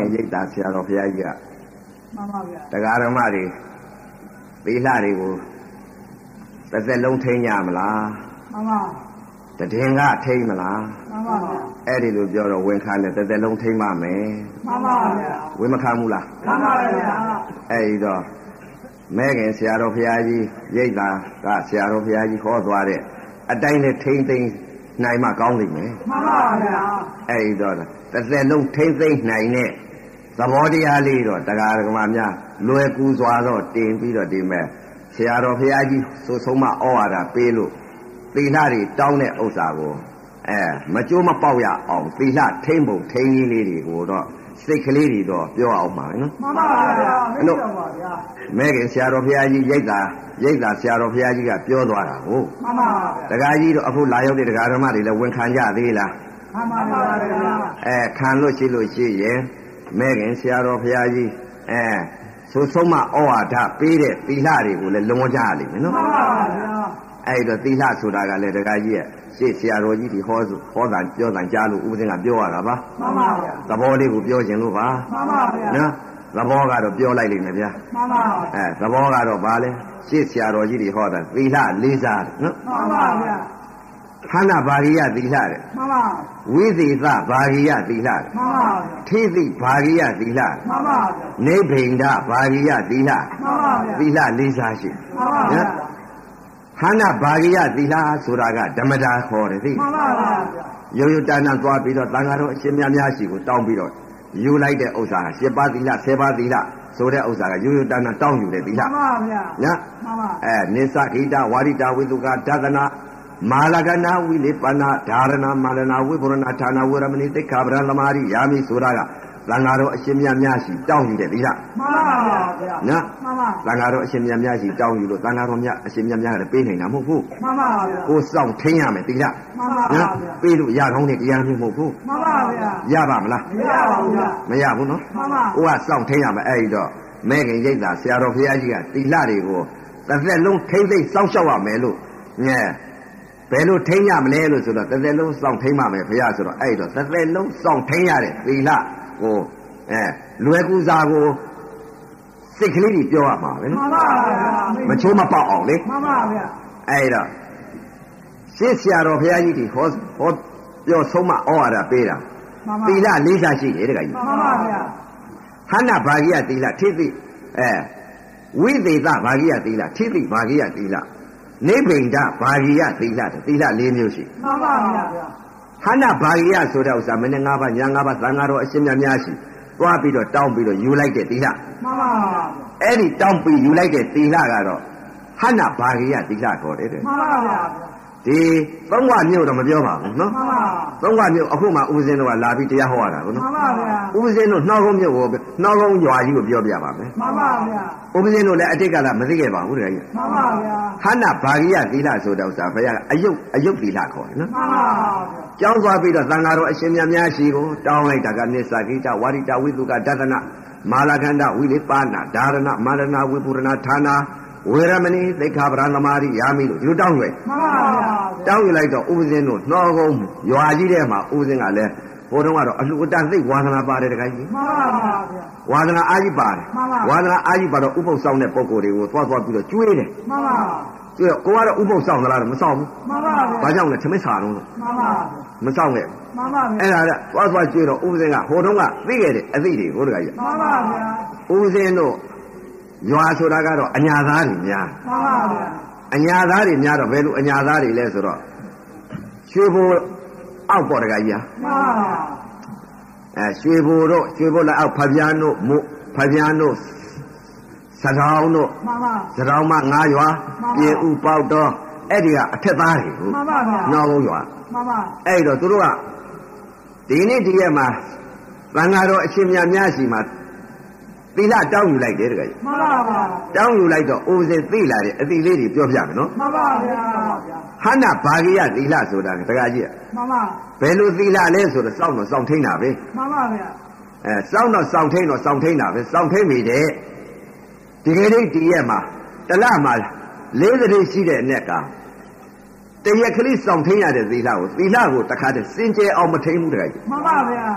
ရိတ်တာဆရာတော်ဘုရားကြီးကမှန်ပါဗျာတရားဓမ္မတွေသီလတွေကိုတစ်သက်လုံးထိန်းကြမလားမှန်ပါတည်ငါထိန်းမလားမှန်ပါဗျာအဲ့ဒီလိုပြောတော့ဝန်ခံတယ်တစ်သက်လုံးထိန်းပါမယ်မှန်ပါဗျာဝန်မခံဘူးလားမှန်ပါဗျာအဲ့ဒီတော့မဲခင်ဆရာတော်ဘုရားကြီးရိတ်တာကဆရာတော်ဘုရားကြီးဟောသွားတဲ့အတိုင်းနဲ့ထိန်းသိမ်းနိုင်မှကောင်းလိမ့်မယ်မှန်ပါဗျာအဲ့ဒီတော့တစ်သက်လုံးထိန်းသိမ်းနိုင်တဲ့သဘောတရားလေးတော့တရားဓမ္မများလွယ်ကူစွာတော့တင်ပြီးတော့ဒီမဲ့ဆရာတော်ဘုရားကြီးဆိုဆုံးမဩဝါဒပေးလို့သီလတွေတောင်းတဲ့ဥစ္စာကိုမကြိုးမပေါက်ရအောင်သီလထိမ့်ဖို့ထိန်းကြီးလေးတွေကိုတော့စိတ်ကလေးတွေတော့ပြောအောင်ပါနော်မှန်ပါဗျာအဲ့လိုပါဗျာမဲခင်ဆရာတော်ဘုရားကြီးရိတ်တာဆရာတော်ဘုရားကြီးကပြောသွားတာဟုတ်မှန်ပါဗျာတရားကြီးတော့အခုလာရောက်တဲ့တရားဓမ္မတွေလည်းဝန်ခံကြသေးလားမှန်ပါဗျာခံလို့ရှိရင်မဲခင်ဆရာတော်ဘုရားကြီးဆိုဆုံးမဩဝါဒပေးတဲ့သီလတွေကိုလည်းလုံးဝကြရလိမ့်မယ်နော်မှန်ပါဗျာအဲ့တော့သီလဆိုတာကလည်းတရားကြီးရဲ့ရှေ့ဆရာတော်ကြီးဒီဟောတာပြောတာကြားလို့ဥပဒေကပြောရတာပါမှန်ပါဗျာသဘောလေးကိုပြောခြင်းလို့ပါမှန်ပါဗျာနော်သဘောကတော့ပြောလိုက်လိမ့်မယ်ဗျာမှန်ပါသဘောကတော့ဘာလဲရှေ့ဆရာတော်ကြီးတွေဟောတာသီလလေးစားနော်မှန်ပါဗျာခန္ဓာဘာဂိယသီလတဲ့မှန်ပါဝိသေသဘာဂိယသီလတဲ့မှန်ပါထိသိဘာဂိယသီလမှန်ပါနိဗ္ဗိန္ဒဘာဂိယသီလမှန်ပါသီလလေးစားရှိမှန်ပါဗျာခန္ဓာဘာဂိယသီလဆိုတာကဓမ္မတာခေါ်တယ်သိမှန်ပါဗျာရိုးရိုးတန်းတန်းသွားပြီးတော့တန်ဃာတော်အရှင်များရှိကိုတောင်းပြီးတော့ယူလိုက်တဲ့ဥစ္စာက7ပါးသီလ10ပါးသီလဆိုတဲ့ဥစ္စာကရိုးရိုးတန်းတန်းတောင်းယူတဲ့သီလမှန်ပါဗျာနော်မှန်ပါနိစ္စခိတဝါရိတဝိသုကဒသနာမာလကနာဝိလေပနာဓာရဏမာလနာဝိပုရဏဌာနဝရမဏိသိက္ခာပရလမာရိယာမိဆိုတာကသံဃာတော်အရှင်များရှိတောင်းယူတဲ့သီလမှန်ပါဗျာနော်မှန်ပါသံဃာတော်အရှင်များရှိတောင်းယူလို့သံဃာတော်များအရှင်များလည်းပေးနိုင်တာမဟုတ်ဘူးမှန်ပါဗျာကိုစောင့်ထင်းရမယ်သီလမှန်ပါဗျာပေးလို့ရကောင်းတဲ့တရားမျိုးမဟုတ်ဘူးမှန်ပါဗျာရပါမလားမရပါဘူးဗျာမရဘူးနော်မှန်ပါကိုကစောင့်ထင်းရမယ်အဲ့ဒီတော့မဲခင်ရိတ်တာဆရာတော်ဘုရားကြီးကသီလတွေကိုတစ်သက်လုံးထိမ့်သိမ့်စောင့်ရှောက်ရမယ်လို့ဘယ်လိုထိန်းရမလဲလို့ဆိုတော့တစ်သက်လုံးစောင့်ထိန်းပါမယ်ဘုရားဆိုတော့အဲ့တော့တစ်သက်လုံးစောင့်ထိန်းရတဲ့သီလကိုလွယ်ကူစာကိုစိတ်ကလေးကြီးပြောရမှာပဲနော်မှန်ပါဗျာမချိုးမပေါက်အောင်လေမှန်ပါဗျာအဲ့တော့ရှေ့ဆရာတော်ဘုရားကြီးဒီဟောပြောဆုံးမဩဝါဒပေးတာသီလလေးစားရှိတယ်တခါကြီးမှန်ပါဗျာဟန္နာဘာဂိယသီလထိသိဝိသေသဘာဂိယသီလထိသိဘာဂိယသီလနိဗ္ဗိန္ဒဘာဂိယသီလသီလ၄မျိုးရှိမှန်ပါဗျာဟန္နာဘာဂိယဆိုတဲ့ဥစ္စာမနေ့၅ပါးည၅ပါးသံဃာတော်အရှင်များရှိသွားပြီးတော့တောင်းပြီးတော့ယူလိုက်တဲ့သီလမှန်ပါအဲ့ဒီတောင်းပြီးယူလိုက်တဲ့သီလကတော့ဟန္နာဘာဂိယသီလခေါ်တယ်တဲ့မှန်ပါဗျာဒီသုံးဝမြို့တော့မပြောပါဘူးနော်မှန်ပါသုံးဝမြို့အခုမှဦးဇင်းတို့ကလာပြီးတရားဟောရတာကိုနော်မှန်ပါဗျာဦးဇင်းတို့နှောကုန်းမြို့ကိုနှောကုန်းရွာကြီးကိုပြောပြပါမယ်မှန်ပါဗျာဦးဇင်းတို့လည်းအတိတ်ကလာမသိခဲ့ပါဘူးတကယ်ကြီးမှန်ပါဗျာဟန္နာဘာဂိယသီလဆိုတဲ့ဥစ္စာဘုရားအယုတ်သီလခေါ်တယ်နော်မှန်ပါဗျာကျောင်းသွားပြီးတော့သံဃာတော်အရှင်များရှိကိုတောင်းလိုက်တာကနိစ္စခိတဝါရိတဝိသုကဒသနာမာလခန္ဓဝိလေပါဏဓာရဏမာရဏဝိပုရဏဌာနာဝေရမဏိသိက္ခာပရလမာရိယာမိလို့ဒီလိုတောင်းရွယ်မှန်ပါဗျာတောင်းယူလိုက်တော့ဥပဇင်းတို့နှောကုန်းရွာကြီးထဲမှာဥပဇင်းကလည်းဘိုးတော်ကတော့အလှူအတန်းသိဝါသနာပါတယ်တခါကြီးမှန်ပါဗျာဝါသနာအာကြီးပါတယ်ဝါသနာအာကြီးပါတော့ဥပုပ်ဆောင်တဲ့ပုံကိုယ်တွေကိုသွားပြီးတော့ကျွေးတယ်မှန်ပါကျွေးကိုကတော့ဥပုပ်ဆောင်သလားတော့မဆောင်ဘူးမှန်ပါဗျာဘာကြောင့်လဲသမစ်စာတော့မှန်ပါမဆောင်နဲ့မှန်ပါဗျာအဲ့ဒါကသွားကျွေးတော့ဥပဇင်းကဟိုတုန်းကသိခဲ့တယ်အသိတွေကိုတခါကြီးမှန်ပါဗျာဥပဇင်းတို့ရွာဆိုတာကတော့အညာသားတွေများမှန်ပါဗျာအညာသားတွေများတော့ဘယ်လိုအညာသားတွေလဲဆိုတော့ရွှေဘိုအောက်ပေါ်တကကြီးမှန်ပါရွှေဘိုတို့ရွှေဘိုလည်းအောက်ဖဗျားတို့ဖဗျားတို့စတောင်းတို့မှန်ပါစတောင်းမှ9ရွာပြေဥပေါတော့အဲ့ဒီကအထက်သားတွေမှန်ပါဗျာနှောင်းရွာမှန်ပါအဲ့တော့သူတို့ကဒီနေ့ဒီရက်မှာသံဃာတော်အရှင်များရှိမှာသီလတောင်းယူလိုက်တယ်တကယ်မှန်ပါဗျာတောင်းယူလိုက်တော့အိုးစင်သိလာတဲ့အတိလေးတွေပြောပြမယ်နော်မှန်ပါဗျာဟန္နာဘာဂိယသီလဆိုတာတကယ်ကြီးမှန်ပါဘယ်လိုသီလလဲဆိုတော့စောင့်တော့စောင့်ထိန်တာပဲမှန်ပါဗျာစောင့်တော့စောင့်ထိန်တော့စောင့်ထိန်တာပဲစောင့်ထိန်မိတဲ့ဒီကနေ့ဒီရက်မှာတလမှာ၄သတိရှိတဲ့အ낵ကတရက်ကလေးစောင့်ထိန်ရတဲ့သီလကိုတခါတည်းစင်ကြယ်အောင်မထိန်ဘူးတကယ်ကြီးမှန်ပါဗျာ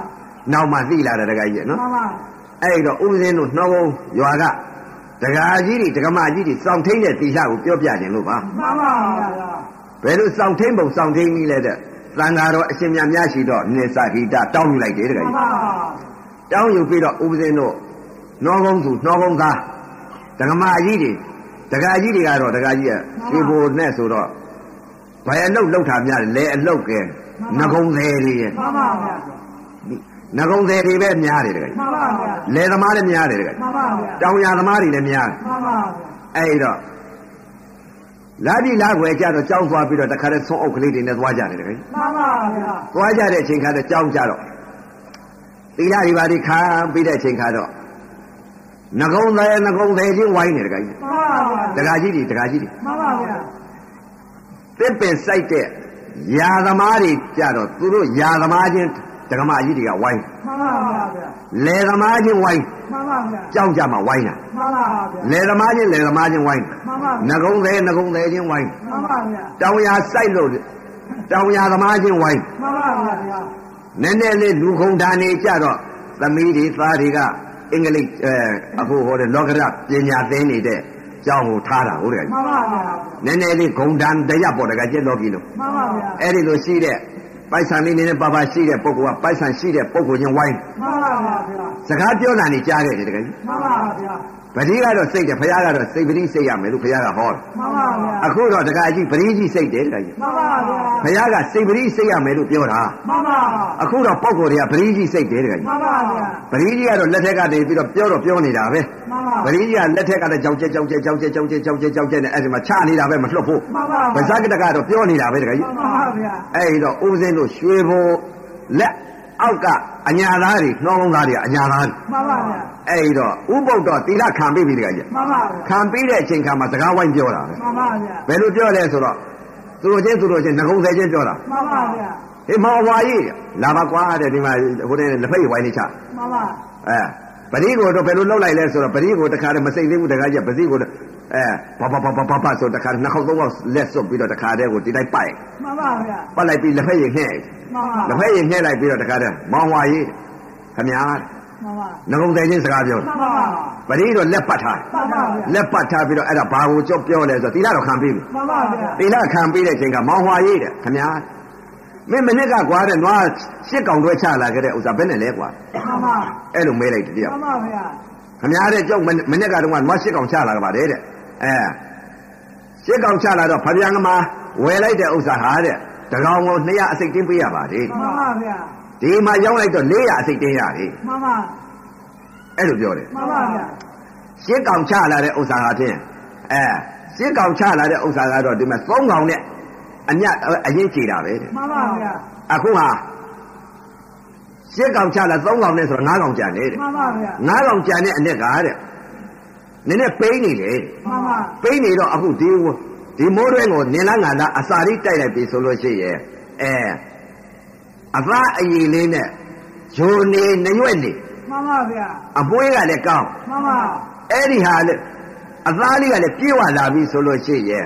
နောက်မှသိလာတယ်တကကြီးနော်မှန်ပါအဲ့တော့ဥပဇင်းတို့နှောကုန်းရွာကတကာကြီးတွေတကမကြီးတွေစောင့်ထိန်တဲ့တိလကိုပြောပြခြင်းလို့ပါမှန်ပါဗျာဘယ်လိုစောင့်ထိန်ပုံစောင့်ထိန်နည်းလဲတဲ့သံဃာတော်အရှင်မြတ်များရှိတော့နေသဂိတတောင်းယူလိုက်တယ်တကမှန်ကြီးပါတောင်းယူပြီးတော့ဥပဇင်းတို့နှောကုန်းသူနှောကုန်းသားတကမကြီးတွေတကာကြီးတွေကတော့တကာကြီးကရွှေဘိုနဲ့ဆိုတော့ဘယ်အလုပ်လုပ်တာများလဲအလုပ်ကဲငကုံသေးတွေရဲ့မှန်ပါဗျာငကုံသေးတွေပဲများတယ်တကကြီးမှန်ပါဗျာလယ်သမားလည်းများတယ်တကကြီးမှန်ပါဗျာတောင်ယာသမားတွေလည်းများတယ်မှန်ပါဗျာအဲ့တော့လာပြီလာွယ်ကြတော့ကြောင်းသွားပြီးတော့တခါတည်းဆုံးအုပ်ကလေးတွေနဲ့သွားကြတယ်တကယ်မှန်ပါဗျာသွားကြတဲ့အချိန်ခါတော့ကြောင်းကြတော့သီလဒီပါဒီခံပြီးတဲ့အချိန်ခါတော့ငကုံသေးချင်းဝိုင်းနေတကယ်မှန်ပါဗျာတကာကြီးတွေမှန်ပါဗျာသစ်ပင်စိုက်တဲ့ယာသမားတွေကြတော့သူတို့ယာသမားချင်းတက္ကမကြီးတွေကဝိုင်းမှန်ပါဗျာလယ်သမားချင်းဝိုင်းမှန်ပါဗျာကြောင်းကြမှာဝိုင်းတာမှန်ပါဗျာလယ်သမားချင်းဝိုင်းမှန်ပါငကုံသေးချင်းဝိုင်းမှန်ပါဗျာတောင်ယာစိုက်လို့တောင်ယာသမားချင်းဝိုင်းမှန်ပါဗျာနည်းနည်းလေးလူခုံဓာနေကြတော့သမီးတွေသားတွေကအင်္ဂလိပ်အခုဟောတဲ့လောကရပညာသင်နေတဲ့ကျောင်းကိုထားတာဟုတ်တယ်မှန်ပါဗျာနည်းနည်းလေးဂုံဓာတရပေါ်တကကျက်လောကီလို့မှန်ပါဗျာအဲ့ဒီလိုရှိတဲ့ပိုက်ဆံလေးနဲ့ပါပါရှိတဲ့ပုဂ္ဂိုလ်ကပိုက်ဆံရှိတဲ့ပုဂ္ဂိုလ်ချင်းဝိုင်းမှန်ပါဗျာစကားပြောတာနေကြားခဲ့တယ်တကယ်ကြီးမှန်ပါဗျာပတိကတော့စိတ်တယ်ဘုရားကတော့စိတ်ပတိစိတ်ရမယ်လို့ဘုရားကဟောတယ်မှန်ပါဗျာအခုတော့တကကြီးပတိကြီးစိတ်တယ်တကကြီးမှန်ပါဗျာဘုရားကစိတ်ပတိစိတ်ရမယ်လို့ပြောတာမှန်ပါအခုတော့ပုဂ္ဂိုလ်တွေကပတိကြီးစိတ်တယ်တကကြီးမှန်ပါဗျာပရိကြီးကတော့လက်ထက်ကနေပြီးတော့ပြောနေတာပဲမှန်ပါပရိကြီးကလက်ထက်ကလည်းကြောက်ကြက်နဲ့အဲ့ဒီမှာချနေတာပဲမလွတ်ဖို့မှန်ပါဗဇက်ကကတော့ပြောနေတာပဲတကကြီးမှန်ပါဗျာအဲ့ဒီတော့ဦးစင်းတို့ရွှေဘိုလက်အောက်ကအညာသားတွေနှောင်းသားတွေကအညာသားတွေမှန်ပါဗျာအဲ့ဒီတော့ဥပုပ်တော့သီလခံပြီးပြီတကကြီးမှန်ပါဗျာခံပြီးတဲ့အချိန်ခါမှာစကားဝိုင်းပြောတာပဲမှန်ပါဗျာဘယ်လိုပြောလဲဆိုတော့သူတို့ချင်းငကုံသေးချင်းပြောတာမှန်ပါဗျာဟေးမောင်ဝါကြီးလာပါကွာတဲ့ဒီမှာဟိုတဲ့လက်ဖက်ရည်ဝိုင်းနေချမှန်ပါပရိကိုတော့ဘယ်လိုလုပ်လိုက်လဲဆိုတော့ပရိကိုတခါတည်းမစိတ်သေးဘူးတခါကျပရိကိုဘာဆိုတခါနှစ်ခေါက်သုံးခေါက်လက်စွပ်ပြီးတော့တခါတည်းကိုဒီတိုင်းပိုက်မှန်ပါဗျာပတ်လိုက်ပြီးလက်ဖက်ရည်ငှဲ့မှန်ပါလက်ဖက်ရည်ငှဲ့လိုက်ပြီးတော့တခါတည်းမောင်ဝါရေးခမညာမှန်ပါငကုံတဲ့ချင်းစကားပြောမှန်ပါပရိတော့လက်ပတ်ထားမှန်ပါဗျာလက်ပတ်ထားပြီးတော့အဲ့ဒါဘာကိုကြောက်ပြောလဲဆိုတော့သီလတော့ခံပြီးပြီမှန်ပါဗျာသီလခံပြီးတဲ့အချိန်ကမောင်ဝါရေးတဲ့ခမညာမင်းမနစ်ကကွာတဲ့နွားရှစ်ကောင်တွဲချလာခဲ့တဲ့ဥစ္စာဘယ်နဲ့လဲကွာမှန်ပါအဲ့လိုမဲလိုက်တယ်တရားမှန်ပါဗျာခမရတဲ့ကြောက်မနေ့ကတော့နွားရှစ်ကောင်ချလာကြပါတယ်တဲ့ရှစ်ကောင်ချလာတော့ဖဗျံကမှာဝယ်လိုက်တဲ့ဥစ္စာဟာတဲ့တကောင်ကို200အစိတ်တင်းပေးရပါတယ်မှန်ပါဗျာဒီမှာရောက်လိုက်တော့400အစိတ်တင်းရတယ်မှန်ပါအဲ့လိုပြောတယ်မှန်ပါဗျာရှစ်ကောင်ချလာတဲ့ဥစ္စာဟာဖြင့်ရှစ်ကောင်ချလာတဲ့ဥစ္စာကတော့ဒီမှာ3ကောင်နဲ့အရင်ကြည်တာပဲတဲ့မှန်ပါဗျာအခုဟာရှစ်ကောင်ချလာ3ကောင်နဲ့ဆိုတော့9ကောင်ကြံတယ်တဲ့မှန်ပါဗျာ 9ကောင်ကြံတဲ့အနက်ကတဲ့နည်းနည်းပိန်းနေတယ်မှန်ပါပိန်းနေတော့အခုဒီမိုးရွဲကိုနင်လာငါလာအစာရီတိုက်လိုက်ပြီဆိုလို့ရှိရဲ့အသားအရည်လေးနဲ့ဂျိုနေနှရွက်နေမှန်ပါဗျာအပွေးကလည်းကောင်းမှန်ပါအဲ့ဒီဟာလေအသားလေးကလည်းပြေဝလာပြီဆိုလို့ရှိရဲ့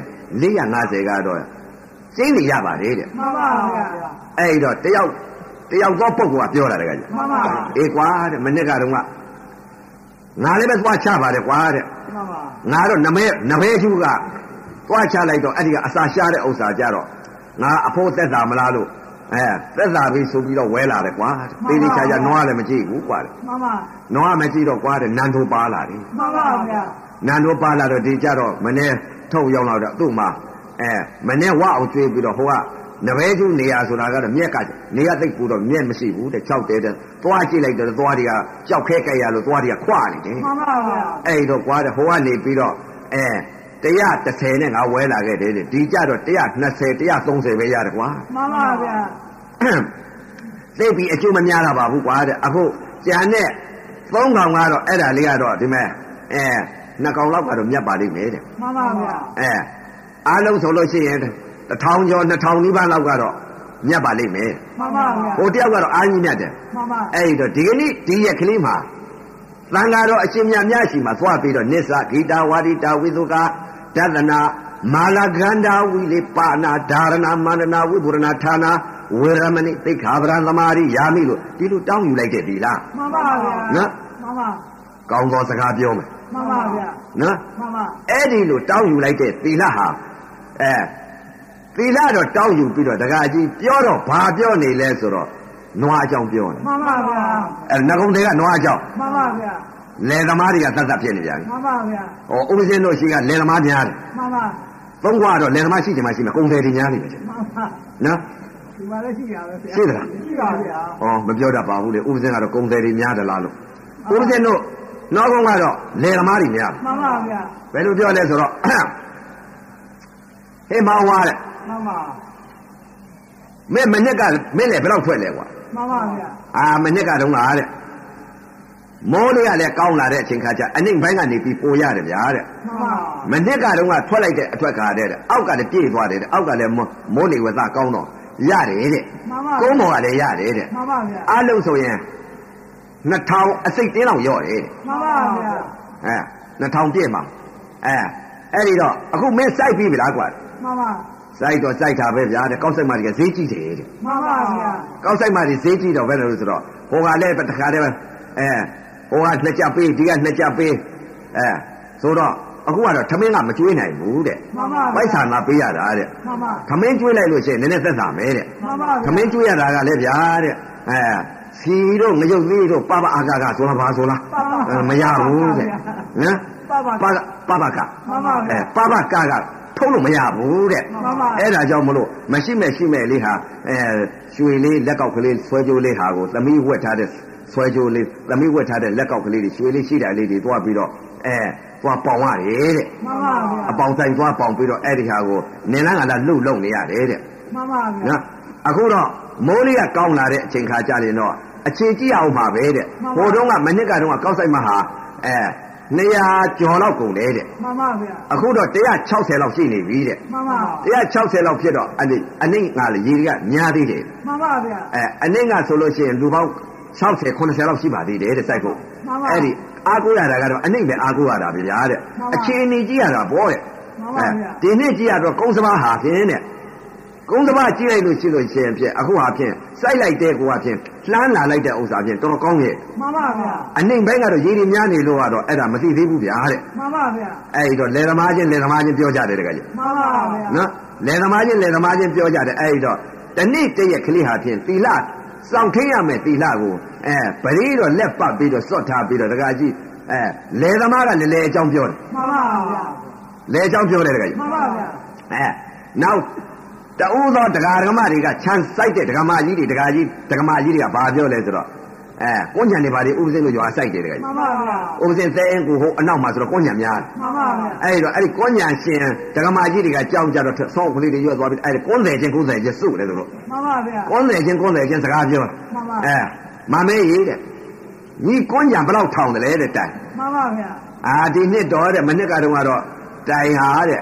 450ကတော့စိမ့်နေရပါတယ်တဲ့မှန်ပါဗျာအဲ့တော့တယောက်သောပုဂ္ဂိုလ်ကပြောလာတယ်ကကြီးမှန်ပါအေးကွာတဲ့မနေ့ကတော့ငါလည်းပဲသွားချပါတယ်ကွာတဲ့မှန်ပါငါတော့နမဲကျူးကသွားချလိုက်တော့အဲ့ဒီကအစာရှားတဲ့ဥစ္စာကြတော့ငါအဖိုးသက်သာမလားလို့သက်သာပြီဆိုပြီးတော့ဝဲလာတယ်ကွာတေးသေးချာချာနွားလည်းမကြည့်ဘူးကွာမှန်ပါနွားမကြည့်တော့ကွာတဲ့နန်ထိုးပါလာတယ်မှန်ပါဗျာနန်ထိုးပါလာတော့ဒီကြတော့မနေ့ထုတ်ရောက်လာတော့သူ့မှာမနေ့ဝအောင်ကျွေးပြီးတော့ဟိုကနဘဲကျူးနေရဆိုတာကတော့မြက်ကနေရသိပ်ပူတော့မြက်မရှိဘူးတဲ့6တဲတဲ့သွားကြည့်လိုက်တော့သွားတွေကကြောက်ခဲကြက်ရလို့သွားတွေကခွနေတယ်မှန်ပါဗျာအဲ့တော့ကွာတဲ့ဟိုကနေပြီးတော့130နဲ့ငါဝဲလာခဲ့တယ်ဒီကြတော့120 130ပဲရတယ်ကွာမှန်ပါဗျာသိပြီးအကျိုးမများတာပါဘူးကွာတဲ့အခုကြံတဲ့3ကောင်ကတော့အဲ့ဒါလေးကတော့ဒီမဲ့2ကောင်လောက်ကတော့မြတ်ပါလိမ့်မယ်တဲ့မှန်ပါဗျာအားလုံးဆိုလို့ရှိရင်1000ကျော်2000နီးပါးလောက်ကတော့မြတ်ပါလိမ့်မယ်မှန်ပါဗျာဟိုတယောက်ကတော့အားကြီးမြတ်တယ်မှန်ပါအဲ့တော့ဒီကနေ့ဒီရက်ကလေးမှာသံဃာတော်အရှင်မြတ်များရှိမှာသွားပြီးတော့နစ္စဂီတာဝါဒိတာဝိသုကဒသနာမာလကန္တာဝိလေပါဏာဓာရဏမန္တနာဝိပုရဏဌာနာဝေရမဏိသိက္ခာပဒသမာဓိယာမိလို့ဒီလိုတောင်းယူလိုက်တဲ့ဒီလားမှန်ပါဗျာနော်မှန်ပါကောင်းသောစကားပြောမယ်မှန်ပါဗျာနော်မှန်ပါအဲ့ဒီလိုတောင်းယူလိုက်တဲ့သီလဟာသီလတော့တောင်းယူပြီးတော့တခါကြီးပြောတော့ဘာပြောနေလဲဆိုတော့နွားအကြောင်းပြောတယ်မှန်ပါဗျာငကုံတွေကနွားအကြောင်းမှန်ပါဗျာလယ်သမားတွေကသတ်သတ်ဖြစ်နေပြန်ပြီမှန်ပါဗျာဟောဥပဇင်းတို့ရှိကလယ်သမားများတယ်မှန်ပါသုံးခွာတော့လယ်သမားရှိချင်မှရှိမယ်ကုန်တယ်တွေများနေတယ်မှန်ပါနော်ဒီမှာလည်းရှိရပဲဗျာရှိသလားရှိပါဗျာဟောမပြောတတ်ပါဘူးလေဥပဇင်းကတော့ကုန်တယ်တွေများတယ်လားလို့ဥပဇင်းတို့နောက်ကောင်ကတော့လယ်သမားတွေများတယ်မှန်ပါဗျာဘယ်လိုပြောလဲဆိုတော့ဟေးမောင်ဝါတဲ့မှန်ပါမင်းမနစ်ကမင်းလည်းဘယ်တော့ထွက်လဲကွာမှန်ပါဗျာမနစ်ကတော့ငါတဲ့မိုးလေးကလည်းကောင်းလာတဲ့အချိန်ခါကျအနှိမ့်ပိုင်းကနေပြီးပိုရတယ်ဗျာတဲ့မှန်ပါမနစ်ကတော့ကထွက်လိုက်တဲ့အထွက်ကတဲ့အောက်ကလည်းပြည့်သွားတယ်တဲ့အောက်ကလည်းမိုးနေဝသကောင်းတော့ရတယ်တဲ့မှန်ပါကုန်းပေါ်ကလည်းရတယ်တဲ့မှန်ပါဗျာအားလုံးဆိုရင်2000အစိတ်တင်းလောက်ရော့တယ်တဲ့မှန်ပါဗျာ 2000ပြည့်မှာအဲ့ဒီတော့အခုမင်းစိုက်ပြီးပြီလားကွာမှန်ပါစိုက်တော့စိုက်တာပဲဗျာတဲ့ကောက်စိုက်မှတွေကဈေးကြီးတယ်တဲ့မှန်ပါဗျာကောက်စိုက်မှတွေဈေးကြီးတော့ဘယ်လိုလဲဆိုတော့ဟိုကလည်းတစ်ခါတည်းပဲဟိုကနှစ်ကြပေးဒီကနှစ်ကြပေးဆိုတော့အခုကတော့ထမင်းကမကျွေးနိုင်ဘူးတဲ့မှန်ပါပိုက်ဆံလာပေးရတာတဲ့မှန်ပါထမင်းကျွေးလိုက်လို့ရှိရင်နည်းနည်းသက်သာမယ်တဲ့မှန်ပါထမင်းကျွေးရတာကလည်းဗျာတဲ့စီတို့ငရုတ်သေးတို့ပပအာကကဆိုလားဘာဆိုလားမရဘူးတဲ့နော်ပပပပကမှန်ပါဗျာပပကကထုတ်လို့မရဘူးတဲ့မှန်ပါအဲ့ဒါကြောင့်မလို့မရှိမဲ့လေးဟာရွှေလေးလက်ကောက်ကလေးဆွဲကြိုးလေးဟာကိုသမီးဝက်ထားတဲ့ဆွဲကြိုးလေးသမီးဝက်ထားတဲ့လက်ကောက်ကလေးတွေရွှေလေးရှိတာလေးတွေသွားပြီးတော့သွားပေါင်ရတယ်တဲ့မှန်ပါဗျာအပေါင်ဆိုင်သွားပေါင်ပြီးတော့အဲ့ဒီဟာကိုနင်လန်းကလာလှုပ်လုံနေရတယ်တဲ့မှန်ပါဗျာနော်အခုတော့မိုးလေးကကောင်းလာတဲ့အချိန်ခါကြရင်တော့အခြေကြည့်အောင်ပါပဲတဲ့ဟိုတုန်းကမနစ်ကတော့ကောက်ဆိုင်မှာဟာ200ကျော်လောက်ကုန်တယ်တဲ့မှန်ပါဗျာအခုတော့160လောက်ရှိနေပြီတဲ့မှန်ပါ 160လောက်ဖြစ်တော့အနှိမ့်ကလေရေတွေကများသေးတယ်မှန်ပါဗျာအနှိမ့်ကဆိုလို့ရှိရင်လူပေါင်း60 80လောက်ရှိပါသေးတယ်တဲ့စိုက်ဖို့မှန်ပါအဲ့ဒီအားကိုးရတာကတော့အနှိမ့်ပဲအားကိုးရတာဗျာတဲ့မှန်ပါအခြေအနေကြည့်ရတာပေါ့တဲ့မှန်ပါဗျာဒီနေ့ကြည့်ရတော့ကုန်းစဘာဟာဖြင့်တဲ့ကုန်းစဘာကြည့်လိုက်လို့ရှိလို့ရှိရင်ဖြင့်အခုဟာဖြင့်စိုက်လိုက်တဲ့ကိုကဖြင့်လှမ်းလာလိုက်တဲ့ဥစ္စာဖြင့်တော်တော်ကောင်းရဲ့မှန်ပါဗျာအနှိမ့်ဘက်ကတော့ရေတွေများနေလို့ကတော့အဲ့ဒါမသိသေးဘူးဗျာတဲ့မှန်ပါဗျာအဲ့ဒီတော့လယ်သမားချင်းပြောကြတယ်တကယ်ကြီးမှန်ပါဗျာနော်လယ်သမားချင်းပြောကြတယ်အဲ့ဒီတော့တနေ့တည့်ရက်ကလေးဟာဖြင့်သီလစောင့်ထင်းရမယ်သီလကိုပရိတော့လက်ပတ်ပြီးတော့စွတ်ထားပြီးတော့တကကြီးလယ်သမားကလည်းလယ်အကြောင်းပြောတယ်မှန်ပါဗျာလယ်အကြောင်းပြောတယ်တကကြီးမှန်ပါဗျာနောက်တူသောတရားဓမ္မတွေကချမ်းစိုက်တဲ့တရားမကြီးတွေကဘာပြောလဲဆိုတော့ကွန်းညံနေပါလေဥပဇင်းတို့ရွာစိုက်တယ်တကကြီးမှန်ပါဗျာဥပဇင်းသဲအင်းကိုဟိုအနောက်မှာဆိုတော့ကွန်းညံများတယ်မှန်ပါဗျာအဲ့တော့အဲ့ဒီကွန်းညာရှင်ဒကမာကြီးတွေကကြောင်းကြတော့ဆောင်းကလေးတွေရွတ်သွားပြီးအဲ့ဒီကွန်းတယ်ချင်းစုတယ်တို့မှန်ပါဗျာကွန်းတယ်ချင်းစကားပြောမှန်ပါမမေးရေးတဲ့ညီကွန်းညာဘယ်လောက်ထောင်တယ်လဲတဲ့တိုင်မှန်ပါဗျာဒီနှစ်တော့တဲ့မနှစ်ကတော့တိုင်ဟာတဲ့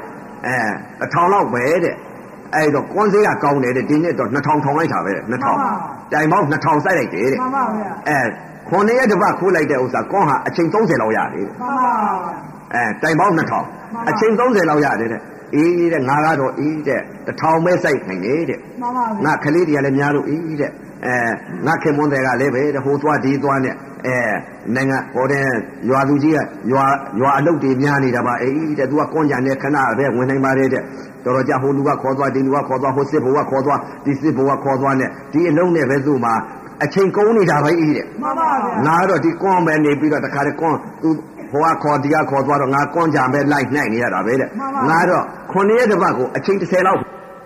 1000လောက်ပဲတဲ့အဲ့တော့ကွန်းစေးကကောင်းတယ်တဲ့ဒီနှစ်တော့2000ထောင်လိုက်တာပဲတဲ့2000တိုင်ပေါင်း2000စိုက်လိုက်တယ်တဲ့မှန်ပါဗျာခုနှစ်ရက်တစ်ပတ်ခိုးလိုက်တဲ့ဥစ္စာကွန်းဟာအချိန်30လောက်ရတယ်တဲ့မှန်ပါဗျာတိုင်ပေါင်း2000အချိန်30လောက်ရတယ်တဲ့အေးတဲ့ငါကတော့အေးတဲ့1000ပဲစိုက်နိုင်တယ်တဲ့မှန်ပါဗျာငါကလေးတွေကလည်းများလို့အေးတဲ့ငါခင်မွန်းတွေကလည်းပဲတဲ့ဟိုသွားဒီသွားနဲ့နိုင်ငံဟိုတဲ့ရွာသူကြီးကရွာအလုပ်တွေများနေတာပါအေးတဲ့သူကကွန်ကြံနဲ့ခဏပဲဝင်နိုင်ပါတယ်တဲ့တော်တော်ကြဟိုလူကခေါ်သွားဒီလူကခေါ်သွားဟိုစစ်ဘိုကခေါ်သွားဒီစစ်ဘိုကခေါ်သွားနဲ့ဒီအလုံးနဲ့ပဲသူ့မှာအချိန်ကုန်နေတာပဲအေးတဲ့မှန်ပါဗျာငါတော့ဒီကွန်ပဲနေပြီးတော့တခါတည်းကွန်သူဟိုကခေါ်ဒီကခေါ်သွားတော့ငါကွန်ကြံပဲလိုက်နိုင်နေရတာပဲတဲ့ငါတော့9ရက်တစ်ပတ်ကိုအချိန်30လောက်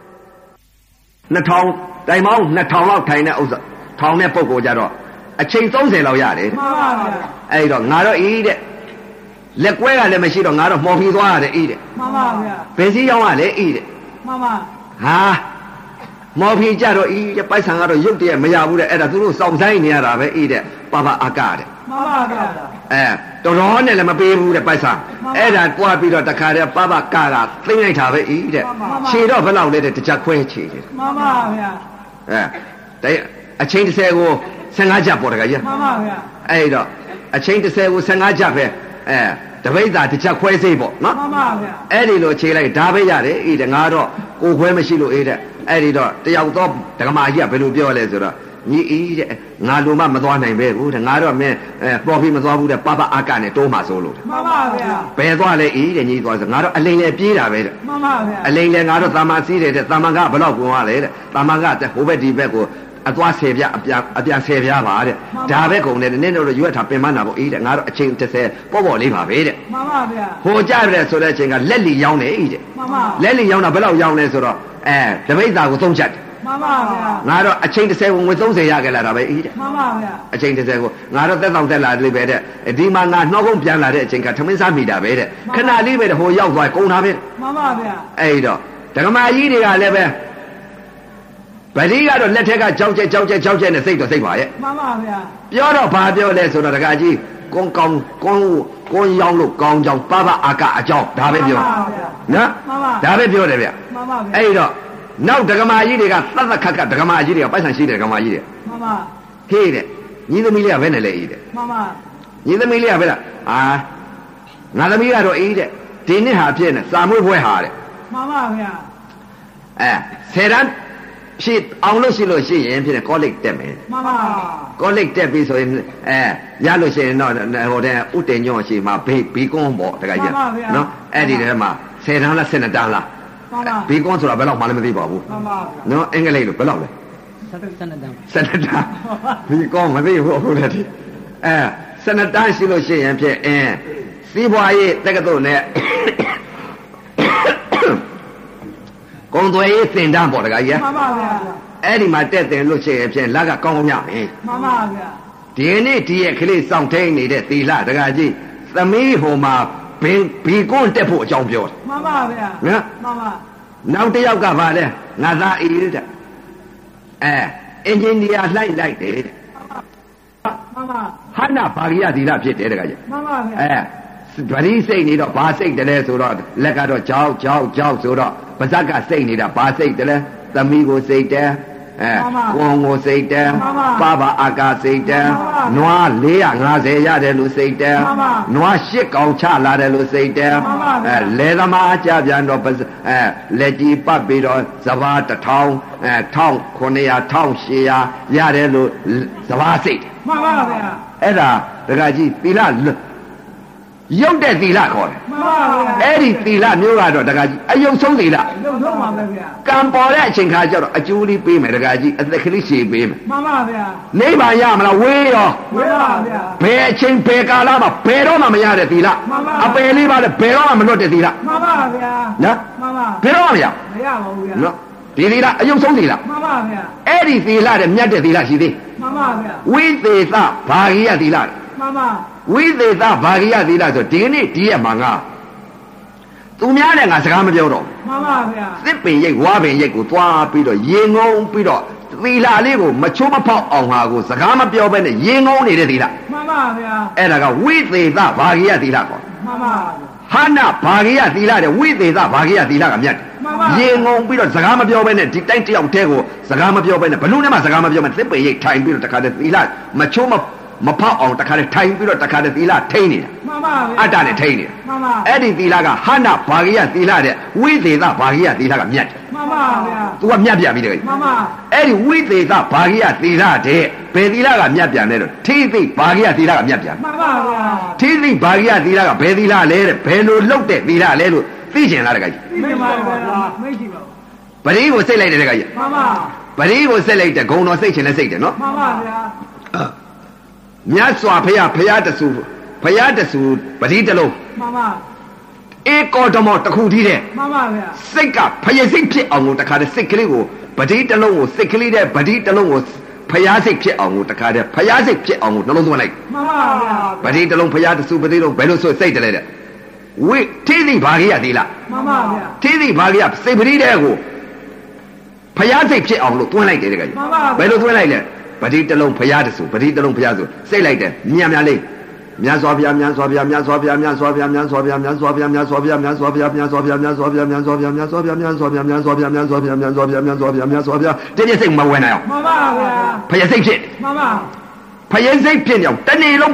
2000တိုင်ပေါင်း2000လောက်ထိုင်တဲ့ဥစ္စာထောင်တဲ့ပုံကိုကြတော့အချိန်30လောက်ရတယ်မှန်ပါဗျာအဲ့တော့ငါတော့အေးတဲ့လက်ကွဲကလည်းမရှိတော့ငါတော့မှော်ပြီးသွားရတယ်အေးတဲ့မှန်ပါဗျာဘယ်စည်းရောက်ရလဲအေးတဲ့မှန်ပါဟာမော်ဖီကြတော့အေးတဲ့ပိုက်ဆံကတော့ရုပ်တရက်မရဘူးတဲ့အဲ့ဒါသူတို့စောင့်ဆိုင်နေရတာပဲအေးတဲ့ပပအကတဲ့မှန်ပါဗျာတော်တော်နဲ့လည်းမပေးဘူးတဲ့ပိုက်ဆံအဲ့ဒါတွားပြီးတော့တခါတည်းပပကတာသိမ့်လိုက်တာပဲအေးတဲ့ခြေတော့ဘယ်လောက်လဲတဲ့တကြခွဲခြေတယ်မှန်ပါဗျာအချိန်30ကို15ချက်ပေါ်တကကြီးမှန်ပါဗျာအဲ့တော့အချိန်30ကို15ချက်ပဲတပိတ်သာတစ်ချက်ခွဲစိတ်ပေါ့နော်မှန်ပါဗျာအဲ့ဒီလိုခြေလိုက်ဒါပဲရတယ်အေးတဲ့ငါတော့ကိုခွဲမရှိလို့အေးတဲ့အဲ့ဒီတော့တယောက်တော့ဒကမာကြီးကဘယ်လိုပြောလဲဆိုတော့ညီအေးတဲ့ငါလိုမှမသွားနိုင်ပဲဘူးတဲ့ငါတော့မင်းပေါ်ပြီးမသွားဘူးတဲ့ပပအာကနဲ့တိုးမှဆိုလို့မှန်ပါဗျာဘယ်သွားလဲအေးတဲ့ညီသွားဆိုငါတော့အလိန်နဲ့ပြေးတာပဲတဲ့မှန်ပါဗျာအလိန်လည်းငါတော့တာမန်စီးတယ်တဲ့တာမန်ကဘယ်တော့ကွန်ရလဲတဲ့တာမန်ကဟိုဘက်ဒီဘက်ကိုအသွား10ပြအပြန်10ပြပါတဲ့ဒါပဲကုန်တယ်နင်းတို့ရွက်ထားပင်မနာပေါ့အေးတဲ့ငါတော့အချိန်30ပေါ့လေးပါပဲတဲ့မှန်ပါဗျာဟိုကြရတယ်ဆိုတဲ့အချိန်ကလက်လီရောင်းတယ်အေးတဲ့မှန်ပါလက်လီရောင်းတာဘယ်လောက်ရောင်းလဲဆိုတော့တပိတ်သားကို3ချက်တယ်မှန်ပါဗျာငါတော့အချိန်30ဝင်30ရခဲ့လာတာပဲအေးတဲ့မှန်ပါဗျာအချိန်30ကိုငါတော့သက်တောင့်တက်လာတယ်ပဲတဲ့ဒီမှာငါနှောကုန်းပြန်လာတဲ့အချိန်ကထမင်းစားမိတာပဲတဲ့ခဏလေးပဲဟိုရောက်သွားကုန်တာပဲမှန်ပါဗျာအဲ့တော့ဒကမာကြီးတွေကလည်းပဲဗတိကတော့လက်ထက်ကကြောက်ကြက်နဲ့စိတ်တော့စိတ်ပါရဲ့မှန်ပါဗျာပြောတော့ဘာပြောလဲဆိုတော့ဒကာကြီးကွန်ရောင်းလို့ကောင်းကြောင်ပပအာကအကြောင်းဒါပဲပြောနော်ဒါပဲပြောတယ်ဗျမှန်ပါဗျာအဲ့တော့နောက်ဒကမာကြီးတွေကသတ်ခတ်ဒကမာကြီးတွေကပိုက်ဆံရှိတယ်ဒကမာကြီးတွေမှန်ပါဟေးတဲ့ညီသမီးလေးကဘယ်နဲ့လဲအေးတဲ့မှန်ပါညီသမီးလေးကဘယ်လားငါသမီးကတော့အေးတဲ့ဒီနှစ်ဟာဖြစ်နေစာမွေးပွဲဟာတဲ့မှန်ပါဗျာ 10တန်းဖြစ်အောင်လို့ရှိရင်ဖြစ်နေကောလိပ်တက်မယ်မှန်ပါကောလိပ်တက်ပြီဆိုရင်ရလို့ရှိရင်တော့ဟိုတဲ့ဥတင်ညွန့်ရှိမှာဘီကွန်းပေါ့တခါကြီးနော်အဲ့ဒီထဲမှာ10တန်းလား12တန်းလားဘီကွန်းဆိုတာဘယ်လောက်မှလည်းမသိပါဘူးမှန်ပါနော်အင်္ဂလိပ်လိုဘယ်လောက်လဲ 12တန်းဘီကွန်းမသိဘူးဟုတ်တယ်12တန်းရှိလို့ရှိရင်ဖြစ်စီးပွားရေးတက္ကသိုလ်နဲ့ကုံသွေးရေးသင်တန်းပေါ့တခါကြီးမှန်ပါဗျာအဲ့ဒီမှာတက်တယ်လို့ရှိရင်ဖြင့်လက်ကကောင်းကောင်းရမယ်မှန်ပါဗျာဒီနေ့ဒီရဲ့ကလေးစောင့်ထိန်နေတဲ့သီလတခါကြီးသမီးဟိုမှာဘီကွန်းတက်ဖို့အကြောင်းပြောတယ်မှန်ပါဗျာနော်မှန်ပါနောက်တစ်ယောက်ကဗာလဲငါသားအေးတဲ့အင်ဂျင်နီယာလိုက်တယ်တဲ့မှန်ပါဟာနာဘာရိယသီလဖြစ်တယ်တခါကြီးမှန်ပါဗျာဗရိစိတ်နေတော့ဘာစိတ်တလဲဆိုတော့လက်ကတော့ကြောက်ဆိုတော့ပါဇက်ကစိတ်နေတာဘာစိတ်တလဲသမီးကိုစိတ်တယ်ကွန်ကိုစိတ်တယ်ပပအာကာစိတ်တယ်နွား450ရတယ်လို့စိတ်တယ်နွား8ကောင်ချလာတယ်လို့စိတ်တယ်လဲသမားအကြပြန်တော့လက်ကြီးပတ်ပြီးတော့စဘာ1000 1900 1800ရတယ်လို့စဘာစိတ်မှန်ပါဗျာအဲ့ဒါဒကာကြီးသီလရုပ်တဲ့သီလခေါ်တယ်မှန်ပါဗျာအဲ့ဒီသီလမျိုးကတော့တခါကြီးအယုံဆုံးသီလယုံဆုံးပါပဲဗျာကံပေါ်တဲ့အချိန်ခါကျတော့အကျိုးလေးပေးမယ်တခါကြီးအသက်ကလေးရှည်ပေးမယ်မှန်ပါဗျာနိဗ္ဗာန်ရမလားဝေးရောဝေးပါဗျာဘယ်အချိန်ဘယ်ကာလမှာဘယ်တော့မှမရတဲ့သီလအပယ်လေးပါလေဘယ်တော့မှမလွတ်တဲ့သီလမှန်ပါဗျာနော်မှန်ပါဘယ်တော့မှမရမရပါဘူးဗျာနော်ဒီသီလအယုံဆုံးသီလမှန်ပါဗျာအဲ့ဒီသီလတဲ့မြတ်တဲ့သီလရှိသေးမှန်ပါဗျာဝိသေသဘာဂိယသီလမှန်ပါဝိသေသဘာဂိယသီလဆိုဒီနေ့ဒီရက်မှာငါသူများနဲ့ငါစကားမပြောတော့မှန်ပါဗျာသစ်ပင်ရိတ်ဝါပင်ရိတ်ကိုသွားပြီးတော့ရေငုံပြီးတော့သီလလေးကိုမချိုးမဖောက်အောင်ဟာကိုစကားမပြောဘဲနဲ့ရေငုံနေတဲ့သီလမှန်ပါဗျာအဲ့ဒါကဝိသေသဘာဂိယသီလကောမှန်ပါဟာနာဘာဂိယသီလတဲ့ဝိသေသဘာဂိယသီလကမြတ်တယ်ရေငုံပြီးတော့စကားမပြောဘဲနဲ့ဒီတိုင်းတယောက်တည်းကိုစကားမပြောဘဲနဲ့ဘလို့နဲ့မှစကားမပြောဘဲသစ်ပင်ရိတ်ထိုင်ပြီးတော့တခါတည်းသီလမချိုးမဖောက်အောင်တခါတည်းထိုင်ပြီးတော့တခါတည်းသီလထိန်းနေတာမှန်ပါဗျာအတ္တနဲ့ထိန်းနေတာမှန်ပါအဲ့ဒီသီလကဟာနာဘာဂိယသီလတဲ့ဝိသေသဘာဂိယသီလကမြတ်တယ်မှန်ပါဗျာ तू ကမြတ်ပြပြီတကယ်မှန်ပါအဲ့ဒီဝိသေသဘာဂိယသီလတဲ့ဘယ်သီလကမြတ်ပြန်လဲတော့ထိသိဘာဂိယသီလကမြတ်ပြန်မှန်ပါဗျာထိသိဘာဂိယသီလကဘယ်သီလလဲတဲ့ဘယ်လိုလုပ်တဲ့သီလလဲလို့သိကျင်လားတကယ်သိပါပါဗျာသိကြည့်ပါပရိကိုစိတ်လိုက်တယ်တကယ်မှန်ပါပရိကိုစိတ်လိုက်တဲ့ဂုံတော်စိတ်ချင်တဲ့စိတ်တယ်နော်မှန်ပါဗျာမြတ်စွာဘုရားတဆူပရိတလုံးမှန်ပါဧကောဓမောတခုတည်းတဲ့မှန်ပါဗျာစိတ်ကဖယစိတ်ဖြစ်အောင်ကိုတခါတည်းစိတ်ကလေးကိုပရိတလုံးကိုစိတ်ကလေးတဲ့ပရိတလုံးကိုဖျားစိတ်ဖြစ်အောင်ကိုတခါတည်းဖျားစိတ်ဖြစ်အောင်ကိုနှလုံးသွင်းလိုက်မှန်ပါဗျာပရိတလုံးဖျားတဆူပရိတလုံးဘယ်လိုဆိုစိတ်တလဲတဲ့ဝိထိသိဘာဂိယသီလမှန်ပါဗျာထိသိဘာဂိယစိတ်ပရိတဲ့ကိုဖျားစိတ်ဖြစ်အောင်လို့သွင်းလိုက်တယ်တကယ်ဘယ်လိုသွင်းလိုက်လဲပရိတလုံးဖျားတဆူပရိတလုံးဖျားဆိုစိတ်လိုက်တယ်မြတ်လေးမြတ်စွာဘုရားမြတ်စွာဘုရားမြတ်စွာဘုရားမြတ်စွာဘုရားမြတ်စွာဘုရားမြတ်စွာဘုရားမြတ်စွာဘုရားမြတ်စွာဘုရားမြတ်စွာဘုရားမြတ်စွာဘုရားမြတ်စွာဘုရားမြတ်စွာဘုရားမြတ်စွာဘုရားမြတ်စွာဘုရားမြတ်စွာဘုရားမြတ်စွာဘုရားမြတ်စွာဘုရားမြတ်စွာဘုရားတင်းပြစိတ်မဝင်နိုင်အောင်မှန်ပါဗျာဖယစိတ်ဖြစ်မှန်ပါဖယစိတ်ဖြစ်အောင်တနေ့လုံး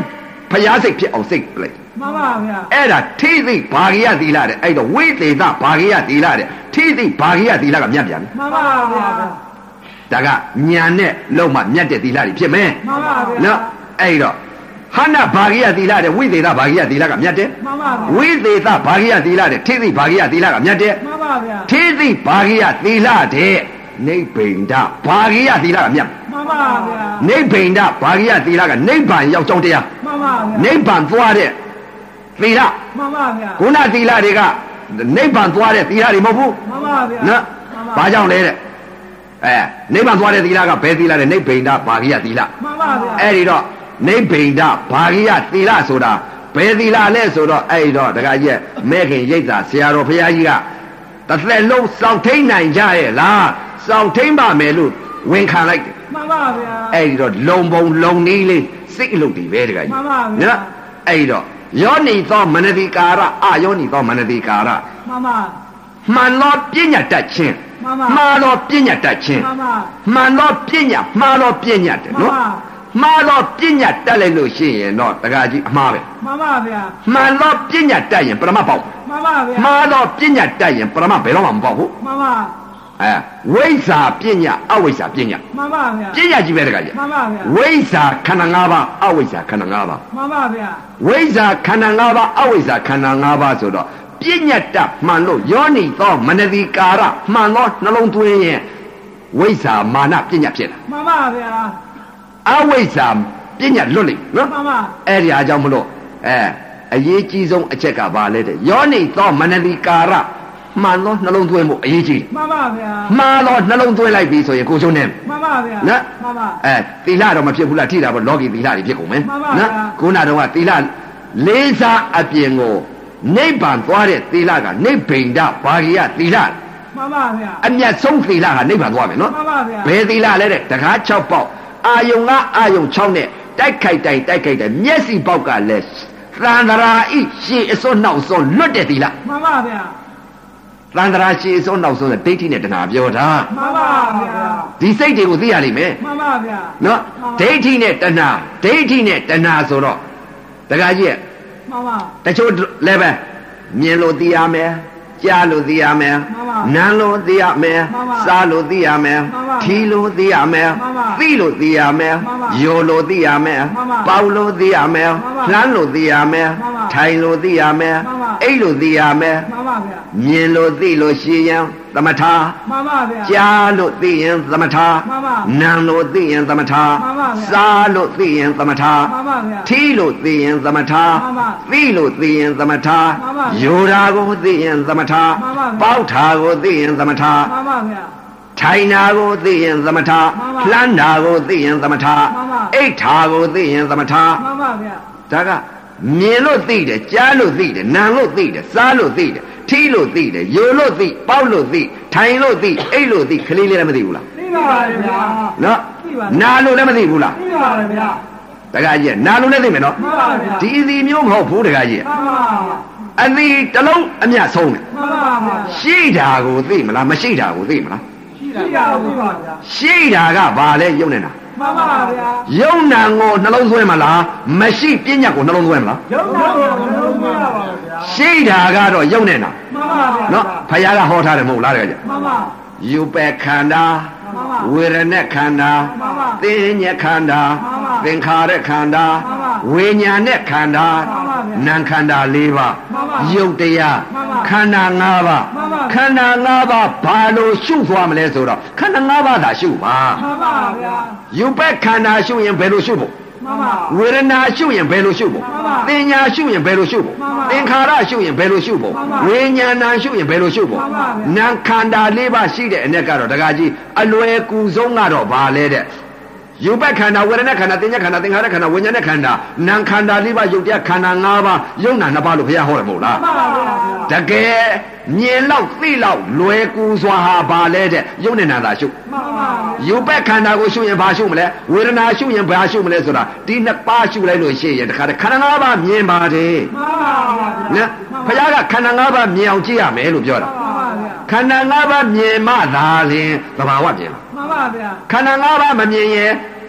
ဖျားစိတ်ဖြစ်အောင်စိတ်လိုက်မှန်ပါဗျာအဲ့ဒါထိသိဘာဂိယသီလတဲ့အဲ့တော့ဝိသေသဘာဂိယသီလတဲ့ထိသိဘာဂိယသီလကမြတ်ပြန်ပြီမှန်ပါဗျာဒါကညာနဲ့လုံးမှမြတ်တဲ့သီလတွေဖြစ်မယ်မှန်ပါဗျာနော်အဲ့တော့ဟန္နာဘာဂိယသီလတဲ့ဝိသေသဘာဂိယသီလကမြတ်တယ်မှန်ပါဗျာဝိသေသဘာဂိယသီလတဲ့ထိသိဘာဂိယသီလကမြတ်တယ်မှန်ပါဗျာထိသိဘာဂိယသီလတဲ့နိဗ္ဗိန္ဒဘာဂိယသီလကမြတ်မှန်ပါဗျာနိဗ္ဗိန္ဒဘာဂိယသီလကနိဗ္ဗာန်ရောက်ကြောင်းတရားမှန်ပါဗျာနိဗ္ဗာန်သွားတဲ့သီလမှန်ပါဗျာခုနသီလတွေကနိဗ္ဗာန်သွားတဲ့သီလတွေမဟုတ်ဘူးမှန်ပါဗျာနော်ဘာကြောင့်လဲတဲ့နိဗ္ဗာန်သွားတဲ့သီလကဘယ်သီလလဲနိဗ္ဗိန္ဒဘာဂိယသီလမှန်ပါဗျာအဲ့ဒီတော့နိဗ္ဗိန္ဒဘာဂိယသီလဆိုတာဘယ်သီလလဲဆိုတော့အဲ့ဒီတော့တခါကြီးမဲ့ခင်ရိပ်သာဆရာတော်ဘုရားကြီးကတစ်သက်လုံးစောင့်ထိန်နိုင်ကြရဲ့လားစောင့်ထိန်ပါမယ်လို့ဝန်ခံလိုက်တယ်မှန်ပါဗျာအဲ့ဒီတော့လုံပုံလုံနည်းလေးစိတ်အလုပ်တွေပဲတခါကြီးမှန်ပါဗျာနော်အဲ့ဒီတော့ယောနိသောမနတိကာရအယောနိသောမနတိကာရမှန်ပါမှန်သောပညာတတ်ခြင်းမှန်ပါမှားသောပညာတတ်ခြင်းမှန်ပါမှန်သောပညာမှားသောပညာတယ်နော်မှားသောပညာတတ်လိုက်လို့ရှိရင်တော့တခါကြီးအမှားပဲမှန်ပါဗျာမှန်သောပညာတတ်ရင်ပရမတ်ပေါက်မှန်ပါဗျာမှားသောပညာတတ်ရင်ပရမတ်ဘယ်တော့မှမပေါက်ဘူးမှန်ပါဝိဇ္ဇာပညာအဝိဇ္ဇာပညာမှန်ပါဗျာပညာကြီးပဲတခါကြီးမှန်ပါဗျာဝိဇ္ဇာခန္ဓာ၅ပါးအဝိဇ္ဇာခန္ဓာ၅ပါးမှန်ပါဗျာဝိဇ္ဇာခန္ဓာ၅ပါးအဝိဇ္ဇာခန္ဓာ၅ပါးဆိုတော့ပညာတတ်မှန်လို့ယောနိသောမနတိကာရမှန်သောနှလုံးသွင်းရင်ဝိဇ္ဇာမာနပညာဖြစ်လာမှန်ပါဗျာအဝိဇ္ဇာပညာလွတ်လိမ့်နော်မှန်ပါအဲ့ဒီအားကြောင့်မလို့အရေးကြီးဆုံးအချက်ကဘာလဲတဲ့ယောနိသောမနတိကာရမှန်သောနှလုံးသွင်းဖို့အရေးကြီးမှန်ပါဗျာမှားသောနှလုံးသွင်းလိုက်ပြီဆိုရင်ကိုယ်ကျုံးနေမှန်ပါဗျာနော်မှန်ပါသီလတော့မဖြစ်ဘူးလားထိတာပေါ့လောကီသီလတွေဖြစ်ကုန်မယ်မှန်ပါဗျာခုနတော့ကသီလလေးစားအပြင်ကိုနိဗ္ဗာန်သွားတဲ့သီလကနိဗ္ဗိန္ဒဘာဂိယသီလမှန်ပါဗျာအမျက်ဆုံးသီလကနိဗ္ဗာန်သွားမယ်နော်မှန်ပါဗျာဘယ်သီလလဲတဲ့တကား6ပေါက်အာယုံကအာယုံ6နဲ့တိုက်ခိုက်တိုက်မျက်စိပေါက်ကလည်းသန္တရာဤရှေ့အစွန်းနောက်စွန်းလွတ်တဲ့သီလမှန်ပါဗျာသန္တရာရှေ့အစွန်းနောက်စွန်းတဲ့ဒိဋ္ဌိနဲ့တဏှာပြောတာမှန်ပါဗျာဒီစိတ်တွေကိုသိရလိမ့်မယ်မှန်ပါဗျာနော်ဒိဋ္ဌိနဲ့တဏှာဒိဋ္ဌိနဲ့တဏှာဆိုတော့တခါကြီးမှန်ပါတချို့လည်းပဲမြင်လို့သိရမယ်ကြားလို့သိရမယ်မှန်ပါနားလို့သိရမယ်မှန်ပါစားလို့သိရမယ်မှန်ပါထီလို့သိရမယ်မှန်ပါသိလို့သိရမယ်မှန်ပါယောလို့သိရမယ်မှန်ပါပေါလို့သိရမယ်မှန်ပါလှမ်းလို့သိရမယ်မှန်ပါထိုင်လို့သိရမယ်မှန်ပါအိတ်လို့သိရမယ်မှန်ပါဗျာမြင်လို့သိလို့ရှိရင်သမထမှန်ပါဗျာကြားလို့သိရင်သမထမှန်ပါနားလို့သိရင်သမထမှန်ပါဗျာစားလို့သိရင်သမထမှန်ပါဗျာထီလို့သိရင်သမထမှန်ပါသိလို့သိရင်သမထမှန်ပါယောဓာကိုသိရင်သမထမှန်ပါဗျာပေါက်ထာကိုသိရင်သမထမှန်ပါဗျာထိုင်နာကိုသိရင်သမထမှန်ပါလှမ်းနာကိုသိရင်သမထမှန်ပါအိဋ္ဌာကိုသိရင်သမထမှန်ပါဗျာဒါကမြင်လို့သိတယ်ကြားလို့သိတယ်နားလို့သိတယ်စားလို့သိတယ်ထီလို့သိတယ်ယိုလို့သိပေါက်လို့သိထိုင်လို့သိအိတ်လို့သိခလေးလေးလည်းမသိဘူးလားသိပါပါဗျာနော်သိပါနားလို့လည်းမသိဘူးလားသိပါပါဗျာတခါကြီးနားလို့လည်းသိမယ်နော်မှန်ပါဗျာဒီအစီမျိုးမဟုတ်ဘူးတခါကြီးမှန်ပါအသီတစ်လုံးအမျက်ဆုံးတယ်မှန်ပါဗျာရှိတာကိုသိမလားမရှိတာကိုသိမလားရှိတာသိပါဗျာရှိတာကဘာလဲယုံနေတာမှန်ပါဗျာယုံနာကိုနှလုံးသွင်းမလားမရှိပညာကိုနှလုံးသွင်းမလားရုပ်တော့လုံးမရပါဘူးဗျာရှိတာကတော့ယုံနေတာမှန်ပါဗျာနော်ဖခင်ကဟောထားတယ်မဟုတ်လားတကယ်ကြမှန်ပါယူပယ်ခန္ဓာမှန်ပါဝေရณะခန္ဓာမှန်ပါသင်ညက်ခန္ဓာမှန်ပါသင်္ခါရခန္ဓာမှန်ပါဝိညာဉ်နဲ့ခန္ဓာမှန်ပါဗျာနာမ်ခန္ဓာ၄ပါးမှန်ပါယုတ်တရားမှန်ပါခန္ဓာ၅ပါးမှန်ပါခန္ဓာ၅ပါးဘာလို့ရှုသွားမလဲဆိုတော့ခန္ဓာ၅ပါးသာရှုပါမှန်ပါဗျာယူပက်ခန္ဓာရှုရင်ဘယ်လိုရှုဖို့မှန်ပါဝေဒနာရှုရင်ဘယ်လိုရှုဖို့မှန်ပါသင်ညာရှုရင်ဘယ်လိုရှုဖို့မှန်ပါသင်္ခါရရှုရင်ဘယ်လိုရှုဖို့မှန်ပါဝိညာဏရှုရင်ဘယ်လိုရှုဖို့မှန်ပါဗျာနာမ်ခန္ဓာ၄ပါးရှိတဲ့အ ਨੇ ကတော့တကားကြီးအလွယ်ကူဆုံးကတော့ဘာလဲတဲ့ယူပက်ခန္ဓာဝေဒနာခန္ဓာသင်ညာခန္ဓာသင်္ခါရခန္ဓာဝိညာဉ်ခန္ဓာနာမ်ခန္ဓာ၄ပါးယုတ်တရားခန္ဓာ၅ပါးယုံနာ၂ပါးလို့ဘုရားဟောတယ်မဟုတ်လားမှန်ပါဗျာတကယ်မြင်လောက်သိလောက်လွယ်ကူစွာဟာဘာလဲတဲ့ယုံနေနာသာရှုမှန်ပါဗျာယူပက်ခန္ဓာကိုရှုရင်ဘာရှုမလဲဝေဒနာရှုရင်ဘာရှုမလဲဆိုတာဒီနှစ်ပါးရှုလိုက်လို့ရှိရင်တခါတည်းခန္ဓာ၅ပါးမြင်ပါတယ်မှန်ပါဗျာနော်ဘုရားကခန္ဓာ၅ပါးမြင်အောင်ကြည့်ရမယ်လို့ပြောတာမှန်ပါဗျာခန္ဓာ၅ပါးမြင်မှသာလျှင်သဘာဝမြင်မှာမှန်ပါဗျာခန္ဓာ၅ပါးမမြင်ရင်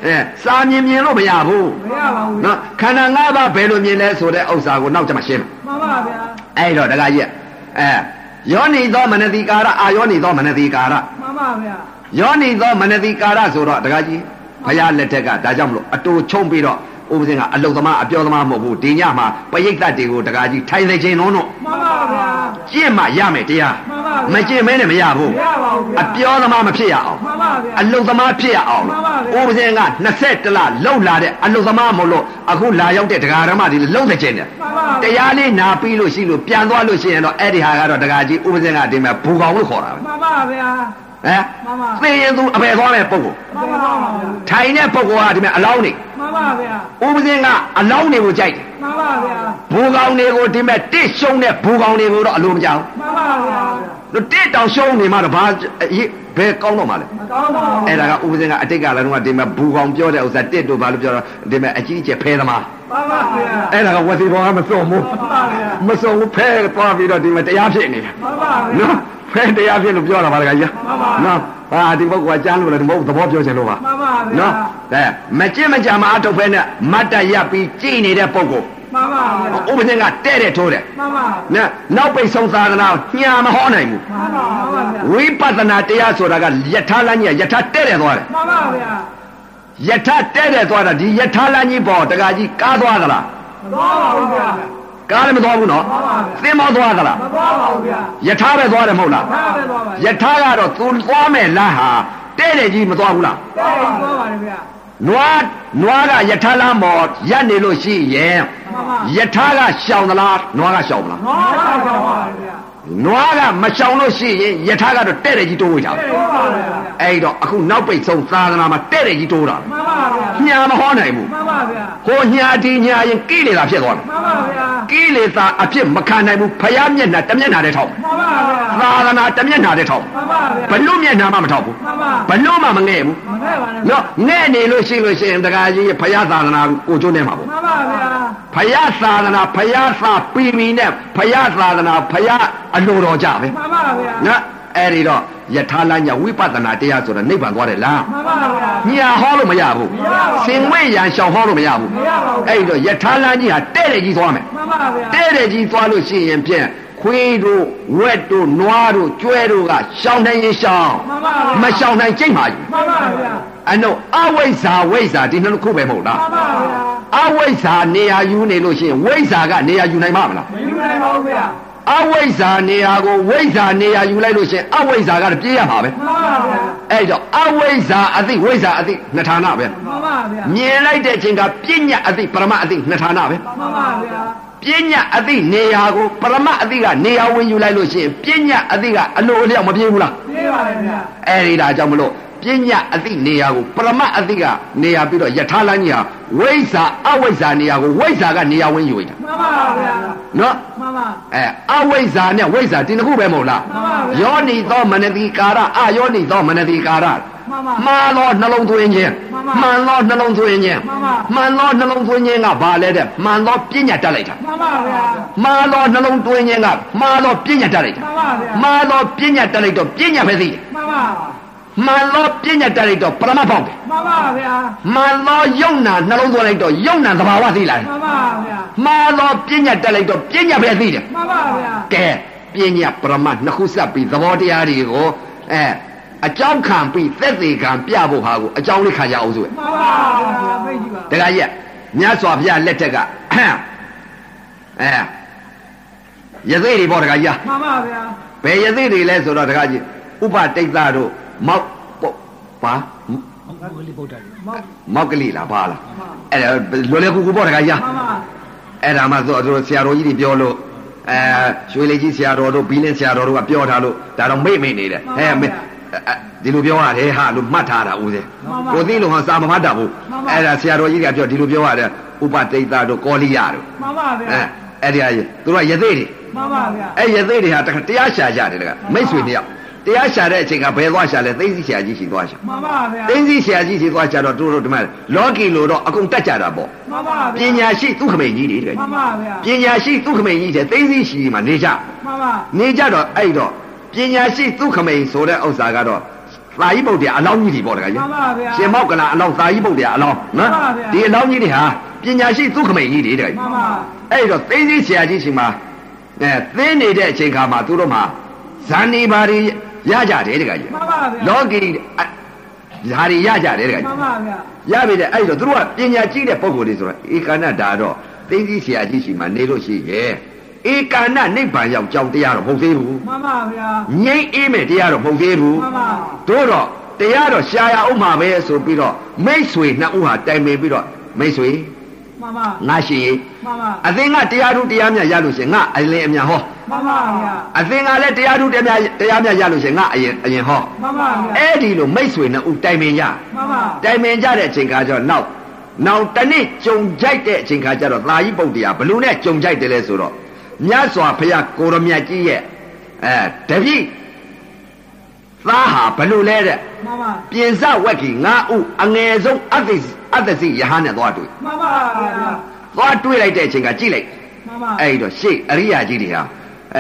စာမြင်မြင်လို့မရဘူးမရပါဘူးဗျာနော်ခန္ဓာ၅ပါးဘယ်လိုမြင်လဲဆိုတဲ့ဥစ္စာကိုနောက်ကျမှရှင်းမှန်ပါဗျာအဲ့တော့တခါကြီးယောနိသောမနတိကာရအာယောနိသောမနတိကာရမှန်ပါဗျာယောနိသောမနတိကာရဆိုတော့တခါကြီးဘုရားလက်ထက်ကဒါကြောင့်မလို့အတူချုံပြီးတော့ဥပဇင်ကအလုသမားအပြောသမားမဟုတ်ဘူးဒီညမှာပရိသတ်တွေကိုတခါကြီးထိုင်နေခြင်းလုံးတော့မှန်ပါဗျာကျင့်မှရမယ်တရားမှန်ပါမကျင့်မဲနဲ့မရဘူးမရပါဘူးဗျာအပြောသမားမဖြစ်ရအောင်မှန်ပါဗျာအလုသမားဖြစ်ရအောင်မှန်ပါဗျာဥပဇင်က21လလောက်လာတဲ့အလုသမားမလို့အခုလာရောက်တဲ့တရားဓမ္မတွေလုံးသက်ခြင်းတယ်မှန်ပါဗျာတရားလေးနာပြီးလို့ရှိလို့ပြန်သွားလို့ရှိရင်တော့အဲ့ဒီဟာကတော့တရားကြီးဥပဇင်ကဒီမဲ့ဘူကောင်လို့ခေါ်တာပဲမှန်ပါဗျာဟမ်မှန်ပါသိရင်သူအပယ်သွားတဲ့ပုဂ္ဂိုလ်မှန်ပါဗျာထိုင်တဲ့ပုဂ္ဂိုလ်ကဒီမဲ့အလောင်းနေမှန်ပါဗျာဥပဇင်ကအလောင်းတွေကိုကြိုက်တယ်မှန်ပါဗျာဘူကောင်တွေကိုဒီမဲ့တစ်ရှုံးတဲ့ဘူကောင်တွေကိုတော့အလိုမကြောက်မှန်ပါဗျာဘူးတစ်တောင်ရှုံးနေမှတော့ဘာဘယ်ကောင်းတော့မှလဲမကောင်းပါဘူးအဲ့ဒါကဥပဇင်ကအတိတ်ကလည်းတော့ဒီမဲ့ဘူကောင်ပြောတဲ့ဥစ္စာတစ်တို့ဘာလို့ပြောတော့ဒီမဲ့အကြီးအကျယ်ဖဲသမားမှန်ပါဗျာအဲ့ဒါကဝစီဘောကမစုံဘူးမှန်ပါဗျာမစုံဘူးဖဲသွားပြီးတော့ဒီမဲ့တရားဖြစ်နေတယ်မှန်ပါဗျာနော်ဖဲတရားဖြစ်လို့ပြောတာပါလေကြီးမှန်ပါနော်ဟာဒီပုဂ္ဂိုလ်ကကြားလို့လည်းဒီပုဂ္ဂိုလ်သဘောပြောချင်လို့ပါမှန်ပါဗျာနော်မကြင့်မကြမှာအထုတ်ဖဲနဲ့မတ်တရပ်ပြီးကြည်နေတဲ့ပုဂ္ဂိုလ်မှန်ပါဗျာဥပဇင်ကတဲ့တဲ့ထိုးတယ်မှန်ပါနော်နောက်ပိတ်ဆုံးသာသနာညာမဟောနိုင်ဘူးမှန်ပါဗျာဝိပဿနာတရားဆိုတာကယထာလမ်းကြီးယထာတဲ့တဲ့သွားတယ်မှန်ပါဗျာယထာတဲ့တဲ့သွားတာဒီယထာလမ်းကြီးပေါ်တကကြီးကားသွားသလားမသွားပါဘူးဗျာကားလည်းမသွားဘူးနော်သင်္ဘောသွားသလားမသွားပါဘူးဗျာယထာပဲသွားတယ်မဟုတ်လားဒါပဲသွားပါယထာကတော့သူသွားမဲ့လမ်းဟာတဲ့တဲ့ကြီးမသွားဘူးလားတဲ့သွားပါတယ်ဗျာနွားကယထာလမ်းပေါ်ရပ်နေလို့ရှိရင်မှန်ပါယထာကရှောင်သလားနွားကရှောင်မလားဟောတာကြောက်ပါတယ်ဗျာနွားကမရှောင်လို့ရှိရင်ယထာကတော့တဲ့တဲ့ကြီးတိုးဝေးတာပဲတဲ့ပါတယ်ဗျာအဲ့တော့အခုနောက်ပိတ်ဆုံးသာသနာမှာတဲ့တဲ့ကြီးတိုးတာမှန်ပါဗျာညာမဟောနိုင်ဘူးမှန်ပါဗျာဟိုညာဒီညာရင်ကိလေသာဖြစ်သွားတယ်မှန်ပါဗျာကိလေသာအဖြစ်မခံနိုင်ဘူးဖယားမျက်နှာတစ်မျက်နှာတည်းထောက်မှန်ပါဗျာသာသနာတစ်မျက်နှာတည်းထောက်မှန်ပါဗျာဘလို့မျက်နှာမှမထောက်ဘူးမှန်ပါဘလို့မှမငဲ့ဘူးမနဲ့ပါနဲ့နော်ငဲ့နေလို့ရှိရင်တခါကြီးဖယားသာသနာကိုကျိုးနေမှာပေါ့မှန်ပါဗျာဖယားသာသနာဖယားသာပြီးပြီနဲ့ဖယားသာသနာဖယားအလိုတော်ကြပဲမှန်ပါဗျာနော်အဲ့ဒီတော့ယထာလညာဝိပဿနာတရားဆိုတာနိဗ္ဗာန်သွားတယ်လားမှန်ပါဗျာညာဟောလို့မရဘူးစင်ဝိရန်ရှောင်ဟောလို့မရဘူးမရပါဘူးအဲ့ဒီတော့ယထာလကြီးဟာတဲ့တဲ့ကြီးသွားမယ်မှန်ပါဗျာတဲ့တဲ့ကြီးသွားလို့ရှိရင်ဖြင့်ခွေးတို့ဝက်တို့နွားတို့ကျွဲတို့ကရှောင်နိုင်ရင်ရှောင်မှန်ပါဗျာမရှောင်နိုင်ကြိတ်ပါဘူးမှန်ပါဗျာအနုအဝိဇ္ဇာဝိဇ္ဇာဒီနှစ်ခုပဲမဟုတ်လားမှန်ပါဗျာအဝိဇ္ဇာနေရာယူနေလို့ရှိရင်ဝိဇ္ဇာကနေရာယူနိုင်မှာမလားမယူနိုင်ပါဘူးဗျာအဝိဇ္ဇာနေရာကိုဝိဇ္ဇာနေရာယူလိုက်လို့ရှိရင်အဝိဇ္ဇာကလည်းပြေးရမှာပဲမှန်ပါဗျာအဲ့တော့အဝိဇ္ဇာအသိဝိဇ္ဇာအသိနှစ်ဌာနပဲမှန်ပါဗျာမြင်လိုက်တဲ့အချိန်ကပညာအသိပရမအသိနှစ်ဌာနပဲမှန်ပါဗျာပညာအသိနေရာကိုပရမအသိကနေရာဝင်ယူလိုက်လို့ရှိရင်ပညာအသိကအလိုအလျောက်မပြေးဘူးလားပြေးပါလေဗျာအဲ့ဒီဒါကြောင့်မလို့ပညာအသိနေရာကိုပရမအသိကနေရာပြီးတော့ယထာလန်းကြီးဟာဝိဇ္ဇာအဝိဇ္ဇာနေရာကိုဝိဇ္ဇာကနေရာဝင်ယူလိုက်တာမှန်ပါဗျာနော်မှန်ပါအဝိဇ္ဇာနဲ့ဝိဇ္ဇာဒီနှစ်ခုပဲမဟုတ်လားမှန်ပါဗျာယောနိသောမနတိကာရအယောနိသောမနတိကာရမှန်ပါမှားသောနှလုံးသွင်းခြင်းမှန်ပါမှန်သောနှလုံးသွင်းခြင်းမှန်ပါမှန်သောနှလုံးသွင်းခြင်းကဘာလဲတဲ့မှန်သောပညာတတ်လိုက်တာမှန်ပါဗျာမှားသောနှလုံးသွင်းခြင်းကမှားသောပညာတတ်လိုက်တာမှန်ပါဗျာမှားသောပညာတတ်လိုက်တော့ပညာပဲသိတယ်မှန်ပါမှန်သောပညာတတ်လိုက်တော့ပရမတ်ပေါက်တယ်မှန်ပါဗျာမှန်သောယုံနာနှလုံးသွင်းလိုက်တော့ယုံနာသဘာဝသိလာတယ်မှန်ပါဗျာမှားသောပညာတတ်လိုက်တော့ပညာပဲသိတယ်မှန်ပါဗျာကဲပညာပရမတ်နှစ်ခုစပ်ပြီးသဘောတရားတွေကိုအကြောင်းခံပြီးသက်သေခံပြဖို့ဟာကိုအကြောင်းလေးခံရအောင်ဆိုရမှန်ပါဗျာသိကြည့်ပါတခါကြီးမြတ်စွာဘုရားလက်ထက်ကယသိတွေပေါ့တခါကြီးမှန်ပါဗျာဘယ်ယသိတွေလဲဆိုတော့တခါကြီးဥပတိတ်္တတို့မောက်ပါမောက်မောက်ကလေးလားပါလားအဲ့ဒါလွယ်လွယ်ကူကူပေါ့တခါကြီးမှန်ပါအဲ့ဒါမှဆိုတော့ဆရာတော်ကြီးတွေပြောလို့ရွှေလေးကြီးဆရာတော်တို့ဘီလင်းဆရာတော်တို့ကပြောထားလို့ဒါတော့မိတ်နေတယ်ဒီလိုပြောရတယ်ဟာလို့မှတ်ထားတာဦးစေကိုသိလို့ဟာစာမမှတ်တာဘူးအဲ့ဒါဆရာတော်ကြီးကပြောဒီလိုပြောရတယ်ဥပတိတ်္တတို့ကောလိယတို့မှန်ပါဗျာအဲ့ဒီအရေးသူတို့ကယသိတွေမှန်ပါဗျာအဲ့ယသိတွေဟာတရားရှာကြတယ်တကမိတ်ဆွေတယောက်တရားရှာတဲ့အချိန်ကဘယ်သွားရှာလဲသိသိဆရာကြီးရှိသွားရှာမှန်ပါဗျာသိသိဆရာကြီးရှိသွားရှာတော့တို့ဒီမှာလောကီလိုတော့အကုန်တက်ကြတာပေါ့မှန်ပါပဗျာညာရှိသူခမိန်ကြီးတွေတကမှန်ပါဗျာပညာရှိသူခမိန်ကြီးတဲ့သိသိရှိမှနေကြမှန်ပါနေကြတော့အဲ့တော့ပညာရှိသူခမိန်ဆိုတဲ့ဥစ္စာကတော့သာယီပုတ်တရားအလောင်းကြီးတွေပေါ့တကကြီးရှင်မောက်ကလာအလောင်းသာယီပုတ်တရားအလောင်းနော်ဒီအလောင်းကြီးတွေဟာပညာရှိသုခမိန်ကြီးတွေတကကြီးအဲ့တော့သိသိဆရာကြီးရှင်မှာသင်းနေတဲ့အချိန်ခါမှာသူတို့မှာဇန်နေပါတွေရကြတယ်တကကြီးလောကီဓာရီရကြတယ်တကကြီးရပြီတဲ့အဲ့တော့သူတို့ကပညာကြီးတဲ့ပုဂ္ဂိုလ်တွေဆိုတော့ဧကဏဒါတော့သိသိဆရာကြီးရှင်မှာနေလို့ရှိရဲ့ဧကဏနိဗ္ဗာန်ရောက်ကြောင်းတရားတော့မဟုတ်သေးဘူးမှန်ပါဗျာငြိမ်းအေးမဲ့တရားတော့မဟုတ်သေးဘူးမှန်ပါတို့တော့တရားတော့ရှားရအောင်မှာပဲဆိုပြီးတော့မိတ်ဆွေနှစ်ဦးဟာတိုင်ပင်ပြီးတော့မိတ်ဆွေမှန်ပါငါရှိရင်မှန်ပါအသင်ကတရားထူးတရားမြတ်ရလို့ရှင်ငါအလင်းအမြန်ဟောမှန်ပါဗျာအသင်ကလည်းတရားထူးတရားမြတ်ရလို့ရှင်ငါအရင်ဟောမှန်ပါဗျာအဲ့ဒီလိုမိတ်ဆွေနှစ်ဦးတိုင်ပင်ရမှန်ပါတိုင်ပင်ကြတဲ့အချိန်ခါကျတော့နောက်တနေ့ကြုံကြိုက်တဲ့အချိန်ခါကျတော့သာယီပုတ်တရားဘလူနဲ့ကြုံကြိုက်တယ်လဲဆိုတော့မြတ်စွာဘုရားကိုရမြတ်ကြီးရဲ့တပည့်သားဟာဘလူလဲတဲ့မှန်ပါပြင်စဝက်ကြီးငါဥအငယ်ဆုံးအတ္တစီယဟန်နဲ့သွားတွေ့မှန်ပါဗျာသွားတွေ့လိုက်တဲ့အချိန်ကကြည့်လိုက်မှန်ပါအဲ့တော့ရှေ့အရိယာကြီးတွေဟာ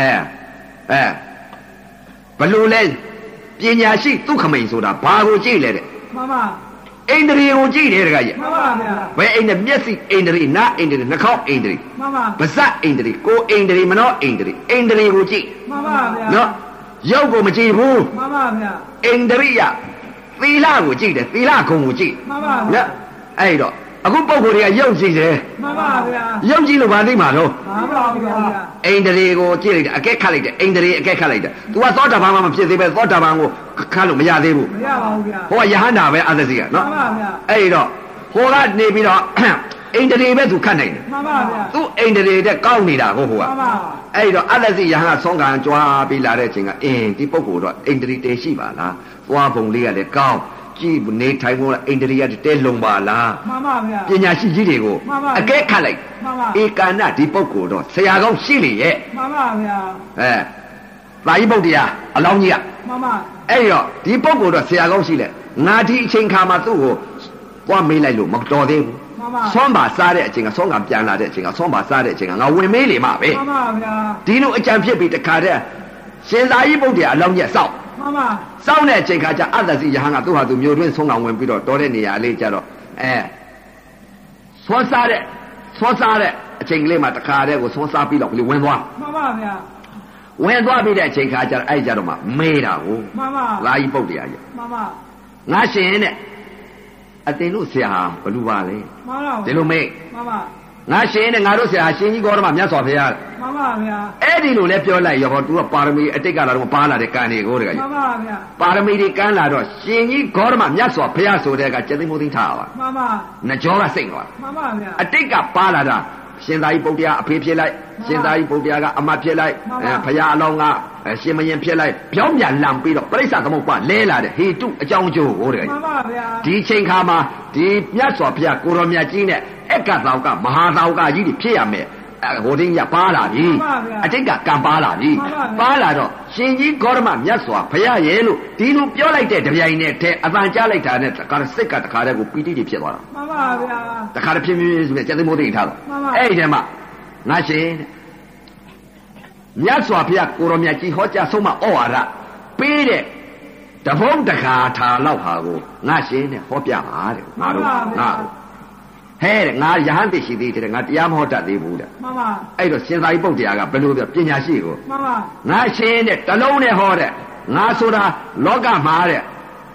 ဘလူလဲပညာရှိသုခမိန်ဆိုတာဘာကိုကြည့်လဲတဲ့မှန်ပါအိန္ဒြေကိုကြည့်တယ်တခါကြီးမှန်ပါဗျာဘယ်အိန္ဒြေမျက်စိအိန္ဒြေနားအိန္ဒြေနှာခေါင်းအိန္ဒြေမှန်ပါပါဇက်အိန္ဒြေကိုအိန္ဒြေမနောအိန္ဒြေကိုကြည့်မှန်ပါဗျာနော်ရုပ်ကိုမကြည့်ဘူးမှန်ပါဗျာအိန္ဒြိယသီလကိုကြည့်တယ်သီလဂုဏ်ကိုကြည့်မှန်ပါဗျာအဲ့တော့အခုပုဂ္ဂိုလ်တွေကရုပ်ကြည့်တယ်မှန်ပါဗျာရုပ်ကြည့်လို့ဘာသိမှာတော့မှန်ပါဗျာအိန္ဒြေကိုကြည့်လိုက်တယ်အကဲခတ်လိုက်တယ်အိန္ဒြေအကဲခတ်လိုက်တယ် तू ကသောတာပန်မှမဖြစ်သေးပဲသောတာပန်ကိုခတ်လို့မရသေးဘူးမရပါဘူးဗျာဟိုကယဟန္တာပဲအသစီကနော်မှန်ပါဗျာအဲ့တော့ဟိုကနေပြီးတော့အိန္ဒြေပဲသူခတ်နိုင်တယ်မှန်ပါဗျာသူအိန္ဒြေတဲ့ကောင်းနေတာဟိုကမှန်ပါအဲ့တော့အသစီယဟန်ကဆုံးခံကြွားပြီးလာတဲ့အချိန်ကဒီပုဂ္ဂိုလ်တော့အိန္ဒြေတေရှိပါလားသွားပုံလေးကလည်းကောင်းကြည့်နေထိုင်ဖို့အိန္ဒြေကတဲလုံပါလားမှန်ပါဗျာပညာရှိကြီးတွေကိုအကဲခတ်လိုက်မှန်ပါဧကဏဒီပုဂ္ဂိုလ်တော့ဆရာကောင်းရှိလေရဲ့မှန်ပါဗျာသာယီပုတ်တရားအလောင်းကြီးကမှန်ပါအဲ့တော့ဒီပုဂ္ဂိုလ်တော့ဆရာကောင်းရှိလေငါဒီအချိန်ခါမှာသူ့ကိုသွားမေးလိုက်လို့မတော်သေးဘူးဆွမ်းပါစားတဲ့အချိန်ကဆွမ်းကပြန်လာတဲ့အချိန်ကဆွမ်းပါစားတဲ့အချိန်ကငါဝင်မေးလေမှပဲမှန်ပါဗျာဒီလိုအကြံဖြစ်ပြီးတခါတည်းရှင်သာယီပုတ်တရားအလောင်းကြီးစောက်မှန်ပါစောင်းတဲ့အချိန်ခါကျအတ္တစီယဟန်ကသူ့ဟာသူမျိုးတွင်းဆုံးအောင်ဝင်ပြီးတော့တော်တဲ့နေရာလေးကျတော့ဆွမ်းစားတဲ့အချိန်ကလေးမှာတခါတည်းကိုဆွမ်းစားပြီးတော့ကလေးဝင်သွားမှန်ပါဗျာဝင်သွားပြီးတဲ့အချိန်ခါကျတော့အဲ့ကြတော့မှမေးတာကိုမှန်ပါလာယီပုတ်တရားကြီးမှန်ပါငါရှင်တဲ့အတင်လို့ဆရာဘလူပါလေမှန်ပါဒီလိုမေးမှန်ပါငါရှင်နဲ့ငါတို့ဆရာရှင်ကြီးကောဓမမြတ်စွာဘုရားမှန်ပါဗျာအဲ့ဒီလိုလဲပြောလိုက်ရောသူကပါရမီအတိတ်ကလာတော့ပါလာတဲ့ကံတွေကိုတကကြီးမှန်ပါဗျာပါရမီတွေကမ်းလာတော့ရှင်ကြီးကောဓမမြတ်စွာဘုရားဆိုတဲ့ကကျက်သိမိုးသိထားပါမှန်ပါနှကြောကစိတ်သွားမှန်ပါဗျာအတိတ်ကပါလာတာရှင်သာယီပုတ်တရားအဖေဖြစ်လိုက်ရှင်သာယီပုတ်တရားကအမတ်ဖြစ်လိုက်ဘုရားအလောင်းကရှင်မရင်ဖြစ်လိုက်ပြောင်းပြန်လံပြီးတော့ပြိဿသမုပ္ပါလဲလာတဲ့ဟေတုအကြောင်းကျိုးဟိုတကကြီးမှန်ပါဗျာဒီချိန်ခါမှာဒီမြတ်စွာဘုရားကိုရောမြတ်ကြီးနဲ့အက္ကသောကမဟာသောကကြီးတွေဖြစ်ရမယ်ဟိုတင်းကပါလာပြီအတိတ်ကကံပါလာပြီပါလာတော့ရှင်ကြီးဂေါရမမြတ်စွာဘုရားရဲ့လို့ဒီလိုပြောလိုက်တဲ့တပြိုင်နဲ့တဲ့အပန်ကြားလိုက်တာနဲ့တခါစိတ်ကတခါတည်းကိုပီတိတွေဖြစ်သွားတာမှန်ပါဗျာတခါတည်းဖြစ်ဆိုပြီးကျက်သိမိုးသိထားတော့အဲ့ဒီထဲမှာငါရှင်မြတ်စွာဘုရားကိုရောမြတ်ကြီးဟောကြားဆုံးမဩဝါဒပေးတဲ့တဘုံတခါထာလောက်ဟာကိုငါရှင်နဲ့ဟောပြပါတဲ့ငါတို့ငါဟဲ့ငါယဟန်သိရှိသေးတယ်ငါတရားမဟောတတ်သေးဘူးတဲ့မှန်ပါအဲ့တော့ရှင်သာယီပုတ်တရားကဘယ်လိုပြောပညာရှိကိုမှန်ပါငါရှင်တဲ့တလုံးနဲ့ဟောတဲ့ငါဆိုတာလောကမှာတဲ့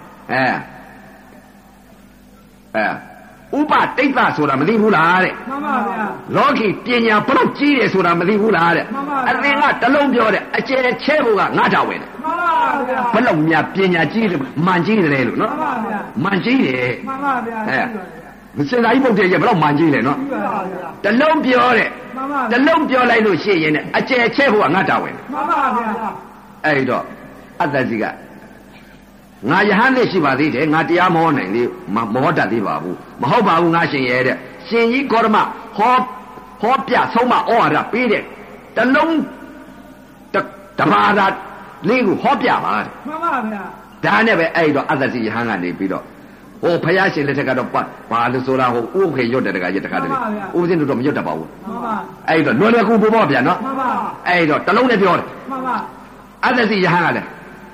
ဥပတိတ်္တဆိုတာမသိဘူးလားတဲ့မှန်ပါဗျာလောကီပညာဘလို့ကြီးတယ်ဆိုတာမသိဘူးလားတဲ့အသင်ကတလုံးပြောတဲ့အကျယ်ချဲဖို့ကငါတောင်းဝင်တယ်မှန်ပါဗျာဘလို့များပညာကြီးတယ်မှန်ကြီးတယ်လို့နော်မှန်ပါဗျာမှန်ကြီးတယ်မှန်ပါဗျာမစင်သာကြီးပုတ်တယ်ရဘလို့မှန်ကြီးတယ်နော်တလုံးပြောတဲ့တလုံးပြောလိုက်လို့ရှိရင်အကျယ်ချဲဖို့ကငါတောင်းဝင်တယ်မှန်ပါဗျာအဲ့တော့အတ္တစီကငါယဟန်လေးရှိပါသေးတယ်ငါတရားမဟောနိုင်သေးမဟောတတ်သေးပါဘူးမဟုတ်ပါဘူးငါရှင်ရဲ့တဲ့ရှင်ကြီးဂေါရမဟောပြဆုံးမဩဝါဒပေးတဲ့တလုံးတဘာသာလေးကိုဟောပြပါတဲ့မှန်ပါဗျာဒါနဲ့ပဲအဲ့တော့အတ္တစီယဟန်ကနေပြီးတော့ဟိုဘုရားရှင်လက်ထက်ကတော့ဘာလို့ဆိုတာဟိုဥခေရွတ်တဲ့တကကြီးတခါတည်းဥပဇင်းတို့တော့မရွတ်တတ်ပါဘူးမှန်ပါအဲ့တော့လွယ်လွယ်ကူကူပေါ့ဗျာနော်မှန်ပါအဲ့တော့တလုံးနဲ့ပြောတယ်မှန်ပါအတ္တစီယဟန်ကလည်းတ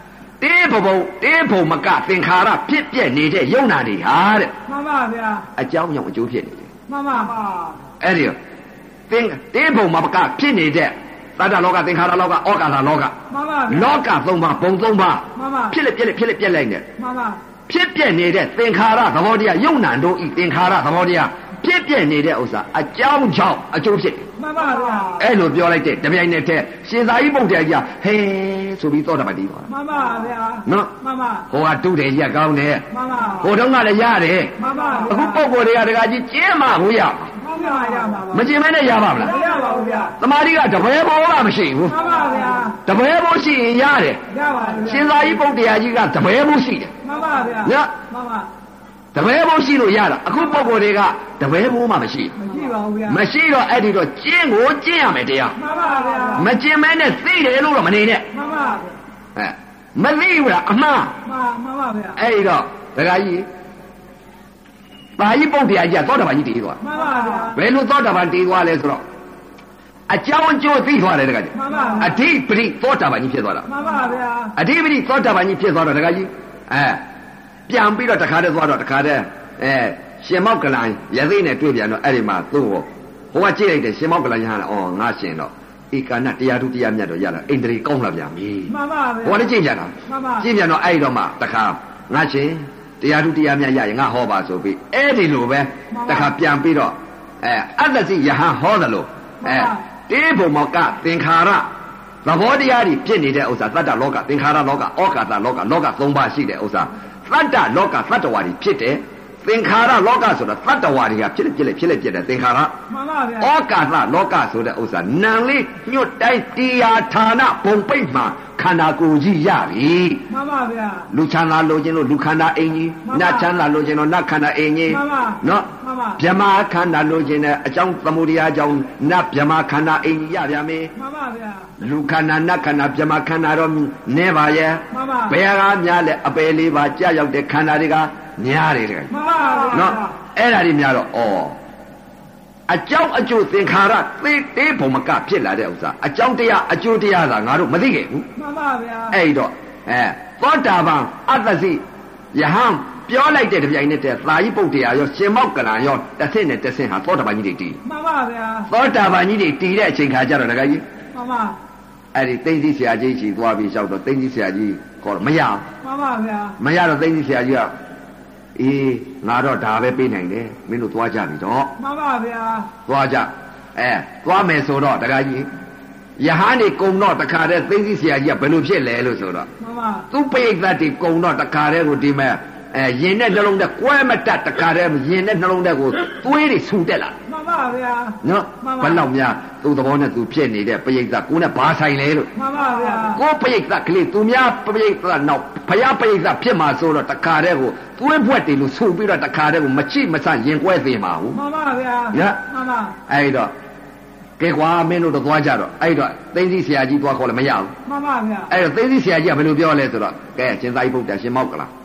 တေးဘုံမကသင်္ခါရဖြစ်ပြနေတဲ့ယုံနာတွေဟာတဲ့မှန်ပါဗျာအကြောင်းကြောင့်အကျိုးဖြစ်နေတယ်မှန်ပါပါအဲ့ဒီတေးဘုံမကဖြစ်နေတဲ့သတ္တလောကသင်္ခါရလောကဩကာသလောကမှန်ပါလောက3ပါးဘုံ3ပါးမှန်ပါဖြစ်လက်ပြက်လိုက်နေမှန်ပါဖြစ်ပြနေတဲ့သင်္ခါရသဘောတရားယုံနာတို့ဤသင်္ခါရသဘောတရားဖြစ်ပြနေတဲ့ဥစ္စာအကြောင်းကြောင့်အကျိုးဖြစ်တယ်မှန်ပါဗျာအဲ့လိုပြောလိုက်တဲ့တပြိုင်နက်တည်းရှင်သာရိပုတ္တရာကြီးဟဲဆိုပြီးသောတာပန်တည်သွားမှန်ပါဗျာနော်မှန်ပါဟိုကတုတယ်ကြီးကောင်းတယ်မှန်ပါဟိုတုန်းကလည်းရတယ်မှန်ပါအခုပုံကိုယ်တွေကတကကြီးကျင်းမှဟိုရမှန်ပါရပါပါမကျင်းမဲနဲ့ရပါမလားမရပါဘူးဗျာသမာဓိကတပွဲဘောကမရှိဘူးမှန်ပါဗျာတပွဲဘောရှိရင်ရတယ်ရပါဗျာရှင်သာရိပုတ္တရာကြီးကတပွဲဘောရှိတယ်မှန်ပါဗျာနော်မှန်ပါတပွဲဘောရှိလို့ရတာအခုပုံကိုယ်တွေကတပွဲဘောမှမရှိမရှိပါဘူးဗျာမရှိတော့အဲ့ဒီတော့ကျင်းကိုကျင်းရမယ်တရားမှန်ပါဗျာမကျင်းမဲနဲ့သိတယ်လို့တော့မနေနဲ့မှန်ပါဗျာအဲမသိဘူးလားအမှားမှန်ပါဗျာအဲ့ဒီတော့ဒကာကြီးသာရိပုတ္တရာကြီးကသောတာပန်ကြီးတည်သွားမှန်ပါဗျာဘယ်လိုသောတာပန်တည်သွားလဲဆိုတော့အကြောင်းအကျိုးသိသွားတယ်ဒကာကြီးမှန်ပါအဓိပတိသောတာပန်ကြီးဖြစ်သွားတာမှန်ပါဗျာအဓိပတိသောတာပန်ကြီးဖြစ်သွားတော့ဒကာကြီးပြန်ပြီးတော့တခါတည်းသွားတော့တခါတည်းရှင်မောက်ကလန်ရသေးနဲ့တွေ့ပြန်တော့အဲ့ဒီမှာသူ့ဟိုကကြည့်လိုက်တယ်ရှင်မောက်ကလန်ရဟန်းအော်ငါရှင်တော့ဧကနတရားထုတရားမြတ်တော့ရတာအိန္ဒြေကောင်းလာပြန်ပြီမှန်ပါဗျာဟိုကလည်းကြည့်ကြတာမှန်ပါကြည့်ပြန်တော့အဲ့ဒီတော့မှတခါငါရှင်တရားထုတရားမြတ်ရရင်ငါဟောပါဆိုပြီးအဲ့ဒီလိုပဲတခါပြန်ပြီးတော့အတ္တစီယဟန်ဟောတယ်လို့တေးဘုံမောကသင်္ခါရသဘောတရားတွေဖြစ်နေတဲ့ဥစ္စာသတ္တလောကသင်္ခါရလောကဩကာသလောကလောက3ပါးရှိတဲ့ဥစ္စာသတ္တလောကသတ္တဝါတွေဖြစ်တယ်သင်္ခါရလောကဆိုတာသတ္တဝါတွေကဖြစ်လက်ဖြစ်တဲ့သင်္ခါရမှန်ပါဗျာဩကာသလောကဆိုတဲ့ဥစ္စာနံလေးညွတ်တိုင်းတရားဌာနဘုံပိတ်မှာခန္ဓာကိုယ်ကြီးရပြီမှန်ပါဗျာလူချမ်းသာလိုချင်လို့လူခန္ဓာအင်ကြီးနတ်ချမ်းသာလိုချင်လို့နတ်ခန္ဓာအင်ကြီးမှန်ပါနော်မှန်ပါဗြဟ္မာခန္ဓာလိုချင်တဲ့အကြောင်းသမုဒိယအကြောင်းနတ်ဗြဟ္မာခန္ဓာအင်ကြီးရပြန်ပြီမှန်ပါဗျာလူခန္ဓာနတ်ခန္ဓာဗြဟ္မာခန္ဓာတော့နည်းပါရဲ့မှန်ပါဘယ်ဟာများလဲအပယ်လေးပါကြာရောက်တဲ့ခန္ဓာတွေကများတယ်တဲ့မှန်ပါဗျာနော်အဲ့ဒါတွေများတော့အကြောင်းအကျိုးသင်္ခါရသေးဘုံမကဖြစ်လာတဲ့ဥစ္စာအကြောင်းတရားအကျိုးတရားသာငါတို့မသိခဲ့ဘူးမှန်ပါဗျာအဲ့တော့သောတာပန်အတ္တစီယဟန်ပြောလိုက်တဲ့တပြိုင်နက်တည်းသာရိပုတ္တရာရောရှင်မောက်ကလန်ရောတစ်ဆင့်နဲ့တစ်ဆင့်ဟာသောတာပန်ကြီးတွေတည်မှန်ပါဗျာသောတာပန်ကြီးတွေတည်တဲ့အချိန်ခါကျတော့ဒကာကြီးမှန်ပါအဲ့ဒီသိသိဆရာကြီးကြီးသွားပြီးလျှောက်တော့သိသိဆရာကြီးခေါ်တော့မရမှန်ပါဗျာမရတော့သိသိဆရာကြီးကအေးငါတော့ဒါပဲပေးနိုင်တယ်မင်းတို့သွားကြပြီတော့မှန်ပါဗျာသွားကြသွားမယ်ဆိုတော့တခါကြီးယဟန်နေကုံတော့တခါတည်းသိသိဆရာကြီးကဘယ်လိုဖြစ်လဲလို့ဆိုတော့မှန်ပါသူ့ပိဋကတ်တွေကုံတော့တခါတည်းကိုဒီမဲ့ရင်နဲ့နှလုံးနဲ့ကွဲမတတ်တခါတည်းရင်နဲ့နှလုံးနဲ့ကိုသွေးတွေဆူတက်လာမှန်ပါဗျာနော်ဘယ်လောက်များသူ့သဘောနဲ့သူဖြစ်နေတဲ့ပိဋကတ်ကိုနဲ့ဘာဆိုင်လဲလို့မှန်ပါဗျာကိုပိဋကတ်ကလေးသူများပိဋကတ်နောက်ဘုရားပိဋကတ်ဖြစ်မှာဆိုတော့တခါတည်းကိုသွေးဘွက်တွေလို့ဆူပြီးတော့တခါတည်းကိုမချိမဆန့်ရင်ကွဲသေးမှာဘူးမှန်ပါဗျာနော်မှန်ပါအဲ့တော့ကဲကွာမင်းတို့တော့သွားကြတော့အဲ့တော့သိသိဆရာကြီးသွားခေါ်လည်းမရဘူးမှန်ပါဗျာအဲ့တော့သိသိဆရာကြီးကဘယ်လိုပြောလဲဆိုတော့ကဲရှင်သာရိပုတ္တရာရှင်မောက်ကလား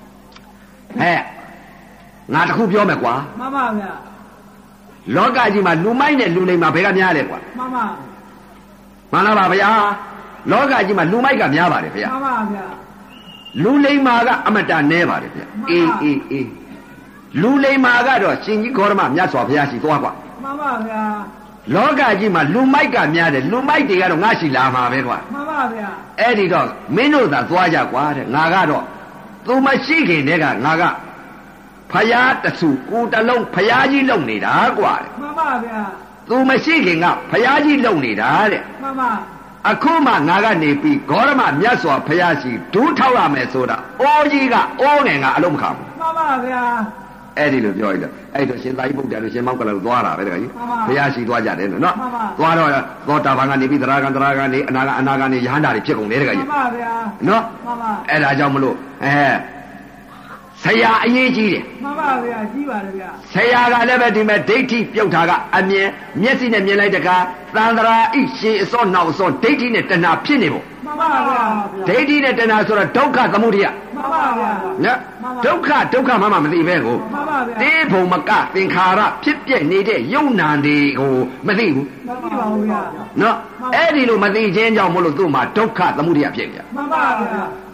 ငါတခုပြောမယ်ကွာမှန်ပါဗျာလောကကြီးမှာလူမိုက်နဲ့လူလိမ်မှာဘယ်ကများလဲကွာမှန်ပါမှန်လားပါဗျာလောကကြီးမှာလူမိုက်ကများပါတယ်ဗျာမှန်ပါဗျာလူလိမ်မာကအမတန်နဲပါတယ်ဗျာအေးလူလိမ်မာကတော့ရှင်ကြီးဂေါရမမြတ်စွာဘုရားရှိသွားကွာမှန်ပါဗျာလောကကြီးမှာလူမိုက်ကများတယ်လူမိုက်တွေကတော့ငါရှိလာမှာပဲကွာမှန်ပါဗျာအဲ့ဒီတော့မင်းတို့သာသွားကြကွာတဲ့ငါကတော့သူမရှိခင်တည်းကငါကဖယားတဆူကိုတလုံးဖယားကြီးလုံနေတာကွာတဲ့မှန်ပါဗျာသူမရှိခင်ကဖယားကြီးလုံနေတာတဲ့မှန်ပါအခုမှငါကနေပြီးဂေါရမမြတ်စွာဘုရားရှိဒူးထောက်ရမယ်ဆိုတာအိုးကြီးကအိုးငယ်ကအလုံးမခံဘူးမှန်ပါဗျာအဲ့ဒီလိုပြောရည်အဲ့တော့ရှင်သာရိပုတ္တရာနဲ့ရှင်မောက်ကလန်သွားတာပဲတခါကြီးဘုရားရှိသွားကြတယ်နော်သွားတော့သောတာပန်ကနေပြီးသရဂံနေအနာဂံနေယဟန္တာတွေဖြစ်ကုန်တယ်တခါမှကြီးန်ပါဗျာနော်မှန်ပါအဲ့ဒါကြောင့်မလို့ဆရာအရေးကြီးတယ်မှန်ပါဗျာကြီးပါတယ်ဗျာဆရာကလည်းပဲဒီမဲ့ဒိဋ္ဌိပြုတ်တာကအမြင်မျက်စိနဲ့မြင်လိုက်တကားသန္တရာဣရှေအစောနောက်အစောဒိဋ္ဌိနဲ့တဏှာဖြစ်နေဖို့မှန်ပါဗျာဒိဋ္ဌိနဲ့တဏှာဆိုတော့ဒုက္ခသမုဒယမှန်ပါဗျာနော်ဒုက္ခမှမသိပဲကိုမှန်ပါဗျာတေးဘုံမကသင်္ခါရဖြစ်ပြနေတဲ့ယုံနာတွေကိုမသိဘူးမသိပါဘူးဗျာနော်အဲ့ဒီလိုမသိခြင်းကြောင့်မလို့သူ့မှာဒုက္ခသမုဒယဖြစ်ကြမှန်ပါဗျာဒ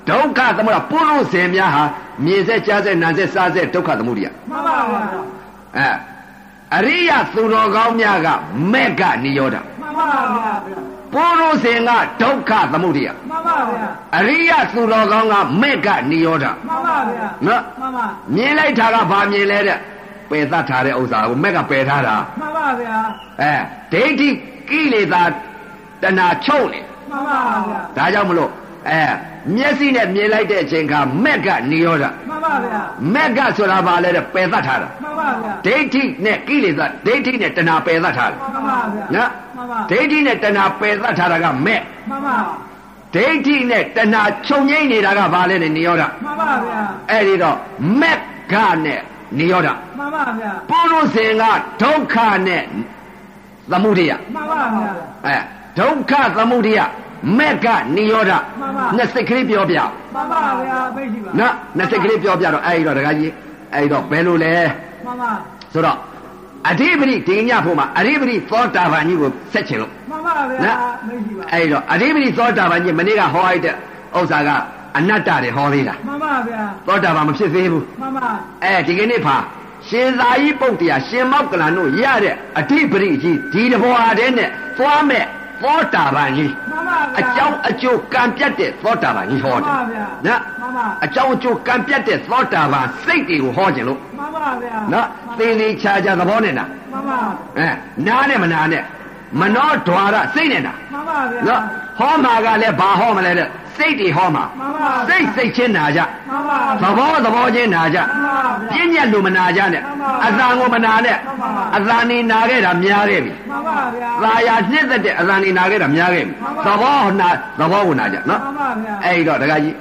ဒုက္ခသမုဒယပုရုဇဉ်များဟာမြင်စေကြားစေနာစေစားစေဒုက္ခသမုဒယမှန်ပါဗျာအရိယသူတော်ကောင်းများကမေကနိရောဓမှန်ပါဗျာပုရုဇဉ်ကဒုက္ခသမုဒယမှန်ပါဗျာအရိယသူတော်ကောင်းကမေကနိရောဓမှန်ပါဗျာနော်မှန်ပါမြင်လိုက်တာကဘာမြင်လဲတဲ့ပယ်သတ်ထားတဲ့ဥစ္စာကိုမက်ကပယ်ထားတာမှန်ပါဗျာဒိဋ္ဌိကိလေသာတဏှာချုပ်နေမှန်ပါဗျာဒါကြောင့်မလို့မျက်စိနဲ့မြင်လိုက်တဲ့အချိန်ကမက်ကနိရောဓမှန်ပါဗျာမက်ကဆိုတာဘာလဲတဲ့ပယ်သတ်ထားတာမှန်ပါဗျာဒိဋ္ဌိနဲ့ကိလေသာဒိဋ္ဌိနဲ့တဏှာပယ်သတ်ထားတာမှန်ပါဗျာနော်မှန်ပါဒိဋ္ဌိနဲ့တဏှာပယ်သတ်ထားတာကမက်မှန်ပါဒိဋ္ဌိနဲ့တဏှာချုပ်ငိမ့်နေတာကဘာလဲနဲ့နိရောဓမှန်ပါဗျာအဲ့ဒီတော့မက်ကနဲ့နိရောဓမှန်ပါဗျာပုရုဇဉ်ကဒုက္ခနဲ့သမုဒယမှန်ပါဗျာဒုက္ခသမုဒယမက်ကနိရောဓမှန်ပါနှစ်စိတ်ကလေးပြောပြမှန်ပါဗျာသိရှိပါနော်နှစ်စိတ်ကလေးပြောပြတော့အဲ့ဒီတော့ဒကာကြီးအဲ့ဒီတော့ဘယ်လိုလဲမှန်ပါဆိုတော့အဓိပတိဒီညဖို့မှာအဓိပတိသောတာပန်ကြီးကိုဆက်ချင်လို့မှန်ပါဗျာသိရှိပါအဲ့ဒီတော့အဓိပတိသောတာပန်ကြီးမနေ့ကဟောလိုက်တဲ့ဥစ္စာကအနတ္တတွေဟောသေးတာမှန်ပါဗျာသောတာပန်မဖြစ်သေးဘူးမှန်ပါဒီကနေ့ဖာရှင်သာဤပုတ်တရားရှင်မောက်ကလန်တို့ရတဲ့အဓိပတိကြီးဒီတဘောဟာတဲ့နဲ့သွားမဲ့သောတာပန်ကြီးမှန်ပါဗျာအကြောင်းအကျိုးကံပြတ်တဲ့သောတာပန်ကြီးဟောတယ်မှန်ပါဗျာနော်မှန်ပါအကြောင်းအကျိုးကံပြတ်တဲ့သောတာပန်စိတ်တွေကိုဟောခြင်းလို့မှန်ပါဗျာနော်သေသေးချာချာသဘောနဲ့နာမှန်ပါနားနဲ့မနာနဲ့မနောဓွာရစိတ်နဲ့နာမှန်ပါဗျာနော်ဟောမှာကလည်းဘာဟောမလဲတဲ့စိတ်တွေဟောမှာမှန်ပါစိတ်ချင်းနာကြမှန်ပါသဘောချင်းနာကြမှန်ပါပြည့်ညက်လို့မနာကြနဲ့မှန်ပါအသံကိုမနာနဲ့မှန်ပါအသံနေနာခဲ့တာများခဲ့ပြီမှန်ပါဗျာသာယာနှစ်သက်တဲ့အသံနေနာခဲ့တာများခဲ့ပြီမှန်သပါဘောနာသဘောကိုနာကြနော်မှန်ပါဗျာအဲ့ဒီတော့ဒကာကြီး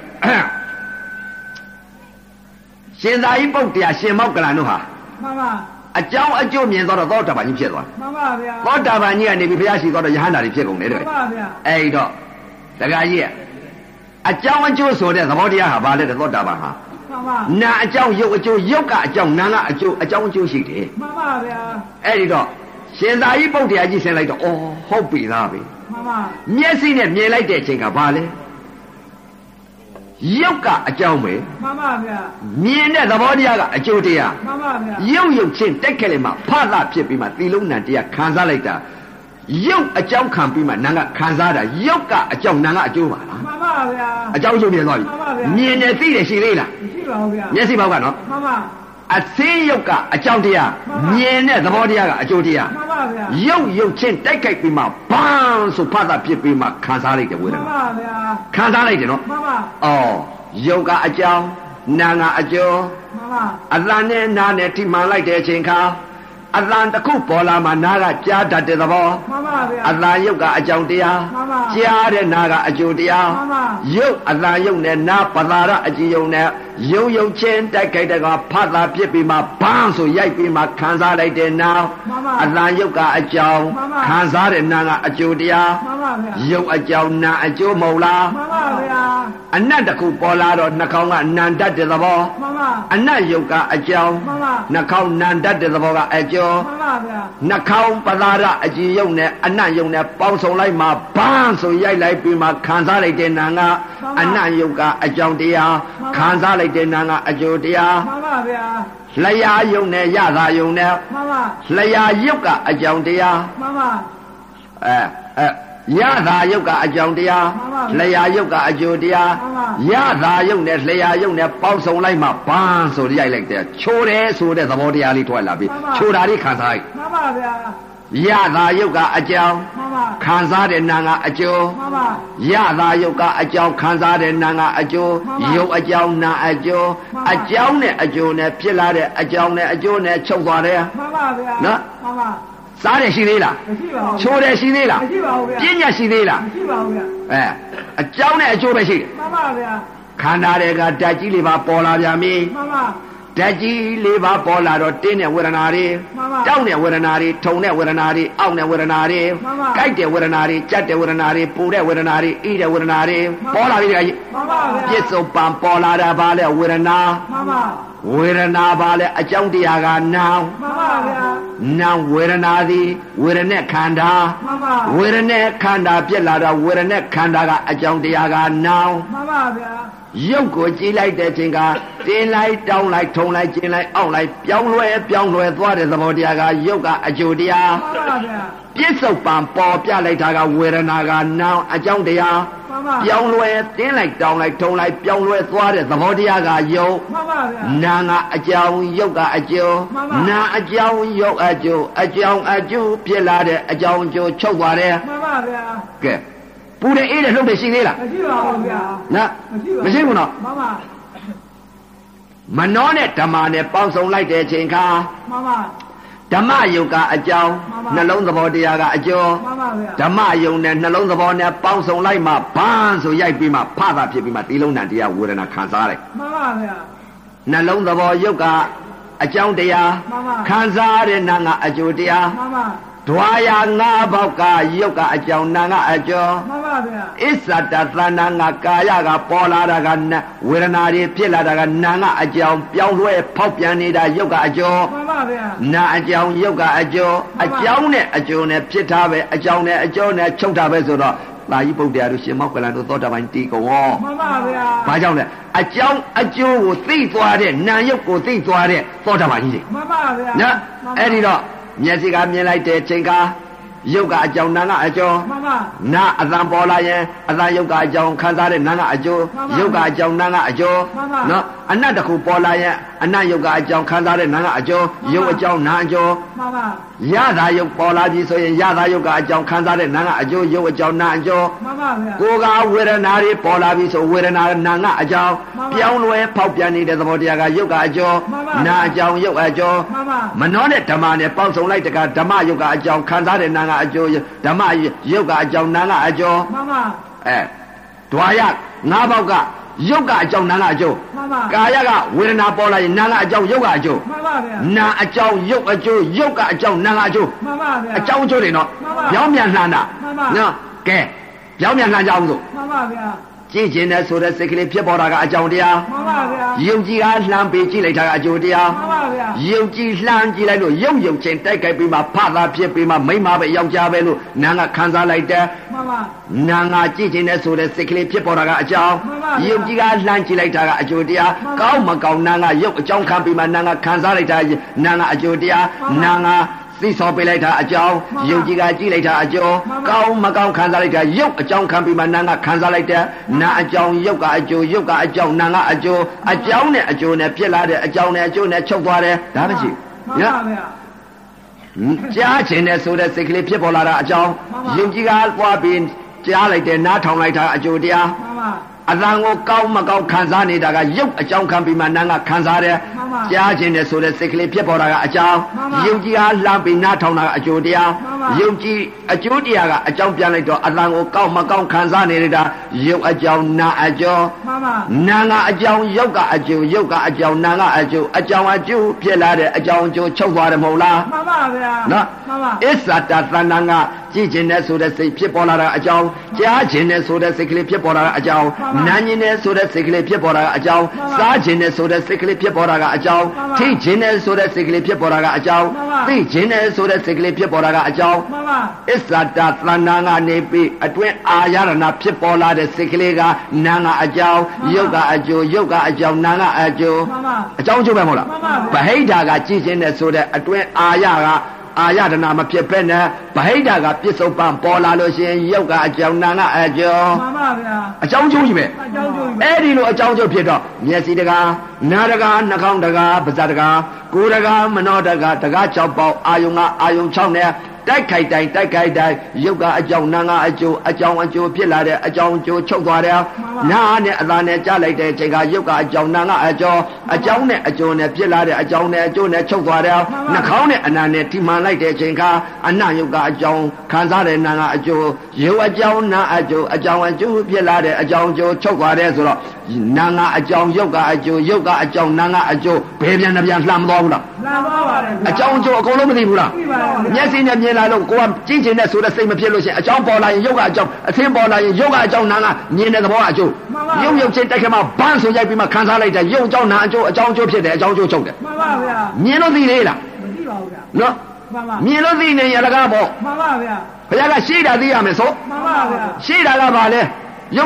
ရှင်သာဤပုတ်တရားရှင်မောက်ကလန်တို့ဟာမှန်ပါအကြောင်းအကျိုးမြင်တော့သောတာပန်ကြီးဖြစ်သွားတယ်မှန်ပါဗျာသောတာပန်ကြီးကနေပြီးဘုရားရှိခိုးတော့ယဟန္တာတွေဖြစ်ကုန်တယ်တဲ့မှန်ပါဗျာအဲ့ဒီတော့ဒကာကြီးရဲ့အကြောင်းအကျိုးဆိုတဲ့သဘောတရားဟာဘာလဲတဲ့သောတာပန်ဟာမှန်ပါနာအကြောင်းရုပ်အကျိုးရုပ်ကအကြောင်းနာကအကျိုးအကြောင်းအကျိုးရှိတယ်မှန်ပါဗျာအဲ့ဒီတော့ရှင်သာဤပုတ်တရားကြီးဆင်းလိုက်တော့အော်ဟုတ်ပြီသားပဲမှန်ပါမျက်စိနဲ့မြင်လိုက်တဲ့အချိန်ကဘာလဲရုပ်ကအကြောင်းပဲမှန်ပါဗျာမြင်တဲ့သဘောတရားကအကျိုးတရားမှန်ပါဗျာရုပ်ချင်းတက်ခဲ့လေမှဖသဖြစ်ပြီးမှသီလုံးနံတရားခံစားလိုက်တာရုပ်အကြောင်းခံပြီးမှနာကခံစားတာရုပ်ကအကြောင်းနာကအကျိုးပါလားမှန်ပါဗျာအကြောင်းကျိုးမြင်သွားပြီမှန်ပါဗျာမြင်တယ်သိတယ်ရှိသေးလားမရှိပါဘူးဗျာမျက်စိဘောက်ကနော်မှန်ပါအသိရုပ်ကအကြောင်းတရားမှန်ပါမြင်တဲ့သဘောတရားကအကျိုးတရားမှန်ပါဗျာရုပ်ချင်းတိုက်ခိုက်ပြီးမှဘန်းဆိုဖသဖြစ်ပြီးမှခံစားလိုက်တယ်ဝေဒမှန်နာပါဗျာခံစားလိုက်တယ်နော်မှန်ပါအော်ရုပ်ကအကြောင်းနာကအကျိုးမှန်ပါအလံနဲ့နာနဲ့ထိမှန်လိုက်တဲ့အချိန်ခါအလံတစ်ခုပေါ်လာမှနာကကြားတတ်တဲ့သဘောမှန်ပါဗျာအလံရုပ်ကအကြောင်းတရားမှန်ပါကြားတဲ့နာကအကျိုးတရားမှန်ပါရုပ်အလံရုပ်နဲ့နာပသာရအကြည်ယုံနဲ့ရုပ်ချင်းတိုက်ခိုက်တဲ့ကဖတ်တာဖြစ်ပြီးမှဘန်းဆိုရိုက်ပြီးမှခံစားလိုက်တဲ့နာမှန်ပါအလံရုပ်ကအကြောင်းမှန်ပါခံစားတဲ့နာကအကျိုးတရားမှန်ပါဗျာရုပ်အကြောင်းနာအကျိုးမဟုတ်လားမှန်ပါဗျာအနတ်တစ်ခုပေါ်လာတော့နှာခေါင်းကနန္တတ်တဲ့သဘောမှန်ပါအနတ်ယုတ်ကအကြောင်းမှန်ပါနှာခေါင်းနန္တတ်တဲ့သဘောကအကျော်မှန်ပါဗျာနှာခေါင်းပသာရအကြည်ယုတ်နဲ့အနတ်ယုတ်နဲ့ပေါင်းစုံလိုက်မှဘန်းဆိုရိုက်လိုက်ပြီးမှခံစားလိုက်တဲ့နာကအနတ်ယုတ်ကအကြောင်းတရားခံစားလိုက်တဲ့နာကအကျိုးတရားမှန်ပါဗျာလျာယုတ်နဲ့ရတာယုတ်နဲ့မှန်ပါလျာယုတ်ကအကြောင်းတရားမှန်ပါရတာယုတ်ကအကြောင်းတရားမှန်ပါလျာယုတ်ကအကျိုးတရားမှန်ပါရတာယုတ်နဲ့လျာယုတ်နဲ့ပေါင်းစုံလိုက်မှဘန်းဆိုရိုက်လိုက်တဲ့ချိုးတယ်ဆိုတဲ့သဘောတရားလေးထွက်လာပြီမှန်ပါချိုးတာလေးခံစားလိုက်မှန်ပါဗျာရတာယုတ်ကအကြောင်းမှန်ပါခံစားတဲ့နာကအကျိုးမှန်ပါရတာယုတ်ကအကြောင်းခံစားတဲ့နာကအကျိုးမှန်ပါယုတ်အကြောင်းနာအကျိုးမှန်ပါအကြောင်းနဲ့အကျိုးနဲ့ဖြစ်လာတဲ့အကြောင်းနဲ့အကျိုးနဲ့ချုပ်သွားတယ်မှန်ပါဗျာနော်မှန်ပါစားတယ်ရှိသေးလားမရှိပါဘူးချိုးတယ်ရှိသေးလားမရှိပါဘူးဗျာပြည့်ညတ်ရှိသေးလားမရှိပါဘူးဗျာအကြောင်းနဲ့အကျိုးပဲရှိတယ်မှန်ပါဗျာခန္ဓာတွေကဓာတ်ကြီးလေးပါပေါ်လာပြန်ပြီမှန်ပါဓာတ်ကြီးလေးပါပေါ်လာတော့တင်းတဲ့ဝေဒနာတွေမှန်ပါတောက်တဲ့ဝေဒနာတွေထုံတဲ့ဝေဒနာတွေအောင့်တဲ့ဝေဒနာတွေမှန်ပါကြိုက်တဲ့ဝေဒနာတွေကြက်တဲ့ဝေဒနာတွေပူတဲ့ဝေဒနာတွေအေးတဲ့ဝေဒနာတွေမှန်ပါပေါ်လာပြီတခါကြီးမှန်ပါဗျာပြစ္ဆုတ်ပံပေါ်လာတာပါလေဝေဒနာမှန်ပါဝေဒနာပါလေအကြောင်းတရားကနာမ်မှန်ပါဗျာနာမ်ဝေဒနာသည်ဝေဒနဲ့ခန္ဓာမှန်ပါဝေဒနဲ့ခန္ဓာပြက်လာတော့ဝေဒနဲ့ခန္ဓာကအကြောင်းတရားကနာမ်မှန်ပါဗျာရုပ်ကိုကြည့်လိုက်တဲ့ချိန်ကတင်းလိုက်တောင်းလိုက်ထုံလိုက်ကျင်းလိုက်အောက်လိုက်ပြောင်းလဲသွားတဲ့သဘောတရားကရုပ်ကအကျိုးတရားမှန်ပါဗျာပြစ္ဆုတ်ပံပေါ်ပြလိုက်တာကဝေဒနာကနာမ်အကြောင်းတရားမှန်ပါပြောင်းလဲတင်းလိုက်တောင်းလိုက်ထုံလိုက်ပြောင်းလဲသွားတဲ့သဘောတရားကယုတ်မှန်ပါဗျာနာမ်ကအကြောင်းယုတ်ကအကျိုးမှန်ပါနာမ်အကြောင်းယုတ်အကျိုးအကြောင်းအကျိုးဖြစ်လာတဲ့အကြောင်းအကျိုးချုပ်သွားတယ်မှန်ပါဗျာကဲပူတဲ့အေးတဲ့လှုပ်တဲ့ရှိသေးလားမရှိပါဘူးဗျာနော်မရှိဘူးနော်မှန်ပါမနှောနဲ့ဓမ္မနဲ့ပေါင်းစုံလိုက်တဲ့အချိန်ခါမှန်ပါဓမ္မယုတ်ကအကြောင်းမှန်ပါနှလုံးသဘောတရားကအကျိုးမှန်ပါဗျာဓမ္မယုံနဲ့နှလုံးသဘောနဲ့ပေါင်းစုံလိုက်မှဘန်းဆိုရိုက်ပြီးမှဖတာဖြစ်ပြီးမှတိလုံးဏတရားဝေဒနာခံစားလိုက်မှန်ပါဗျာနှလုံးသဘောယုတ်ကအကြောင်းတရားမှန်ပါခံစားတဲ့နာကအကျိုးတရားမှန်ပါဓွာယာ၅ဘောက်ကယုတ်ကအကြောင်းနာကအကျိုးမှန်ပါဗျာအစ္ဆတသန္နာငါကာယကပေါ်လာတာကဝေဒနာတွေဖြစ်လာတာကနာကအကြောင်းပြောင်းလဲဖောက်ပြန်နေတာယုတ်ကအကျိုးမှန်ပါဗျာနာအကြောင်းယုတ်ကအကျိုးအကြောင်းနဲ့အကျိုးနဲ့ဖြစ်တာပဲအကြောင်းနဲ့အကျိုးနဲ့ချုပ်တာပဲဆိုတော့သာယိပုတ္တရာတို့ရှင်မောက္ကလန်တို့သောတာပန်တီကောမှန်ပါဗျာဘာကြောင့်လဲအကြောင်းအကျိုးကိုသိသွားတဲ့နာယုတ်ကိုသိသွားတဲ့သောတာပန်ကြီးတွေမှန်ပါဗျာနော်အဲ့ဒီတော့မျက်စိကမြင်လိုက်တဲ့ချိန်ကယုတ်ကအကြောင်းနာကအကျိုးမှန်ပါနာအသံပေါ်လာရင်အသံယုတ်ကအကြောင်းခံစားတဲ့နာကအကျိုးယုတ်ကအကြောင်းနာကအကျိုးနော်အနတ်တစ်ခုပေါ်လာရင်အနတ်ယုတ်ကအကြောင်းခံစားတဲ့နာကအကျိုးယုတ်အကြောင်းနာအကျိုးမှန်ပါရတာယုတ်ပေါ်လာပြီဆိုရင်ရတာယုတ်ကအကြောင်းခံစားတဲ့နာကအကျိုးယုတ်အကြောင်းနာအကျိုးမှန်ပါဗျာကိုယ်ကဝေဒနာတွေပေါ်လာပြီဆိုဝေဒနာနာကအကြောင်းပြောင်းလဲဖောက်ပြန်နေတဲ့သဘောတရားကယုတ်ကအကျိုးနာအကြောင်းယုတ်အကျိုးမှန်ပါမနှောနဲ့ဓမ္မနဲ့ပေါင်းစုံလိုက်တကဓမ္မယုတ်ကအကြောင်းခံစားတဲ့နာကအကျိုးဓမ္မယုတ်ကအကြောင်းနာကအကျိုးမှန်ပါဓွာယ၅ပေါက်ကယုတ်ကအကြောင်းနာကအကျိုးမှန်ပါကာယကဝေဒနာပေါ်လာရင်နာကအကြောင်းယုတ်ကအကျိုးမှန်ပါဗျာနာအကြောင်းယုတ်အကျိုးယုတ်ကအကြောင်းနာကအကျိုးမှန်ပါဗျာအကြောင်းအကျိုးတွေနော်မှန်ပါပြောင်းပြန်လှန်တာမှန်ပါနော်ကဲပြောင်းပြန်လှန်ကြအောင်ဆိုမှန်ပါဗျာကြည့်ခြင်းနဲ့ဆိုတဲ့စိတ်ကလေးဖြစ်ပေါ်တာကအကြောင်းတရားမှန်ပါဗျာယုတ်ကြည်ကလှမ်းပေးကြည့်လိုက်တာကအကျိုးတရားမှန်ပါဗျာယုတ်ကြည်လှမ်းကြည့်လိုက်လို့ယုတ်ချင်းတိုက်ခိုက်ပြီးမှဖတာဖြစ်ပြီးမှမိမပဲယောက်ျားပဲလို့နာငါခံစားလိုက်တယ်မှန်ပါနာငါကြည့်ခြင်းနဲ့ဆိုတဲ့စိတ်ကလေးဖြစ်ပေါ်တာကအကြောင်းမှန်ပါဗျာယုတ်ကြည်ကလှမ်းကြည့်လိုက်တာကအကျိုးတရားမှန်ပါကောင်းမကောင်းနာငါယုတ်အကြောင်းခံပြီးမှနာငါခံစားလိုက်တာနာငါအကျိုးတရားမှန်ပါနာငါသိစောပေးလိုက်တာအကြောင်းမှန်ပါယုတ်ကြည်ကကြည့်လိုက်တာအကျော်မှန်ပါကောင်းမကောင်းခံစားလိုက်တာယုတ်အကြောင်းခံပြီးမှနာငါခံစားလိုက်တဲ့နာအကြောင်းယုတ်ကအကျိုးယုတ်ကအကြောင်းနာငါအကျိုးအကြောင်းနဲ့အကျိုးနဲ့ဖြစ်လာတဲ့အကြောင်းနဲ့အကျိုးနဲ့ချုပ်သွားတယ်ဒါပဲရှိမှန်ပါဗျာကြားခြင်းနဲ့ဆိုတဲ့စိတ်ကလေးဖြစ်ပေါ်လာတာအကြောင်းမှန်ပါယုတ်ကြည်ကသွားပြီးကြားလိုက်တဲ့နားထောင်လိုက်တာအကျိုးတရားမှန်ပါအတန်ကိုကောင်းမကောင်းခံစားနေတာကယုတ်အကြောင်းခံပြီးမှနာငါခံစားတယ်မှန်ပါကြားခြင်းနဲ့ဆိုတဲ့စိတ်ကလေးဖြစ်ပေါ်တာကအကြောင်းမှန်ပါယုတ်ကြည်ကလှမ်းပြီးနားထောင်တာကအကျိုးတရားမှန်ပါယုတ်ကြည်အကျိုးတရားကအကြောင်းပြန်လိုက်တော့အတန်ကိုကောင်းမကောင်းခံစားနေတာယုတ်အကြောင်းနာအကျော်မှန်ပါနာငါအကြောင်းယုတ်ကအကျိုးယုတ်ကအကြောင်းနာငါအကျိုးအကြောင်းအကျိုးဖြစ်လာတဲ့အကြောင်းအကျိုးချုပ်သွားတယ်မဟုတ်လားမှန်ပါဗျာနော်မှန်ပါအစ္ဆတသန္နာငါကြည့်ခြင်းနဲ့ဆိုတဲ့စိတ်ဖြစ်ပေါ်လာတာအကြောင်းကြားခြင်းနဲ့ဆိုတဲ့စိတ်ကလေးဖြစ်ပေါ်လာတာအကြောင်းမှန်ပါနာခြင်းနဲ့ဆိုတဲ့စိတ်ကလေးဖြစ်ပေါ်လာတာအကြောင်းမှန်ပါစားခြင်းနဲ့ဆိုတဲ့စိတ်ကလေးဖြစ်ပေါ်လာတာအကြောင်းမှန်ပါထိခြင်းနဲ့ဆိုတဲ့စိတ်ကလေးဖြစ်ပေါ်လာတာအကြောင်းမှန်ပါသိခြင်းနဲ့ဆိုတဲ့စိတ်ကလေးဖြစ်ပေါ်လာတာအကြောင်းမှန်ပါအစ္ဆတသန္နာငါနေပြီးအတွင်းအာရဏဖြစ်ပေါ်လာတဲ့စိတ်ကလေးကနာငါအကြောင်းမှန်ပါယုတ်ကအကျိုးယုတ်ကအကြောင်းနာငါအကျိုးမှန်ပါအကြောင်းကျိုးပဲမဟုတ်လားမှန်ပါဗျာဗဟိတကကြည်ခြင်းနဲ့ဆိုတဲ့အတွင်းအာရကအာရဒနာမဖြစ်ဘဲနဲ့ဗဟိတကပြစ္ဆုတ်ပံပေါ်လာလို့ရှိရင်ယုတ်ကအကြောင်းနာကအကျော်မှန်ပါဗျာအကြောင်းကျိုးကြီးပဲအကြောင်းကျိုးကြီးပဲအဲ့ဒီလိုအကြောင်းကျိုးဖြစ်တော့မျက်စိတကားနားတကားနှာခေါင်းတကားပါးစပ်တကားကိုယ်တကားမနောတကားတကား6ပေါက်အာယုံကအာယုံ6နဲ့တိုက်ခိုက်တိုင်းယုတ်ကအကြောင်းနာကအကျိုးအကြောင်းအကျိုးဖြစ်လာတဲ့အကြောင်းအကျိုးချုပ်သွားတယ်နာနဲ့အသာနဲ့ကြားလိုက်တဲ့အချိန်ကယုတ်ကအကြောင်းနာကအကျော်အကြောင်းနဲ့အကျိုးနဲ့ဖြစ်လာတဲ့အကြောင်းနဲ့အကျိုးနဲ့ချုပ်သွားတယ်နှာခေါင်းနဲ့အနာနဲ့ထိမှန်လိုက်တဲ့အချိန်ကအနယုတ်ကအကြောင်းခံစားတဲ့နာကအကျိုးယုတ်အကြောင်းနာအကျိုးအကြောင်းအကျိုးဖြစ်လာတဲ့အကြောင်းအကျိုးချုပ်သွားတယ်ဆိုတော့နာငါအကြောင်းယုတ်ကအကျိုးယုတ်ကအကြောင်းနာငါအကျိုးဘယ်ပြန်နှပြန်လှမ်းမသွားဘူးလားလာပါပါတယ်ဗျာအကြောင်းအကျိုးအကုန်လုံးမသိဘူးလားသိပါပါမျက်စိနဲ့မြင်လာလို့ကိုကကြည့်ချင်တဲ့ဆိုတဲ့စိတ်မဖြစ်လို့ရှိရင်အကြောင်းပေါ်လာရင်ယုတ်ကအကြောင်းအသင်းပေါ်လာရင်ယုတ်ကအကြောင်းနာငါမြင်တဲ့သဘောကအကျိုးယုတ်ချင်းတိုက်ခါမှာဘန်းဆိုရိုက်ပြီးမှခံစားလိုက်တဲ့ယုတ်အကြောင်းနာအကျိုးအကြောင်းအကျိုးဖြစ်တယ်အကြောင်းအကျိုးချုပ်တယ်မှန်ပါဗျာမြင်လို့သိသေးလားမသိပါဘူးဗျာနော်မှန်ပါမြင်လို့သိနေရလကားပေါ့မှန်ပါဗျာဘုရားကရှိတာသိရမယ်ဆိုမှန်ပါဗျာရှိတာကဘာလဲယုတ်နဲ့နာမ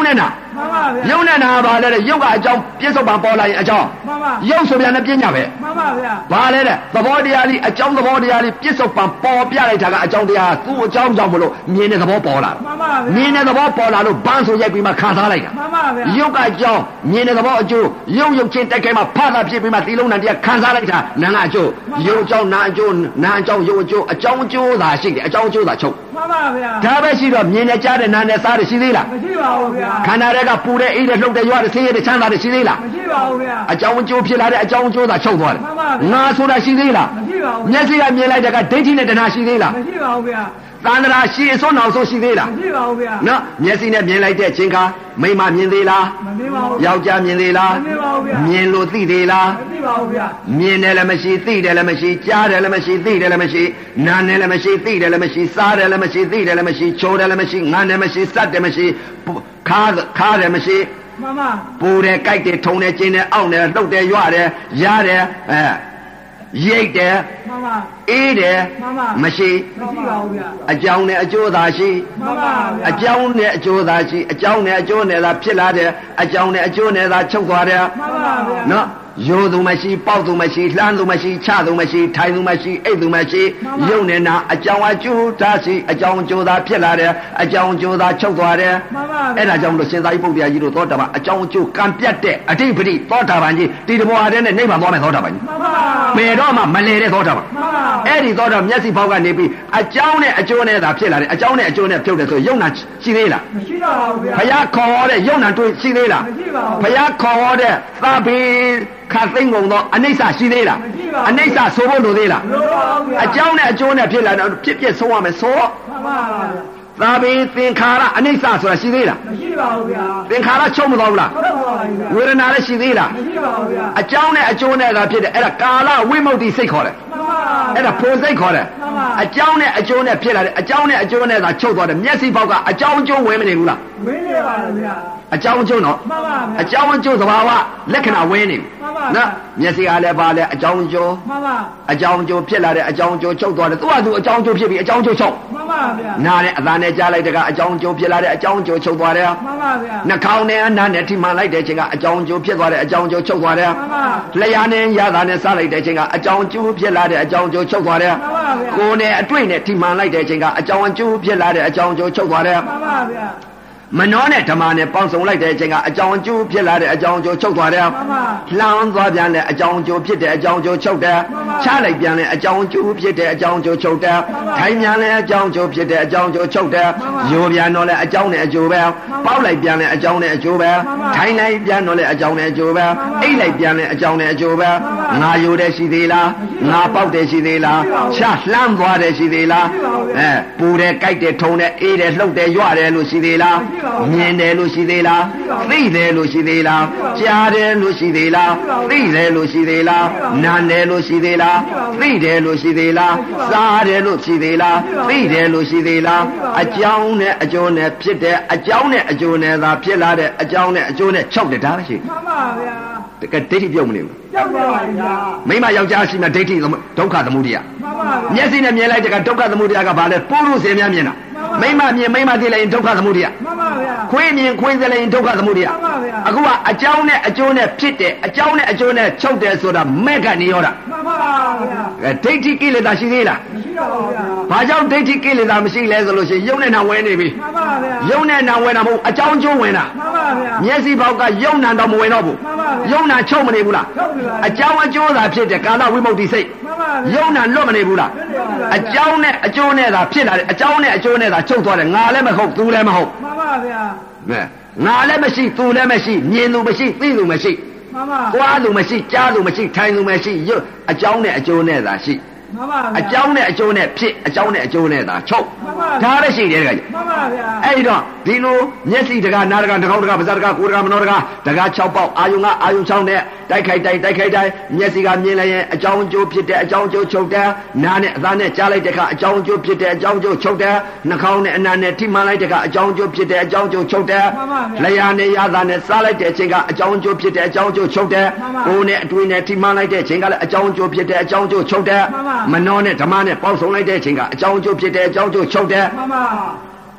မှန်ပါဗျာရုပ်နဲ့နာပါလဲတဲ့ရုပ်ကအကြောင်းပြစ္ဆုတ်ပံပေါ်လာရင်အကြောင်းမှန်ပါရုပ်ဆိုပြန်တဲ့ပညာပဲမှန်ပါဗျာဘာလဲတဲ့သဘောတရားလေးအကြောင်းသဘောတရားလေးပြစ္ဆုတ်ပံပေါ်ပြလိုက်တာကအကြောင်းတရားသူ့အကြောင်းကြောင့်မလို့မြင်တဲ့သဘောပေါ်လာမှန်ပါဗျာမြင်တဲ့သဘောပေါ်လာလို့ဘန်းဆိုရိုက်ပြီးမှခံစားလိုက်တာမှန်ပါဗျာရုပ်ကအကြောင်းမြင်တဲ့သဘောအကျိုးရုပ်ချင်းတိုက်ခိုက်မှဖတာဖြစ်ပြီးမှသီလုံးနံတရားခံစားလိုက်တာနာငါအကျိုးရုပ်အကြောင်းနာအကျိုးနာအကြောင်းရုပ်အကျိုးအကြောင်းအကျိုးသာရှိတယ်အကြောင်းအကျိုးသာချုပ်မှန်ပါဗျာဒါပဲရှိတော့မြင်နဲ့ကြားတဲ့နာနဲ့စားတဲ့ရှိသေးလားမရှိပါဘူးဗျာခန္ဓာတွေကပူတဲ့အေးတဲ့လှုပ်တဲ့ရွာတဲ့ဆင်းရဲတဲ့ချမ်းသာတဲ့ရှိသေးလားမရှိပါဘူးဗျာအကြောင်းအကျိုးဖြစ်လာတဲ့အကြောင်းအကျိုးသာချုပ်သွားတယ်မှန်ပါဗျာငါဆိုတာရှိသေးလားမရှိပါဘူးမျက်စိကမြင်လိုက်တဲ့ကဒိဋ္ဌိနဲ့တဏှာရှိသေးလားမရှိပါဘူးဗျာသန္တရာရှိအစွန်းအောင်ဆိုရှိသေးလားမရှိပါဘူးဗျာနော်မျက်စိနဲ့မြင်လိုက်တဲ့အချိန်ခါမိမမြင်သေးလားမမြင်ပါဘူးယောက်ျားမြင်သေးလားမမြင်ပါဘူးဗျာမြင်လို့သိသေးလားမသိပါဘူးဗျာမြင်တယ်လည်းမရှိသိတယ်လည်းမရှိကြားတယ်လည်းမရှိသိတယ်လည်းမရှိနားတယ်လည်းမရှိသိတယ်လည်းမရှိစားတယ်လည်းမရှိသိတယ်လည်းမရှိချိုးတယ်လည်းမရှိငန်းတယ်မရှိစက်တယ်မရှိခါတယ်မရှိမှန်ပါပူတယ်ကြိုက်တယ်ထုံတယ်ကျင်းတယ်အောင့်တယ်လှုပ်တယ်ရွတယ်ရတယ်ရိတ်တယ်မှန်ပါအေးတယ်မှန်ပါမရှိမရှိပါဘူးဗျာအကြောင်းနဲ့အကျိုးသာရှိမှန်ပါဗျာအကြောင်းနဲ့အကျိုးသာရှိအကြောင်းနဲ့အကျိုးနဲ့သာဖြစ်လာတယ်အကြောင်းနဲ့အကျိုးနဲ့သာချုပ်သွားတယ်မှန်ပါဗျာနော်ရိုးသူမရှိပေါက်သူမရှိလှမ်းသူမရှိချသူမရှိထိုင်သူမရှိအိတ်သူမရှိရုပ်နဲ့နာအကြောင်းအကျိုးသာရှိအကြောင်းအကျိုးသာဖြစ်လာတယ်အကြောင်းအကျိုးသာချုပ်သွားတယ်မှန်ပါအဲ့ဒါကြောင့်လို့ရှင်သာရိပုတ္တရာကြီးတို့သောတာပန်အကြောင်းအကျိုးကံပြတ်တဲ့အဋိပတိသောတာပန်ကြီးဒီတဘောဟာတဲ့နဲ့နိဗ္ဗာန်သွားမယ်သောတာပန်ကြီးမှန်ပါဘယ်တော့မှမလဲတဲ့သောတာပန်မှန်ပါအဲ့ဒီသောတာမျက်စိပေါက်ကနေပြီးအကြောင်းနဲ့အကျိုးနဲ့သာဖြစ်လာတယ်အကြောင်းနဲ့အကျိုးနဲ့ဖြုတ်တယ်ဆိုရုပ်နာရှိသေးလားမရှိတော့ပါဘူးဗျာဘုရားခေါ်ဟောတဲ့ရုပ်နာတွေ့ရှိသေးလားမရှိပါဘူးဘုရားခေါ်ဟောတဲ့သာဘိခတ်သိမ့်ကုန်သောအနိစ္စရှိသေးလားမရှိပါဘူးအနိစ္စဆိုဖို့လိုသေးလားလို့ပါဘူးဗျာအကြောင်းနဲ့အကျိုးနဲ့ဖြစ်လာတော့ဖြစ်ဖြစ်ဆုံးရမယ်ဆိုမှန်ပါဗျာသာဘိသင်္ခါရအနိစ္စဆိုတာရှိသေးလားမရှိပါဘူးဗျာသင်္ခါရချုပ်မသွားဘူးလားဟုတ်ပါဘူးဗျာဝေဒနာလည်းရှိသေးလားမရှိပါဘူးဗျာအကြောင်းနဲ့အကျိုးနဲ့သာဖြစ်တယ်အဲ့ဒါကာလဝိမု ക്തി စိတ်ခေါ်တယ်မှန်ပါအဲ့ဒါဖို့စိတ်ခေါ်တယ်မှန်ပါအကြောင်းနဲ့အကျိုးနဲ့ဖြစ်လာတယ်အကြောင်းနဲ့အကျိုးနဲ့သာချုပ်သွားတယ်မျက်စိပေါက်ကအကြောင်းအကျိုးဝင်မနေဘူးလားဝင်းနေပါလားဗျာအကြောင်းအကျိုးနော်မှန်ပါဗျာအကြောင်းအကျိုးသဘာဝလက္ခဏာဝင်နေပြီမှန်ပါနော်မျက်စိကလည်းပါလဲအကြောင်းအကျိုးမှန်ပါအကြောင်းအကျိုးဖြစ်လာတဲ့အကြောင်းအကျိုးချုပ်သွားတယ်သူကသူအကြောင်းအကျိုးဖြစ်ပြီးအကြောင်းအကျိုးချုပ်မှန်ပါဗျာနားနဲ့အသားနဲ့ကြားလိုက်တဲ့ကအကြောင်းအကျိုးဖြစ်လာတဲ့အကြောင်းအကျိုးချုပ်သွားတယ်မှန်ပါဗျာနှာခေါင်းနဲ့အနားနဲ့ထိမှန်လိုက်တဲ့အချိန်ကအကြောင်းအကျိုးဖြစ်သွားတဲ့အကြောင်းအကျိုးချုပ်သွားတယ်မှန်ပါလျှာနဲ့ရတာနဲ့စားလိုက်တဲ့အချိန်ကအကြောင်းအကျိုးဖြစ်လာတဲ့အကြောင်းအကျိုးချုပ်သွားတယ်မှန်ပါဗျာကိုယ်နဲ့အတွေ့နဲ့ထိမှန်လိုက်တဲ့အချိန်ကအကြောင်းအကျိုးဖြစ်လာတဲ့အကြောင်းအကျိုးချုပ်သွားတယ်မှန်ပါဗျာမနှောနဲ့ဓမ္မနဲ့ပေါင်းစုံလိုက်တဲ့အချိန်ကအကြောင်းအကျိုးဖြစ်လာတဲ့အကြောင်းအကျိုးချုပ်သွားတယ်မှန်ပါလှမ်းသွားပြန်တဲ့အကြောင်းအကျိုးဖြစ်တဲ့အကြောင်းအကျိုးချုပ်တယ်ချလိုက်ပြန်တဲ့အကြောင်းအကျိုးဖြစ်တဲ့အကြောင်းအကျိုးချုပ်တယ်ထိုင်ပြန်တဲ့အကြောင်းအကျိုးဖြစ်တဲ့အကြောင်းအကျိုးချုပ်တယ်ရိုးပြန်တော့လည်းအကြောင်းနဲ့အကျိုးပဲပေါက်လိုက်ပြန်တဲ့အကြောင်းနဲ့အကျိုးပဲထိုင်လိုက်ပြန်တော့လည်းအကြောင်းနဲ့အကျိုးပဲအိတ်လိုက်ပြန်တဲ့အကြောင်းနဲ့အကျိုးပဲငါရိုးတဲ့ရှိသေးလားငါပေါက်တဲ့ရှိသေးလားချလှမ်းသွားတဲ့ရှိသေးလားပူတယ်ကြိုက်တယ်ထုံတယ်အေးတယ်လှုပ်တယ်ရွတယ်လို့ရှိသေးလားမြင်တယ်လို့ရှိသေးလားသိတယ်လို့ရှိသေးလားကြားတယ်လို့ရှိသေးလားသိတယ်လို့ရှိသေးလားနားတယ်လို့ရှိသေးလားသိတယ်လို့ရှိသေးလားစားတယ်လို့ရှိသေးလားသိတယ်လို့ရှိသေးလားအကြောင်းနဲ့အကျိုးနဲ့ဖြစ်တဲ့အကြောင်းနဲ့အကျိုးနဲ့သာဖြစ်လာတဲ့အကြောင်းနဲ့အကျိုးနဲ့ချုပ်တယ်ဒါပဲရှိမှန်ပါဗျာတကယ်ဒိဋ္ဌိပြုတ်မနေဘူးကြောက်ပါပါဗျာမိမယောက်ျားရှိမှဒိဋ္ဌိဒုက္ခသမုဒိယမှန်ပါဗျာမျက်စိနဲ့မြင်လိုက်တဲ့ကဒုက္ခသမုဒိယကဘာလဲပိုးလို့စင်များမြင်တာမိမမြင်မိမသိလိုက်ရင်ဒုက္ခသမုဒိယမှန်ပါဗျာခွေးမြင်ခွေးသိလိုက်ရင်ဒုက္ခသမုဒိယမှန်ပါဗျာအခုကအကြောင်းနဲ့အကျိုးနဲ့ဖြစ်တယ်အကြောင်းနဲ့အကျိုးနဲ့ချုပ်တယ်ဆိုတာမဲ့ကနေရောတာမှန်ပါဗျာဒိဋ္ဌိကိလေသာရှိသေးလားမရှိတော့ပါဗျာဘာကြောင့်ဒိဋ္ဌိကိလေသာမရှိလဲဆိုလို့ရှိရင်ယုံနဲ့နာဝင်နေပြီမှန်ပါဗျာယုံနဲ့နာဝင်တာမဟုတ်အကြောင်းကျိုးဝင်တာမှန်ပါဗျာမျက်စိပေါက်ကယုံနာတော့မဝင်တော့ဘူးမှန်ပါဗျာယုံနာချုပ်မနေဘူးလားချုပ်ပြီပါအကြောင်းအကျိုးသာဖြစ်တဲ့ကာလဝိမု ക്തി စိတ်မှန်ပါဗျာယုံနာလွတ်မနေဘူးလားအကြောင်းနဲ့အကျိုးနဲ့သာဖြစ်လာတယ်အကြောင်းနဲ့အကျိုးနဲ့သာချုပ်သွားတယ်ငါလည်းမဟုတ်သူလည်းမဟုတ်မှန်ပါဗျာငါလည်းမရှိသူလည်းမရှိမြင်သူမရှိသိသူမရှိမှန်ပါကြွားသူမရှိကြားသူမရှိထိုင်သူမရှိရုပ်အကြောင်းနဲ့အကျိုးနဲ့သာရှိမှန်ပါဗျာအကြောင်းနဲ့အကျိုးနဲ့ဖြစ်အကြောင်းနဲ့အကျိုးနဲ့သာချုပ်မှန်ပါဒါပဲရှိတယ်တကယ်မှန်ပါဗျာအဲ့ဒီတော့ဒီလိုမျက်စိတကားနားတကားတကောင်းတကားပါးစပ်တကားကိုယ်တကားမနောတကားတကား6ပေါက်အာယုံကအာယုံ6နဲ့တိုက်ခိုက်တိုက်မျက်စိကမြင်လိုက်ရင်အကြောင်းအကျိုးဖြစ်တဲ့အကြောင်းအကျိုးချုပ်တယ်နားနဲ့အသားနဲ့ကြားလိုက်တဲ့အခါအကြောင်းအကျိုးဖြစ်တဲ့အကြောင်းအကျိုးချုပ်တယ်နှာခေါင်းနဲ့အနားနဲ့ထိမှန်လိုက်တဲ့အခါအကြောင်းအကျိုးဖြစ်တဲ့အကြောင်းအကျိုးချုပ်တယ်လျှာနဲ့ရတာနဲ့စားလိုက်တဲ့အချိန်ကအကြောင်းအကျိုးဖြစ်တဲ့အကြောင်းအကျိုးချုပ်တယ်ကိုယ်နဲ့အတွေ့နဲ့ထိမှန်လိုက်တဲ့အချိန်ကလည်းအကြောင်းအကျိုးဖြစ်တဲ့အကြောင်းအကျိုးချုပ်တယ်မနှောနဲ့ဓမ္မနဲ့ပေါက်ဆုံးလိုက်တဲ့အချိန်ကအကြောင်းအကျိုးဖြစ်တဲ့အကြောင်းအကျိုးချုပ်တယ်မှန်ပါဒ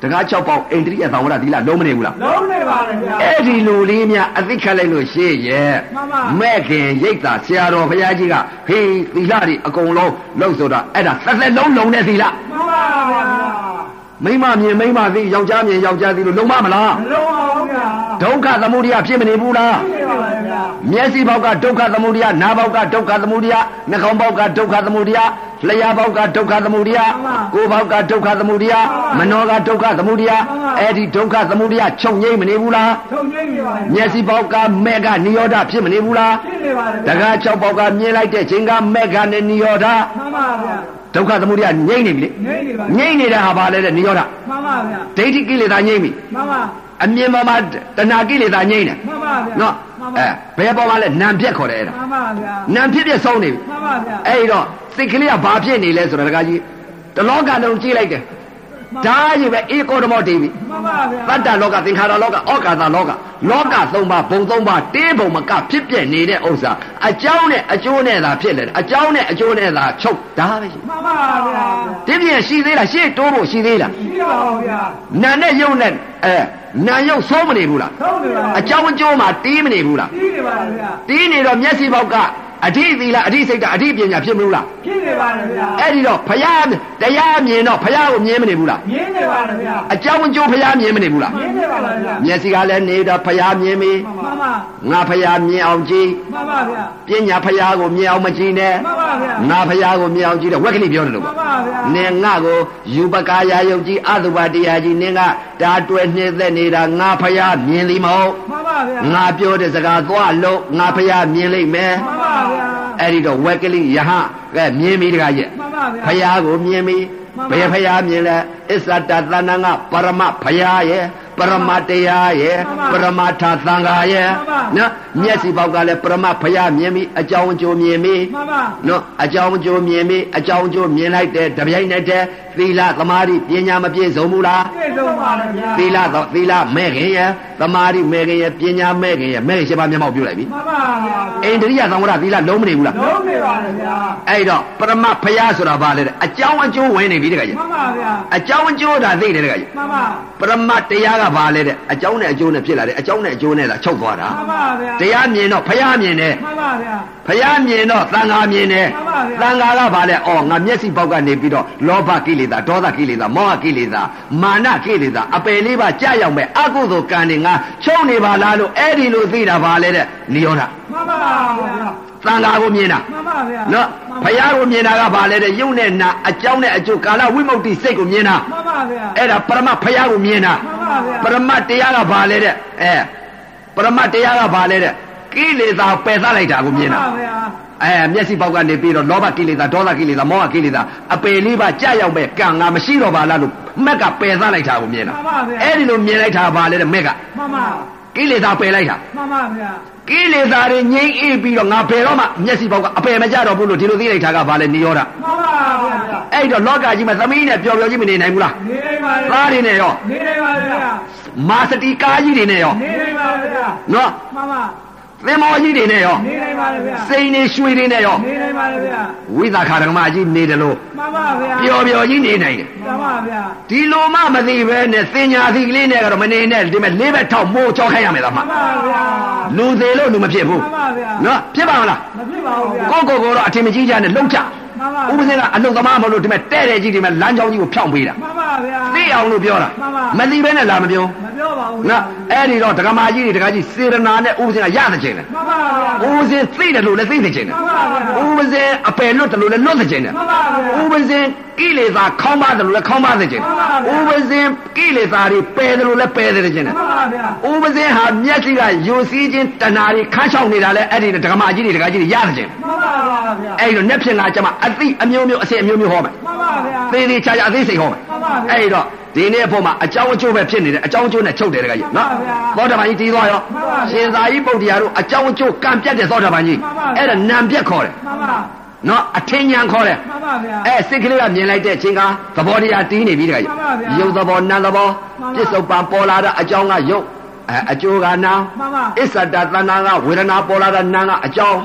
တကား6ပေါက်အိန္ဒိယသံဝရသီလလုံးမနေဘူးလားလုံးနေပါလေဗျာအဲ့ဒီလူလေးများအသိခတ်လိုက်လို့ရှိရဲ့မဲ့ခင်ရိတ်တာဆရာတော်ဘုရားကြီးကဟေးသီလတွေအကုန်လုံးလှုပ်ဆိုတာအဲ့ဒါသက်လုံးလုံးတဲ့သီလမှန်ပါဗျာမိမမြင်မိမသိယောက်ျားမြင်ယောက်ျားသိလို့လုံးမမလားမလုံးပါဘူးဗျာဒုက္ခသမုဒယဖြစ်မနေဘူးလားဖြစ်ပါပါဗျာမျက်စိပေါက်ကဒုက္ခသမုဒယနားပေါက်ကဒုက္ခသမုဒယနှာခေါင်းပေါက်ကဒုက္ခသမုဒယလျှာပေါက်ကဒုက္ခသမုဒယကိုယ်ပေါက်ကဒုက္ခသမုဒယမနောကဒုက္ခသမုဒယအဲ့ဒီဒုက္ခသမုဒယချုပ်ငိမ့်မနေဘူးလားချုပ်ငိမ့်နေပါမျက်စိပေါက်ကမဲ့ကနိရောဓဖြစ်မနေဘူးလားဖြစ်နေပါတကား6ပေါက်ကမြင်လိုက်တဲ့ချိန်ကမဲ့ကနဲ့နိရောဓမှန်ပါဗျာဒုက္ခသမုဒယငိမ့်နေပြီလေငိမ့်နေတာဟာဘာလဲတဲ့နိရောဓမှန်ပါဗျာဒိဋ္ဌိကိလေသာငိမ့်ပြီမှန်ပါအမြင်ပေါ်မှာတဏှာကိလေသာငိမ့်တယ်မှန်ပါဗျာနော်ဘယ်ပေါ်မှာလဲနံပြက်ခေါ်တယ်အဲ့ဒါမှန်ပါဗျာနံဖြစ်ပြဆုံးနေပြီမှန်ပါဗျာအဲ့တော့စိတ်ကလေးကဘာဖြစ်နေလဲဆိုတော့ဒကာကြီးတလောကလုံးကြည့်လိုက်တယ်ဒါကြီးပဲဧကောဓမောတေပြီမှန်ပါဗျာတတ္တလောကသင်္ခါရလောကဩကာသလောကလောက3ပါးဘုံ3ပါးတေးဘုံမကဖြစ်ပြနေတဲ့ဥစ္စာအကြောင်းနဲ့အကျိုးနဲ့သာဖြစ်လေအကြောင်းနဲ့အကျိုးနဲ့သာချုပ်ဒါပဲရှိမှန်ပါဗျာဒီပြင်ရှိသေးလားရှေ့တိုးဖို့ရှိသေးလားရှိပါပါဗျာနာနဲ့ယုံနဲ့နာယုံဆုံးမနေဘူးလားဆုံးနေပါအကြောင်းအကျိုးမှာတီးမနေဘူးလားတီးနေပါဗျာတီးနေတော့မျက်စိပေါက်ကအဓိသီလအဓိစိတ်အဓိပညာဖြစ်မလို့လားဖြစ်နေပါတယ်ဗျာအဲ့ဒီတော့ဖယားတရားမြင်တော့ဖယားကိုမြင်မနေဘူးလားမြင်နေပါတယ်ဗျာအကြောင်းအကျိုးဖယားမြင်မနေဘူးလားမြင်နေပါလားဗျာမျက်စိကလည်းနေတော့ဖယားမြင်ပြီမှန်ပါငါဖယားမြင်အောင်ကြည့်မှန်ပါဗျာပညာဖယားကိုမြင်အောင်မကြည့်နဲ့မှန်ပါဗျာငါဖယားကိုမြင်အောင်ကြည့်တော့ဝက်ကလေးပြောတယ်လို့မှန်ပါဗျာနင်ငါကိုယူပကာယာယုတ်ကြီးအတုပတရားကြီးနင်ကတာတွယ်နှိမ့်သက်နေတာငါဖယားမြင်သည်မဟုတ်မှန်ပါဗျာငါပြောတဲ့စကားသွားလို့ငါဖယားမြင်လိမ့်မယ်မှန်ပါဗျာအဲ့ဒီတော့ဝက်ကလေးယဟမြင်ပြီတခါရဲ့ဖယားကိုမြင်ပြီဘယ်ဖယားမြင်လဲအစ္ဆတသဏ္ဍငါပရမဖယားရဲ့ပရမတရားရဲ့ပရမထသံဃာရဲ့နော်မျက်စိပေါက်ကလည်းပရမဖယားမြင်ပြီအကြောင်းအကျိုးမြင်ပြီနော်အကြောင်းအကျိုးမြင်ပြီအကြောင်းအကျိုးမြင်လိုက်တဲ့တပြိုင်နက်တည်းသီလသမာဓိပညာမပြည့်စုံဘူးလားပြည့်စုံပါဗျာသီလမဲ့ခင်ရဲ့သမာဓိမဲ့ခင်ရဲ့ပညာမဲ့ခင်ရဲ့မဲ့ခင်7ပါးမျက်မှောက်ပြုလိုက်ပြီမှန်ပါဗျာအိန္ဒိယသံဝရသီလလုံးမနေဘူးလားလုံးနေပါဗျာအဲ့တော့ပရမဖယားဆိုတာဘာလဲအကြောင်းအကျိုးဝင်နေပြီတခါကြီးမှန်ပါဗျာအကြောင်းအကျိုးဒါသိတယ်တခါကြီးမှန်ပါပရမတရားကဘာလဲတဲ့အကြောင်းနဲ့အကျိုးနဲ့ဖြစ်လာတယ်အကြောင်းနဲ့အကျိုးနဲ့သာချုပ်သွားတာမှန်ပါဗျာတရားမြင်တော့ဖယားမြင်တယ်မှန်ပါဗျာဖယားမြင်တော့သံဃာမြင်တယ်သံဃာကဘာလဲငါမျက်စိပေါက်ကနေပြီးတော့လောဘကိလေသာဒေါသကိလေသာမောဟကိလေသာမာနကိလေသာအပယ်လေးပါကြာရောက်မဲ့အကုသိုလ်ကံတွေငါချုပ်နေပါလားလို့အဲ့ဒီလိုသိတာဘာလဲတဲ့နိရောဓမှန်ပါဗျာသံဃာကိုမြင်တာမှန်ပါဗျာနော်ဖယားကိုမြင်တာကဘာလဲတဲ့ယုံနဲ့နာအကြောင်းနဲ့အကျိုးကာလဝိမု ക്തി စိတ်ကိုမြင်တာမှန်ပါဗျာအဲ့ဒါပရမဖယားကိုမြင်တာမှန်ပါဗျာပရမတရားကဘာလဲတဲ့ပရမတရားကဘာလဲတဲ့ကိလေသာပယ်သလိုက်တာကိုမြင်တာမှန်ပါဗျာမျက်စိပေါက်ကနေပြီးတော့လောဘကိလေသာဒေါသကိလေသာမောဟကိလေသာအပယ်လေးပါကြာရောက်မဲ့ကံငါမရှိတော့ပါလားလို့မက်ကပယ်သလိုက်တာကိုမြင်တာအဲ့ဒီလိုမြင်လိုက်တာဘာလဲတဲ့မက်ကမှန်ပါကိလေသာပယ်လိုက်တာမှန်ပါဗျာကိလေသာတွေငြိမ့်အေးပြီးတော့ငါဘယ်တော့မှမျက်စိပေါက်ကအပယ်မကြတော့ဘူးလို့ဒီလိုသိလိုက်တာကဘာလဲနိရောဓမှန်ပါဗျာအဲ့တော့လောကကြီးမှာသမီးနဲ့ပျော်ပျော်ကြီးမနေနိုင်ဘူးလားနေနိုင်ပါဗျာသားတွေနဲ့ရောနေနိုင်ပါဗျာမာစတိကားကြီးတွေနဲ့ရောနေနိုင်ပါဗျာနော်မှန်ပါသင်္ဘောကြီးတွေနဲ့ရောနေနိုင်ပါဗျာစိန်နေရွှေတွေနဲ့ရောနေနိုင်ပါဗျာဝိသခာဓမ္မကြီးနေတယ်လို့မှန်ပါဗျာပျော်ပျော်ကြီးနေနိုင်တယ်မှန်ပါဗျာဒီလိုမှမသိပဲနဲ့သင်ညာသီကလေးနဲ့ကတော့မနေနဲ့ဒီမဲ့လေးဘက်ထောက်မိုးချောခိုင်းရမယ်သားမှန်ပါဗျာလူသေးလို့လူမဖြစ်ဘူးမှန်ပါဗျာနော်ဖြစ်ပါမလားမဖြစ်ပါဘူးဗျာကိုတော့အထင်မကြီးကြနဲ့လှုပ်ချဥပဒေကအလုတ်သမားမလို့ဒီမဲ့တဲ့တဲ့ကြီးဒီမဲ့လမ်းကြောင်းကြီးကိုဖြောင်းပေးတာမှန်ပါဗျာသိအောင်လို့ပြောတာမသိပဲနဲ့လာမပြောမပြောပါဘူးနော်အဲ့ဒီတော့ဒကမာကြီးတွေဒကာကြီးစေရနာနဲ့ဥပဒေကရတဲ့ချိန်တယ်မှန်ပါဗျာဥပဒေသိတယ်လို့လည်းသိတဲ့ချိန်တယ်မှန်ပါဗျာဥပဒေအပယ်လွတ်တယ်လို့လည်းလွတ်တဲ့ချိန်တယ်မှန်ပါဗျာဥပဒေကိလေသာခေါင်းပါတယ်လို့လည်းခေါင်းပါတဲ့ချိန်တယ်ဥပဒေကိလေသာတွေပယ်တယ်လို့လည်းပယ်တဲ့ချိန်တယ်မှန်ပါဗျာဥပဒေဟာမျက်စိကယိုစီးခြင်းတဏှာတွေခန်းချောက်နေတာလဲအဲ့ဒီဒကမာကြီးတွေဒကာကြီးတွေရတဲ့ချိန်မှန်ပါဗျာအဲ့ဒီတော့နှစ်ဖြစ်လာကြမှာအသိအမျိုးမျိုးအစစ်အမျိုးမျိုးဟောမယ်မှန်ပါဗျာသေသေးချာချာအသေးစိတ်ဟောမယ်မှန်ပါဗျာအဲ့ဒီတော့ဒီနေ့အဖို့မှာအကြောင်းအကျိုးပဲဖြစ်နေတယ်အကြောင်းအကျိုးနဲ့ချုပ်တယ်တကကြီးနော်သောတာပန်ကြီးတည်သွားရောရှင်သာရိပုတ္တရာတို့အကြောင်းအကျိုးကံပြတ်တဲ့သောတာပန်ကြီးအဲ့ဒါနံပြတ်ခေါ်တယ်မှန်ပါနော်အထင်ဉာဏ်ခေါ်တယ်မှန်ပါဗျာစိတ်ကလေးကမြင်လိုက်တဲ့အချိန်ကသဘောတရားတီးနေပြီတကကြီးရုပ်သဘောနာမ်သဘောပြစ္ဆုတ်ပံပေါ်လာတဲ့အကြောင်းကရုပ်အကျိုးကနာမ်အစ္ဆတသဏ္ဍာန်ကဝေဒနာပေါ်လာတဲ့နာမ်ကအကြောင်း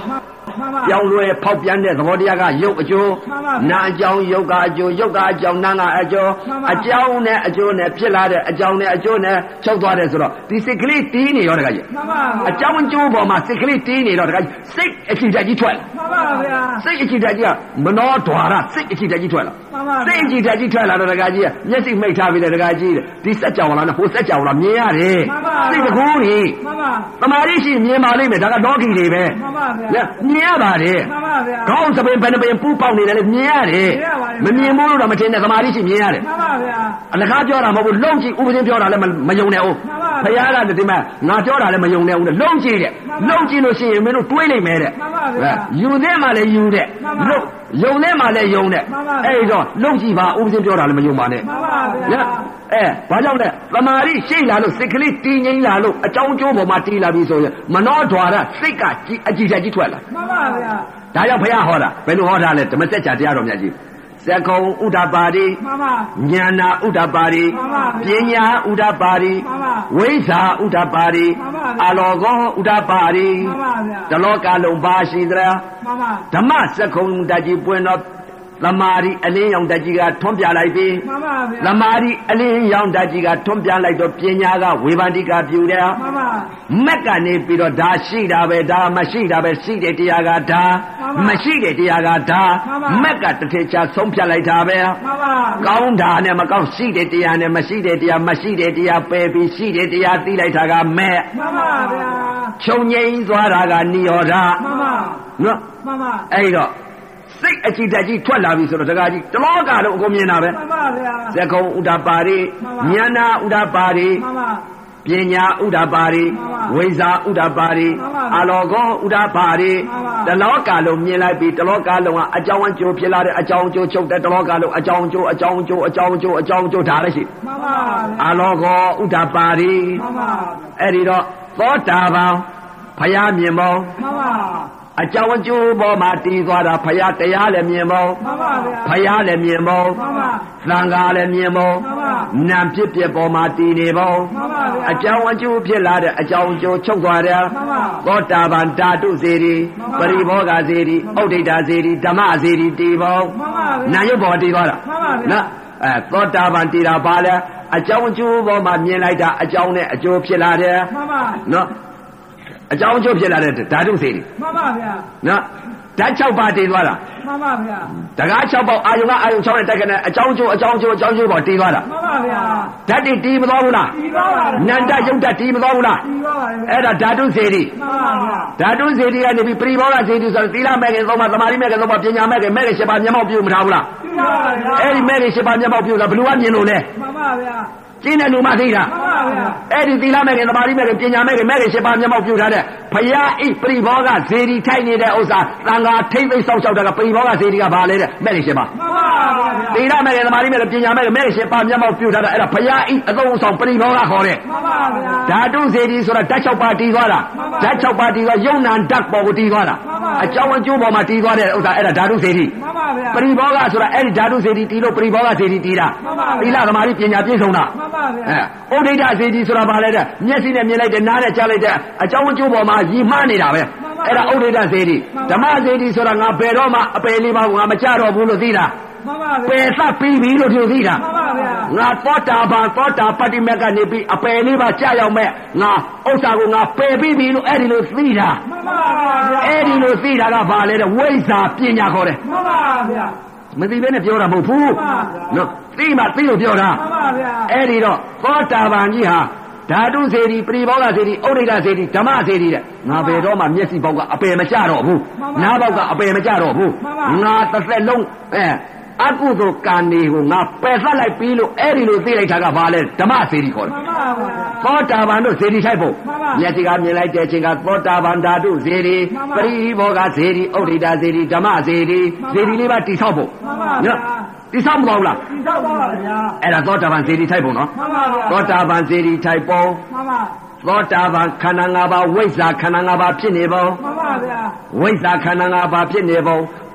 ပြောင်းလဲဖောက်ပြန်တဲ့သဘောတရားကရုပ်အကျိုးနာအကြောင်းရုပ်ကအကျိုးရုပ်ကအကြောင်းနာကအကျိုးအကြောင်းနဲ့အကျိုးနဲ့ဖြစ်လာတဲ့အကြောင်းနဲ့အကျိုးနဲ့ချုပ်သွားတယ်ဆိုတော့ဒီစိတ်ကလေးတီးနေရောတခါကြီးအကြောင်းအကျိုးပေါ်မှာစိတ်ကလေးတီးနေတော့တခါကြီးစိတ်အကြည့်တက်ကြီးထွက်လာမှန်ပါဗျာစိတ်အကြည့်တက်ကြီးကမနောဒွါရစိတ်အကြည့်တက်ကြီးထွက်လာစိတ်အကြည့်တက်ကြီးထွက်လာတော့တခါကြီးကမျက်စိမိတ်ထားပြီးတဲ့တခါကြီးဒီစက်ကြောင်လာနဲ့ဟိုစက်ကြောင်လာမြင်ရတယ်စိတ်တကူကြီးသမာဓိရှိမြင်ပါလိမ့်မယ်ဒါကလောကီတွေပဲမြင်ရပါတယ်ခေါင်းစပင်ဘယ်နှပင်ပူးပေါက်နေတယ်လေမြင်ရတယ်မမြင်ဘူးလို့တော့မထင်နဲ့သမာဓိရှိမြင်ရတယ်အလကားပြောတာမဟုတ်ဘူးလုံးကြည့်ဥပဒေပြောတာလည်းမယုံနဲ့ဦးဘုရားကလည်းဒီမှာငါပြောတာလည်းမယုံနဲ့ဦးလုံးကြည့်တဲ့လုံးကြည့်လို့ရှိရင်မင်းတို့တွေးလိုက်မယ်တဲ့ယူတဲ့မှလည်းယူတဲ့လုံးယုံတဲ့မှလည်းယုံတဲ့အဲ့တော့လုံးကြည့်ပါဥပဒေပြောတာလည်းမယုံပါနဲ့ဘာကြောင့်လဲသမာဓိရှိလာလို့စိတ်ကလေးတည်ငြိမ်လာလို့အကြောင်းကျိုးပေါ်မှာတည်လာပြီဆိုရင်မနောဒွါရစိတ်ကအကြည့်တက်ကြီးထွက်လာမှန်ပါဗျာဒါကြောင့်ဘုရားဟောတာဘယ်လိုဟောတာလဲဓမ္မစကြာတရားတော်မြတ်ကြီးသက္ကုံဥဒ္ဓပါတိဉာဏဥဒ္ဓပါတိပညာဥဒ္ဓပါတိဝိဇ္ဇာဥဒ္ဓပါတိအလောကောဥဒ္ဓပါတိတလောကလုံးပါရှိသလားဓမ္မသက္ကုံတကြီးပွင့်တော့သမာဓိအလင်းရောင်တကြီးကထွန်းပြလိုက်ပြီသမာဓိအလင်းရောင်တကြီးကထွန်းပြလိုက်တော့ပညာကဝေဘာတိကပြုတယ်မက်ကနေပြီးတော့ဒါရှိတာပဲဒါမရှိတာပဲရှိတဲ့တရားကဒါမရှိတဲ့တရားကဒါမက်ကတစ်ထစ်ချဆုံးဖြတ်လိုက်တာပဲကောင်းတာနဲ့မကောင်းရှိတဲ့တရားနဲ့မရှိတဲ့တရားမရှိတဲ့တရားပယ်ပြီးရှိတဲ့တရားသိလိုက်တာကမဲ့မှန်ပါဗျာခြုံငိမ့်သွားတာကနိရောဓမှန်ပါနော်မှန်ပါအဲ့တော့စိတ်အကြည့်တက်ကြီးထွက်လာပြီဆိုတော့တကားကြီးတလောကလုံးအကုန်မြင်တာပဲမှန်ပါဗျာသက္ကုံဥဒ္ဓပါတိဉာဏဥဒ္ဓပါတိမှန်ပါပညာဥဒ္ဓပါတိဝိဇ္ဇာဥဒ္ဓပါတိအလောကောဥဒ္ဓပါတိတလောကလုံးမြင်လိုက်ပြီတလောကလုံးကအကြောင်းအကျိုးဖြစ်လာတဲ့အကြောင်းအကျိုးချုပ်တဲ့တလောကလုံးအကြောင်းအကျိုးအကြောင်းအကျိုးအကြောင်းအကျိုးအကြောင်းအကျိုးဒါလည်းရှိမှန်ပါအလောကောဥဒ္ဓပါတိမှန်ပါအဲ့ဒီတော့သောတာပန်ဘုရားမြင်မောမှန်ပါအကြောင်းအကျိုးပေါ်မှာတည်သွားတာဘုရားတရားလည်းမြင်မောမှန်ပါဗျာဘုရားလည်းမြင်မောမှန်ပါသံဃာလည်းမြင်မောမှန်ပါနာဖြစ်ပြပေါ်မှာတည်နေမောမှန်ပါဗျာအကြောင်းအကျိုးဖြစ်လာတဲ့အကြောင်းအကျိုးချုပ်သွားတယ်မှန်ပါသောတာပန်ဓာတုစေတီပရိဘောဂစေတီဥဒိဋ္ဌစေတီဓမ္မစေတီတည်ပေါ်မှန်ပါဗျာနာယုတ်ပေါ်တည်သွားတာမှန်ပါဗျာနော်သောတာပန်တည်တာပါလဲအကြောင်းအကျိုးပေါ်မှာမြင်လိုက်တာအကြောင်းနဲ့အကျိုးဖြစ်လာတယ်မှန်ပါနော်အကြောင်းအကျိုးဖြစ်လာတဲ့ဓာတုစေတီမှန်ပါဗျာနော်ဓာတ်6ပါးတည်သွားတာမှန်ပါဗျာတကား6ပေါက်အာယုံကအာယုံ6နဲ့တက်ကနေအကြောင်းကျိုးအကြောင်းကျိုးအကြောင်းကျိုးပေါ်တည်သွားတာမှန်ပါဗျာဓာတ်တည်မသွားဘူးလားတည်သွားပါဘူးနန္တယုတ်တတည်မသွားဘူးလားတည်သွားပါဗျာအဲ့ဒါဓာတုစေတီမှန်ပါဗျာဓာတုစေတီကနေပြီးပရိဘောဂစေတီဆိုတော့သီလမဲ့ခင်သုံးပါသမာဓိမဲ့ခင်သုံးပါပညာမဲ့ခင်မဲ့ခင်7ပါးမျက်မှောက်ပြုမထားဘူးလားပြုပါပါဗျာအဲ့ဒီမဲ့ခင်7ပါးမျက်မှောက်ပြုတာဘယ်လိုကမြင်လို့လဲမှန်ပါဗျာကျင်းတဲ့လူမသိတာမှန်ပါဗျာအဲ့ဒီသီလမဲ့ခင်သမာဓိမဲ့ခင်ပညာမဲ့ခင်မဲ့ခင်7ပါးမျက်မှောက်ပြုထားတဲ့ဘုရားဣပရိဘောဂစေတီထိုက်နေတဲ့ဥစ္စာသံဃာထိမ့်သိမ့်ဆောက်ရှောက်တာကပရိဘောဂစေတီကဘာလဲတဲ့မဲ့ခင်7ပါးမှန်ပါဗျာသီလမဲ့ခင်သမာဓိမဲ့ခင်ပညာမဲ့ခင်မဲ့ခင်7ပါးမျက်မှောက်ပြုထားတာအဲ့ဒါဘုရားဣအသုံးဆောင်ပရိဘောဂခေါ်တဲ့မှန်ပါဗျာဓာတုစေတီဆိုတာဓာတ်6ပါးတည်သွားတာဓာတ်6ပါးတည်သွားယုံနာဓာတ်ပေါ်ကိုတည်သွားတာအကြောင်းအကျိုးပေါ်မှာတည်သွားတဲ့ဥစ္စာအဲ့ဒါဓာတုစေတီမှန်ပါဗျာပရိဘောဂဆိုတာအဲ့ဒီဓာတုစေတီတည်လို့ပရိဘောဂစေတီတည်တာသီလသမာဓိပညာပြည့်စုံတာမှန်ပါဗျာဥဒိဋ္ဌစေတီဆိုတာဘာလဲတဲ့မျက်စိနဲ့မြင်လိုက်တဲ့နားနဲ့ကြားလိုက်တဲ့အကြောင်းအကျိုးပေါ်မှာရည်မှန်းနေတာပဲအဲ့ဒါဥဒိဋ္ဌစေတီဓမ္မစေတီဆိုတာငါဘယ်တော့မှအပယ်လေးပါးကိုငါမကြတော့ဘူးလို့သိတာမှန်ပါဗျာပယ်သပြီးပြီလို့သူသိတာမှန်ပါဗျာငါသောတာပန်သောတာပတ္တိမက်ကနေပြီးအပယ်လေးပါးကြာရောက်မဲ့ငါဥစ္စာကိုငါပယ်ပြီးပြီလို့အဲ့ဒီလိုသိတာမှန်ပါဗျာအဲ့ဒီလိုသိတာကဘာလဲတဲ့ဝိဇ္ဇာပညာခေါ်တယ်မှန်ပါဗျာမသိဘဲနဲ့ပြောတာမဟုတ်ဘူးနော်သိမှသိလို့ပြောတာမှန်ပါဗျာအဲ့ဒီတော့သောတာပန်ကြီးဟာဓာတုစေတီပရိဘောဂစေတီဥဒိဋ္ဌစေတီဓမ္မစေတီတဲ့ငါဘယ်တော့မှမျက်စိပေါက်ကအပယ်မကျတော့ဘူးနားပေါက်ကအပယ်မကျတော့ဘူးငါတစ်သက်လုံးအကုသိုလ်ကံတွေကိုငါပယ်သတ်လိုက်ပြီးလို့အဲ့ဒီလိုသိလိုက်တာကဘာလဲဓမ္မစေတီခေါ်တယ်သောတာပန်တို့စေတီထိုက်ဖို့မျက်စိကမြင်လိုက်တဲ့အချိန်ကသောတာပန်ဓာတုစေတီပရိဘောဂစေတီဥဒိဋ္ဌစေတီဓမ္မစေတီစေတီလေးပါတိဆောက်ဖို့နော်တိဆောက်မသွားဘူးလားတိဆောက်ပါဗျာအဲ့ဒါသောတာပန်စေတီထိုက်ဖို့နော်မှန်ပါဗျာသောတာပန်စေတီထိုက်ဖို့မှန်ပါသောတာပန်ခန္ဓာ၅ပါးဝိဇ္ဇာခန္ဓာ၅ပါးဖြစ်နေပုံမှန်ပါဗျာဝိဇ္ဇာခန္ဓာ၅ပါးဖြစ်နေပုံ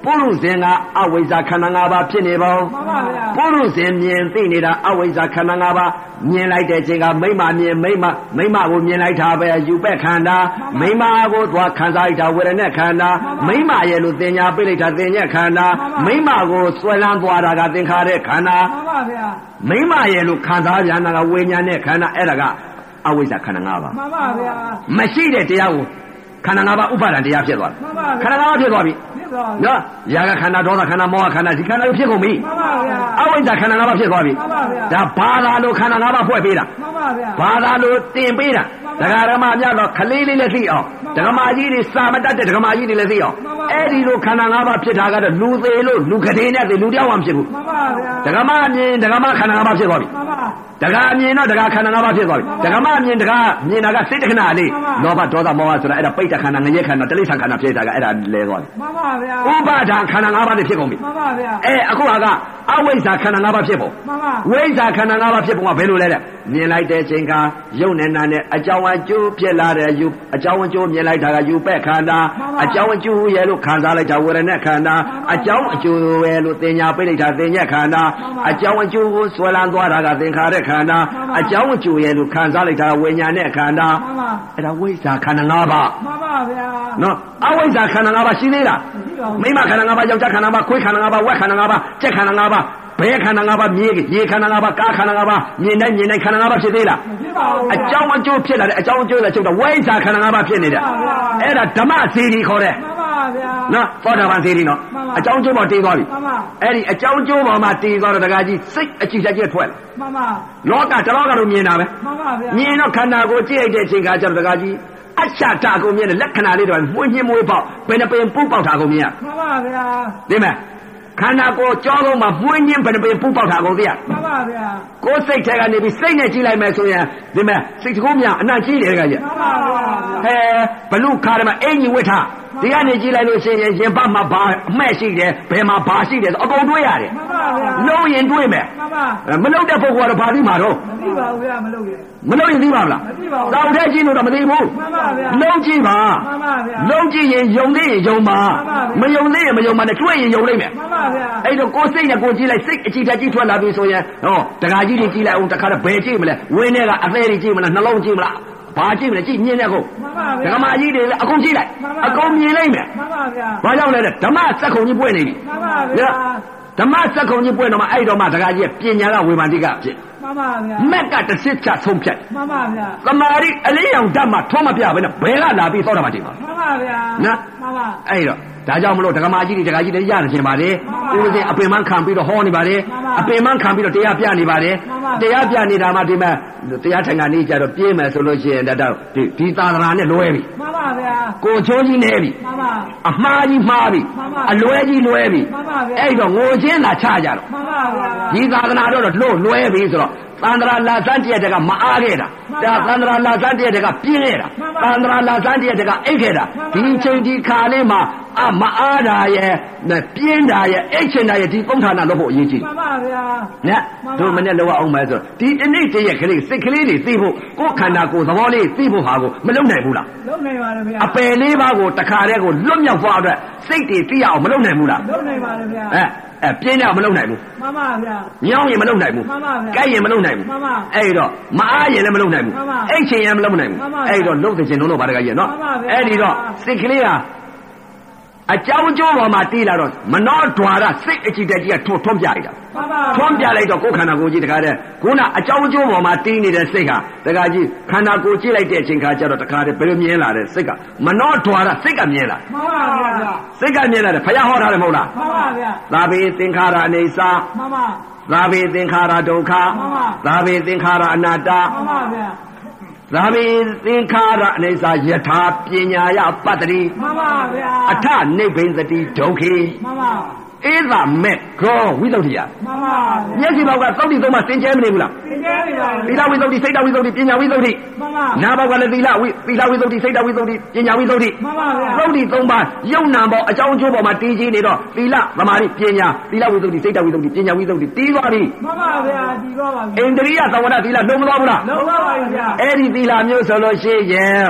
ပုရုဇဉ်ကအဝိဇ္ဇာခန္ဓာ၅ပါးဖြစ်နေပါဦးမှန်ပါဗျာပုရုဇဉ်မြင်သိနေတာအဝိဇ္ဇာခန္ဓာ၅ပါးမြင်လိုက်တဲ့အချိန်ကမိမမြင်မိမကိုမြင်လိုက်တာပဲယူပက်ခန္ဓာမိမကိုသွားခံစားလိုက်တာဝေဒနာခန္ဓာမိမရဲ့လို့သင်ညာပြလိုက်တာသင်ညက်ခန္ဓာမိမကိုဆွဲလန်းသွားတာကသင်္ခါရခန္ဓာမှန်ပါဗျာမိမရဲ့လို့ခံစားပြန်တာကဝိညာဉ်နဲ့ခန္ဓာအဲ့ဒါကအဝိဇ္ဇာခန္ဓာ၅ပါးမှန်ပါဗျာမရှိတဲ့တရားကိုခန္ဓာ၅ပါးဥပါဒံတရားဖြစ်သွားတယ်မှန်ပါခန္ဓာ၅ပါးဖြစ်သွားပြီဖြစ်သွားပြီနော်ຢာကခန္ဓာဒေါသခန္ဓာမောဟခန္ဓာဒီခန္ဓာတွေဖြစ်ကုန်ပြီမှန်ပါဗျာအဝိဇ္ဇာခန္ဓာ၅ပါးဖြစ်သွားပြီမှန်ပါဗျာဒါဘာသာလို့ခန္ဓာ၅ပါးဖွဲ့ပေးတာမှန်ပါဗျာဘာသာလို့တင်ပေးတာဒကာဓမ္မများတော့ခလေးလေးလည်းသိအောင်ဒကာမကြီးတွေစာမတတ်တဲ့ဒကာမကြီးတွေလည်းသိအောင်အဲ့ဒီလိုခန္ဓာ၅ပါးဖြစ်တာကတော့လူသေးလို့လူကလေးနဲ့သိလူတယောက်မှမဖြစ်ဘူးမှန်ပါဗျာဒကာမမြင်ဒကာမခန္ဓာ၅ပါးဖြစ်သွားပြီမှန်ပါဒကာမြင်တော့ဒကာခန္ဓာ၅ပါးဖြစ်သွားပြီဒကာမမြင်ဒကာမြင်တာကစိတ်တခဏလေးလောဘဒေါသမောဟဆိုတာအဲ့ဒါပိဋကခန္ဓာငရဲခန္ဓာတိရိစ္ဆာန်ခန္ဓာဖြစ်တာကအဲ့ဒါလဲသွားပြီမှန်ပါဗျာဥပါဒံခန္ဓာ၅ပါးတွေဖြစ်ကုန်ပြီမှန်ပါဗျာအခုကအဝိဇ္ဇာခန္ဓာ၅ပါးဖြစ်ပုံမှန်ပါဝိဇ္ဇာခန္ဓာ၅ပါးဖြစ်ပုံကဘယ်လိုလဲတဲ့မြင်လိုက်တဲ့အချိန်ကယုံနဲ့နာနဲ့အကြောင်းအကျိုးဖြစ်လာတဲ့ယူအကြောင်းအကျိုးမြင်လိုက်တာကယူပက်ခန္ဓာအကြောင်းအကျိုးရဲ့လို့ခံစားလိုက်တာဝေဒနာခန္ဓာအကြောင်းအကျိုးရဲ့လို့သင်ညာပိဋိတာသင်ညက်ခန္ဓာအကြောင်းအကျိုးကိုဆွဲလန်းသွားတာကသင်္ခါရခန္ဓာအကြောင်းအကျိုးရဲ့လို့ခံစားလိုက်တာဝိညာဉ်နဲ့ခန္ဓာမှန်ပါအဲ့ဒါဝိဇ္ဇာခန္ဓာ၅ပါးမှန်ပါဗျာနော်အဝိဇ္ဇာခန္ဓာ၅ပါးရှိသေးလားမရှိပါဘူးမိမခန္ဓာ၅ပါးယောက်ျားခန္ဓာ၅ပါးခွေးခန္ဓာ၅ပါးဝက်ခန္ဓာ၅ပါးကြက်ခန္ဓာ၅ပါးဘဲခန္ဓာ၅ပါးမြေခန္ဓာ၅ပါးကားခန္ဓာ၅ပါးမြင်တိုင်းခန္ဓာ၅ပါးဖြစ်သေးလားမရှိပါဘူးအကြောင်းအကျိုးဖြစ်လာတဲ့အကြောင်းအကျိုးလည်းချုပ်တော့ဝိဇ္ဇာခန္ဓာ၅ပါးဖြစ်နေတယ်အဲ့ဒါဓမ္မစေတီခေါ်တယ်မှန်ပါဗျာနော်သောတာပန်စေတီနော်အကြောင်းအကျိုးပေါ်တည်သွားပြီမှန်ပါအဲ့ဒီအကြောင်းအကျိုးပေါ်မှာတည်သွားတော့တကကြီးစိတ်အကြည့်တက်ထွက်လာမှန်ပါလောကတလောကလို့မြင်တာပဲမှန်ပါဗျာမြင်တော့ခန္ဓာကိုကြည့်လိုက်တဲ့အချိန်ကကျတော့တကကြီးအချတာကိုမြင်တဲ့လက္ခဏာလေးတော့မှုညင်းမွေးပေါက်ဘယ်နှပင်ပူပေါက်တာကိုမြင်ရမှန်ပါဗျာသိမယ်ခန္ဓာကိုကြောလုံးမှာမှုညင်းဘယ်နှပင်ပူပေါက်တာကိုသိရမှန်ပါဗျာကိုယ်စိတ်ထဲကနေပြီးစိတ်နဲ့ကြည့်လိုက်မယ်ဆိုရင်ဒီမဲ့စိတ်တကူးများအနံ့ကြီးတယ်တကကြီးမှန်ပါဗျာဟဲဘလူခါရမအင်ကြီးဝတ်ထားဒီကနေကြည့်လိုက်လို့ရှိရင်ရင်ပတ်မှာဘာအမှဲ့ရှိတယ်ဘယ်မှာဘာရှိတယ်ဆိုအကုန်တွေးရတယ်မှန်ပါဗျာလုံးရင်တွေးမယ်မှန်ပါမလုံးတဲ့ပုဂ္ဂိုလ်ကတော့ဘာသိမှာတော့မသိပါဘူးဗျာမလုပ်ရမလုံးရင်သိပါမလားမသိပါဘူးတောက်တဲ့ကြည့်လို့တော့မသိဘူးမှန်ပါဗျာလုံးကြည့်ပါမှန်ပါဗျာလုံးကြည့်ရင်ယုံသေးရင်ယုံပါမယုံသေးရင်မယုံပါနဲ့တွေ့ရင်ယုံလိမ့်မယ်မှန်ပါဗျာအဲ့တော့ကိုယ်စိတ်နဲ့ကိုယ်ကြည့်လိုက်စိတ်အကြည့်တက်ကြည့်ထွက်လာပြီဆိုရင်ဟောတခါကြီးတွေကြည့်လိုက်အောင်တခါတော့ဘယ်ကြည့်မလဲဝင်းထဲကအသေးတွေကြည့်မလားနှလုံးကြည့်မလားဘာကြည့်မလဲကြည့်မြင်တဲ့ကုန်မှန်ပါဒဗျာကမာကြီးတွေလည်းအကုန်ကြည့်လိုက်အကုန်မြင်လိုက်မယ်မှန်ပါဗျာဘာကြောင့်လဲဓမ္မစက်ခုံကြီးပွင့်နေပြီမှန်ပါဗျာဓမ္မစက်ခုံကြီးပွင့်တော့မှအဲ့တော့မှဒကာကြီးပညာကဝေဘာတိကဖြစ်မှန်ပါဗျာမက်ကတစ်စစ်ချဆုံးဖြတ်မှန်ပါဗျာသမာဓိအလေးအောင်ဓာတ်မှထွန်းမပြဘဲနဲ့ဘယ်ကလာပြီးသောတာပန်ချိန်မှာမှန်ပါဗျာနော်မှန်ပါအဲ့တော့ဒါကြောင့်မလို့ဒကမာကြီးတွေဒကာကြီးတွေရနေခြင်းပါတယ်မှန်ပါဦးစင်အပင်မခံပြီးတော့ဟောနေပါတယ်မှန်ပါအပင်မခံပြီးတော့တရားပြနေပါတယ်မှန်ပါတရားပြနေတာမှဒီမှာတရားထိုင်ကနေကြတော့ပြေးမယ်ဆိုလို့ရှိရင်တော့ဒီသာသနာနဲ့လွဲပြီမှန်ပါဗျာကိုချိုးကြီးနေပြီမှန်ပါအမှားကြီးမှားပြီမှန်ပါအလွဲကြီးလွဲပြီမှန်ပါဗျာအဲ့တော့ငိုချင်းလာချကြတော့မှန်ပါဗျာဒီသာသနာတော့လို့လွဲပြီဆိုတော့သန္တရာလာစမ်းတည့်တဲ့ကမအားခဲ့တာမှန်ပါဒါသန္တရာလာစမ်းတည့်တဲ့ကပြင်းခဲ့တာမှန်ပါသန္တရာလာစမ်းတည့်တဲ့ကအိတ်ခဲ့တာမှန်ပါဒီချိန်ဒီခါလေးမှာမအားတာရဲ့ပြင်းတာရဲ့အိတ်ချင်တာရဲ့ဒီသုံးဌာနလို့ဖို့အရေးကြီးမှန်ပါဗျာနဲ့မှန်ပါတို့မနဲ့လောက်အောင်မယ်ဆိုဒီတနေ့တည်းရဲ့ကလေးစိတ်ကလေးတွေသိဖို့ကိုယ်ခန္ဓာကိုယ်သဘောလေးသိဖို့ဟာကိုမလုံနိုင်ဘူးလားလုပ်နိုင်ပါတယ်ဗျာအပယ်လေးပါးကိုတခါတည်းကိုလွတ်မြောက်သွားအတွက်စိတ်တွေသိရအောင်မလုံနိုင်ဘူးလားလုပ်နိုင်ပါတယ်ဗျာပြင်းတော့မလုံနိုင်ဘူးမှန်ပါဗျာညောင်းရင်မလုံနိုင်ဘူးမှန်ပါဗျာကြိုက်ရင်မလုံနိုင်ဘူးမှန်ပါအဲ့တော့မအားရင်လည်းမလုံနိုင်ဘူးမှန်ပါအိတ်ချင်ရင်မလုံနိုင်ဘူးမှန်ပါအဲ့တော့လုံတဲ့ချင်းလုံးတော့ဗါတကကြီးနော်မှန်ပါဗျာအဲ့ဒီတော့စိတ်ကလေးဟာအကြောင်းကျိုးပေါ်မှာတီးလာတော့မနောဒွါရစိတ်အကြည့်တက်ကြီးကထွန်းပြလိုက်တာမှန်ပါထွန်းပြလိုက်တော့ကိုယ်ခန္ဓာကိုယ်ကြီးတခါတည်းခုနအကြောင်းကျိုးပေါ်မှာတီးနေတဲ့စိတ်ဟာတခါကြီးခန္ဓာကိုယ်ကြည့်လိုက်တဲ့အချိန်ခါကျတော့တခါတည်းဘယ်လိုမြင်လာတဲ့စိတ်ကမနောဒွါရစိတ်ကမြင်လာမှန်ပါဗျာစိတ်ကမြင်လာတယ်ဖယားဟောထားတယ်မဟုတ်လားမှန်ပါဗျာသာဘေသင်္ခါရအနေစာမှန်ပါသာဘေသင်္ခါရဒုက္ခမှန်ပါသာဘေသင်္ခါရအနတ္တမှန်ပါဗျာသာဘေသင်္ခါရအနေစာယထာပညာယပတ္တိမှန်ပါဗျာအထနိဗ္ဗိသတိဒုက္ခေမှန်ပါဧသမေကောဝိသုဒ္ဓိယမှန်ပါမျက်စိဘောက်ကသုတ်တိသုံးပါသင်ကျဲမနေဘူးလားသင်ကြားနေပါသီလဝိသုဒ္ဓိစိတ်တဝိသုဒ္ဓိပညာဝိသုဒ္ဓိမှန်ပါနာဘောက်ကလည်းသီလဝိသုဒ္ဓိစိတ်တဝိသုဒ္ဓိပညာဝိသုဒ္ဓိမှန်ပါဗျာသုတ်တိသုံးပါယုံနာပေါ်အကြောင်းအကျိုးပေါ်မှာတည်ကြည်နေတော့သီလသမာဓိပညာသီလဝိသုဒ္ဓိစိတ်တဝိသုဒ္ဓိပညာဝိသုဒ္ဓိပြီးသွားပြီမှန်ပါဗျာဒီတော့ပါဗျာဣန္ဒြိယသဝရသီလလုံးမသွားဘူးလားလုံးပါပါဗျာအဲ့ဒီသီလမျိုးဆိုလို့ရှိရင်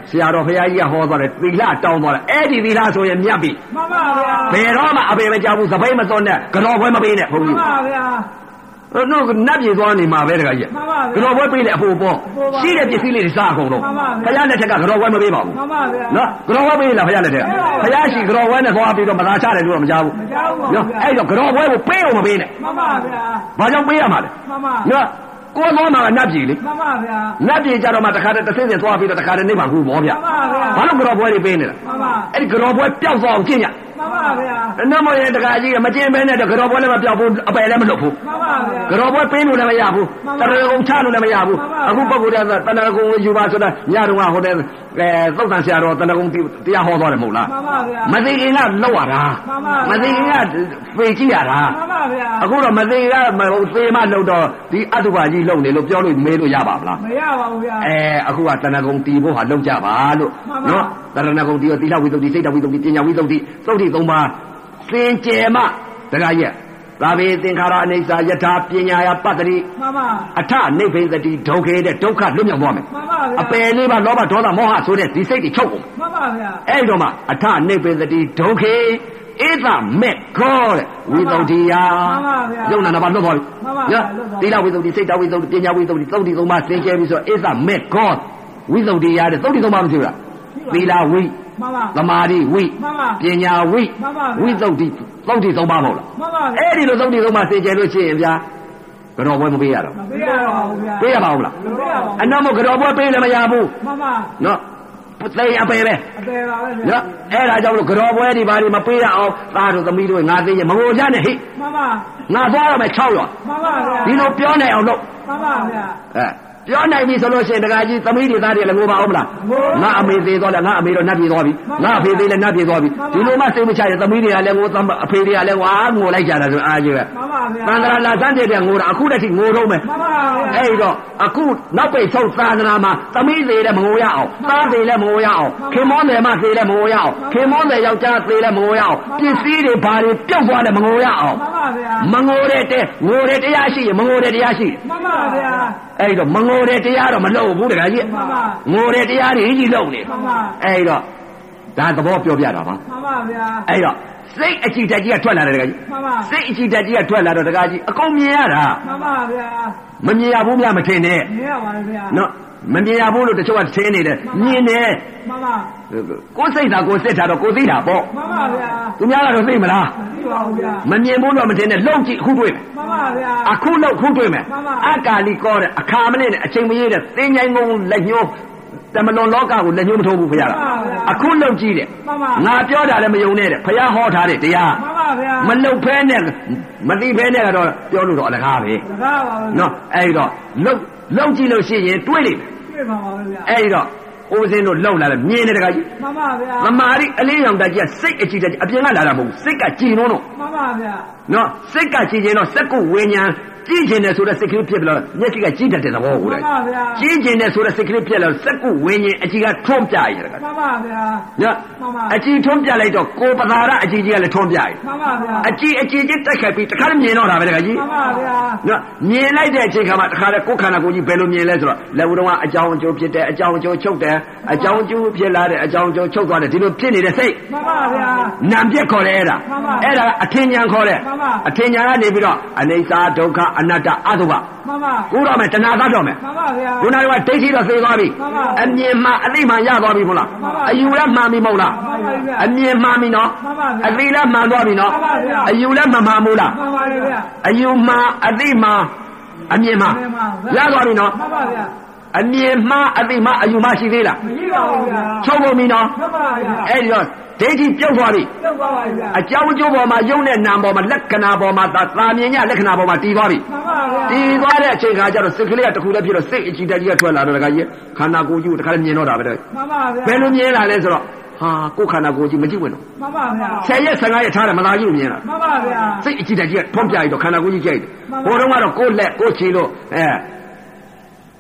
ဆရာတော်ဘုရားကြီးကဟောသွားတယ်သီလတောင်းသွားတယ်အဲ့ဒီသီလဆိုရင်မြတ်ပြီမှန်ပါဗျာဘယ်တော့မှအပေမကြောက်ဘူးစပိတ်မစွန်းနဲ့ကြော်ပွဲမပေးနဲ့ဘုန်းမှကြီးန်ပါဗျာတို့နတ်ပြည်သွားနေမှာပဲတခါကြီးမှန်ပါဗျာကြော်ပွဲပေးလေအဖို့ပေါ့အဖို့ပါရှိတဲ့ပစ္စည်းလေးတွေစားကုန်တော့မှန်ပါဗျာဘုရားလက်ထက်ကကြော်ပွဲမပေးပါဘူးမှန်ပါဗျာနော်ကြော်ပွဲပေးလားဘုရားလက်ထက်ကပေးပါဘူးဘုရားရှိကြော်ပွဲနဲ့သွားပြီးတော့မသာချတယ်လို့တော့မကြားဘူးမကြောက်ပါဘူးနော်ဗျာအဲ့တော့ကြော်ပွဲကိုပေးအောင်မပေးနဲ့မှန်ပါဗျာဘာကြောင့်ပေးရမှာလဲမှန်ပါနော်ကိုယ်သွားမှာကနတ်ပြည်လေမှန်ပါဗျာနတ်ပြည်ကြတော့မှတခါတည်းတစ်ဆင့်ဆင့်သွားပြီးတော့တခါတည်းနေပါဘူးမောဗျမှန်ပါဗျာဘာလို့ကြော်ပွဲတွေပေးနေတာမှန်ပါအဲ့ဒီကြော်ပွဲပျောက်သွားအောင်ကျင့်ကြမှန်ပါဗျာနတ်မရဲ့တခါကြီးကမကျင့်ဘဲနဲ့တော့ကြော်ပွဲလည်းမပျောက်ဘူးအပယ်လည်းမလွတ်ဘူးမှန်ပါဗျာကြော်ပွဲပေးလို့လည်းမရဘူးတရကုံချလို့လည်းမရဘူးမှန်ပါအခုပုဂ္ဂိုလ်တွေကတဏ္ဍကုံယူပါဆိုတာညတော့ဟိုတဲ့သုတ်တန်ဆရာတော်တဏ္ဍကုံတရားဟောသွားတယ်မဟုတ်လားမှန်ပါဗျာမသိခင်ကလောက်ရတာမှန်ပါမသိခင်ကဖေကြည့်ရတာမှန်ပါဗျာအခုတော့မသိကသေမလောက်တော့ဒီအတုပါကြီးလုံနေလို့ပြောလို့မေးလို့ရပါမလားမရပါဘူးဗျာအခုကတဏ္ဍကုံတီဖို့ဟာလုံကြပါလို့မှန်ပါနော်တဏ္ဍကုံတီရောသီလဝိသုဒ္ဓိစိတ်တဝိသုဒ္ဓိပညာဝိသုဒ္ဓိသုဒ္ဓိသုံးပါးစင်ကြယ်မှတခါကြီးသာဝေသင်္ခါရအိဋ္ဌာယထာပညာယပတ္တိမှန်ပါအထနိဗ္ဗေသတိဒုက္ခေတဲ့ဒုက္ခလွတ်မြောက်သွားမယ်မှန်ပါဗျာအပယ်လေးပါလောဘဒေါသမောဟဆိုတဲ့ဒီစိတ်တွေချုပ်ကုန်မှန်ပါဗျာအဲ့တော့မှအထနိဗ္ဗေသတိဒုက္ခေဧသမေခောတဲ့ဝိသုဒ္ဓိယမှန်ပါဗျာယုံနာနာပါလွတ်သွားပြီမှန်ပါနော်လွတ်သွားပြီသီလဝိသုဒ္ဓိစိတ်တဝိသုဒ္ဓိပညာဝိသုဒ္ဓိသုဒ္ဓိသုံးပါးသင်ကျဲပြီဆိုဧသမေခောဝိသုဒ္ဓိယတဲ့သုဒ္ဓိသုံးပါးမရှိဘူးလားသီလဝိမှန်ပါသမာဓိဝိမှန်ပါပညာဝိမှန်ပါဗျာဝိသုဒ္ဓိသုဒ္ဓိသုံးပါးမဟုတ်လားမှန်ပါဗျာအဲ့ဒီလိုသုဒ္ဓိသုံးပါးသင်ကျဲလို့ရှိရင်ဗျာဘယ်တော့ဘွဲမပေးရတော့မပေးရပါဘူးဗျာပေးရပါဦးလားမပေးရပါဘူးအနောက်မကြော်ပွဲပေးလည်းမရဘူးမှန်ပါနော်သိအပယ်ပဲအပေပါပဲဗျာနော်အဲ့ဒါကြောင့်လို့ကြော်ပွဲဒီဘာဒီမပေးရအောင်သားတို့သမီးတို့ငါသိရင်မငိုကြနဲ့ဟိမှန်ပါငါသွားရမယ်6ရွာမှန်ပါဗျာဒီလိုပြောနိုင်အောင်လုပ်မှန်ပါဗျာပြောနိုင်ပြီဆိုလို့ရှိရင်တခါကြီးသမီးတွေသားတွေလည်းငိုပါအောင်မလားငါအမေသေးတော့လည်းငါအမေတော့နတ်ပြည်သွားပြီငါအဖေသေးလည်းနတ်ပြည်သွားပြီဒီလိုမှစိတ်မချရင်သမီးတွေကလည်းငိုအဖေတွေကလည်းငိုလိုက်ကြတာဆိုအားကြီးပဲမှန်ပါဗျာသံဃာလာစမ်းတဲ့ငိုတာအခုတည်းထိငိုတော့မယ်မှန်ပါဗျာအဲ့တော့အခုနောက်ပိတ်ဆုံးသာသနာမှာသမီးသေးလည်းမငိုရအောင်သားသေးလည်းမငိုရအောင်ခင်မောတယ်မသေးလည်းမငိုရအောင်ခင်မောတယ်ယောက်ျားသေးလည်းမငိုရအောင်ပစ္စည်းတွေဘာတွေပြုတ်သွားတယ်မငိုရအောင်မှန်ပါဗျာမငိုတဲ့တဲ့ငိုတဲ့တရားရှိရင်မငိုတဲ့တရားရှိမှန်ပါဗျာအဲ့တော့မငိုတဲ့တရားတော့မလုပ်ဘူးတခါကြီးမှန်ပါငိုတဲ့တရားတွေကြီးလုပ်နေမှန်ပါအဲ့တော့ဒါသဘောပြောပြတာပါမှန်ပါဗျာအဲ့တော့စိတ်အကြည့်တက်ကြီးကထွက်လာတယ်တခါကြီးမှန်ပါစိတ်အကြည့်တက်ကြီးကထွက်လာတော့တခါကြီးအကုန်မြင်ရတာမှန်ပါဗျာမမြင်ရဘူးများမထင်နဲ့မရပါဘူးဗျာနော်မမြင်ရဘူးလို့တချို့ကထင်နေတယ်မြင်တယ်မှန်ပါကိုယ်စိတ်သာကိုယ်စစ်တာတော့ကိုယ်သိတာပေါ့မှန်ပါဗျာသူများကတော့သိမလားမရှိပါဘူးဗျာမမြင်ဘူးတော့မထင်နဲ့လုံကြည့်အခုတွေ့မယ်မှန်ပါဗျာအခုလောက်ခုတွေ့မယ်မှန်ပါအကာလီကောတဲ့အခါမနဲ့အချိန်မရတဲ့သင်္ချိုင်းကုန်းလက်ညှိုးတမလွန်လောကကိုလက်ညှိုးမထိုးဘူးဖရားလားအခုလောက်ကြည့်တယ်မှန်ပါငါပြောတာလည်းမယုံနဲ့တဲ့ဖရားဟောထားတဲ့တရားမှန်ပါဗျာမလုံဖဲနဲ့မသိဖဲနဲ့ကတော့ပြောလို့တော့အလကားပဲတကားပါပဲနော်အဲ့တော့လုံကြည့်လို့ရှိရင်တွေးလိမ့်မယ်တွေ့ပါပါဗျာအဲ့တော့ဦးစင်းတို့လောက်လာတယ်မြင်တယ်တခါကြီးမှန်ပါဗျာသမာဓိအလေးရောင်တက်ကြီးကစိတ်အကြည့်တက်ကြီးအပြင်ကလာတာမဟုတ်ဘူးစိတ်ကကြည်နှုံးတော့မှန်ပါဗျာနော်စိတ်ကကြည်ခြင်းတော့စက္ကုဝိညာဉ်ကြည်ခြင်းနဲ့ဆိုတဲ့စိတ်ကလေးဖြစ်ပြီးတော့မျက်စိကကြည်တတ်တဲ့သဘောကိုမှလေန်ပါဗျာကြည်ခြင်းနဲ့ဆိုတဲ့စိတ်ကလေးဖြစ်လာတော့စက္ကုဝိညာဉ်အကြည့်ကထွန်းပြရတယ်ကမှန်ပါဗျာနော်မှန်ပါအကြည့်ထွန်းပြလိုက်တော့ကိုယ်ပသာရအကြည့်ကြီးကလည်းထွန်းပြရမှန်ပါဗျာအကြည့်ချင်းတက်ခတ်ပြီးတခါလည်းမြင်တော့တာပဲတခါကြီးမှန်ပါဗျာနော်မြင်လိုက်တဲ့အချိန်ခါမှာတခါလေကိုယ်ခန္ဓာကိုယ်ကြီးဘယ်လိုမြင်လဲဆိုတော့လက်ဦးတော်ကအကြောင်းအကျိုးဖြစ်တယ်အကြောင်းအကျိုးချုပ်တယ်အကြောင်းအကျိုးဖြစ်လာတဲ့အကြောင်းအကျိုးချုပ်သွားတယ်ဒီလိုဖြစ်နေတဲ့စိတ်မှန်ပါဗျာနာပြက်ခေါ်တယ်အဲ့ဒါမှန်ပါအဲ့ဒါအထင်ဉာဏ်ခေါ်တယ်မှန်ပါအထင်ဉာဏ်ကနေပြီးတော့အနိစ္စဒုက္ခအနတ္တအတုပမှန်ပါကိုတော့မယ်တဏှာသတ်တော့မယ်မှန်ပါဗျာခုနကဒိဋ္ဌိတော့သိသွားပြီမှန်ပါအမြင်မှအသိမှရသွားပြီမဟုတ်လားမှန်ပါအယူလည်းမှန်ပြီမဟုတ်လားမှန်ပါဗျာအမြင်မှန်ပြီနော်မှန်ပါဗျာအသိလည်းမှန်သွားပြီနော်မှန်ပါဗျာအယူလည်းမမှန်ဘူးလားမှန်ပါဗျာအယူမှန်အသိမှန်အမြင်မှန်မှန်ပါရသွားပြီနော်မှန်ပါဗျာအမြင်မှန်အသိမှအယူမှရှိသေးလားမရှိပါဘူးဗျာချုပ်ကုန်ပြီနော်မှန်ပါဗျာအဲ့ဒီတော့ဒိဋ္ဌိပြုတ်သွားပြီတော့ပါပါဗျာအကြောင်းအကျိုးပေါ်မှာယုံတဲ့နာမ်ပေါ်မှာလက္ခဏာပေါ်မှာသာမြင်ညလက္ခဏာပေါ်မှာတည်သွားပြီမှန်ပါဗျာတည်သွားတဲ့အချိန်ခါကျတော့စိတ်ကလေးကတစ်ခုတည်းဖြစ်တော့စိတ်အကြည့်တက်ကြီးကထွက်လာတော့တခါကြီးခန္ဓာကိုယ်ကြီးကိုတခါလည်းမြင်တော့တာပဲတဲ့မှန်ပါဗျာဘယ်လိုမြင်လာလဲဆိုတော့ဟာကိုယ်ခန္ဓာကိုယ်ကြီးမကြည့်ဝင်တော့မှန်ပါဗျာ 10ရက်15ရက်ထားတယ်မသားကြီးကိုမြင်လာမှန်ပါဗျာစိတ်အကြည့်တက်ကြီးကထွန်းပြရတော့ခန္ဓာကိုယ်ကြီးကြိုက်တယ်မှန်ပါဟိုတုန်းကတော့ကိုယ်လက်ကိုယ်ခြေလို့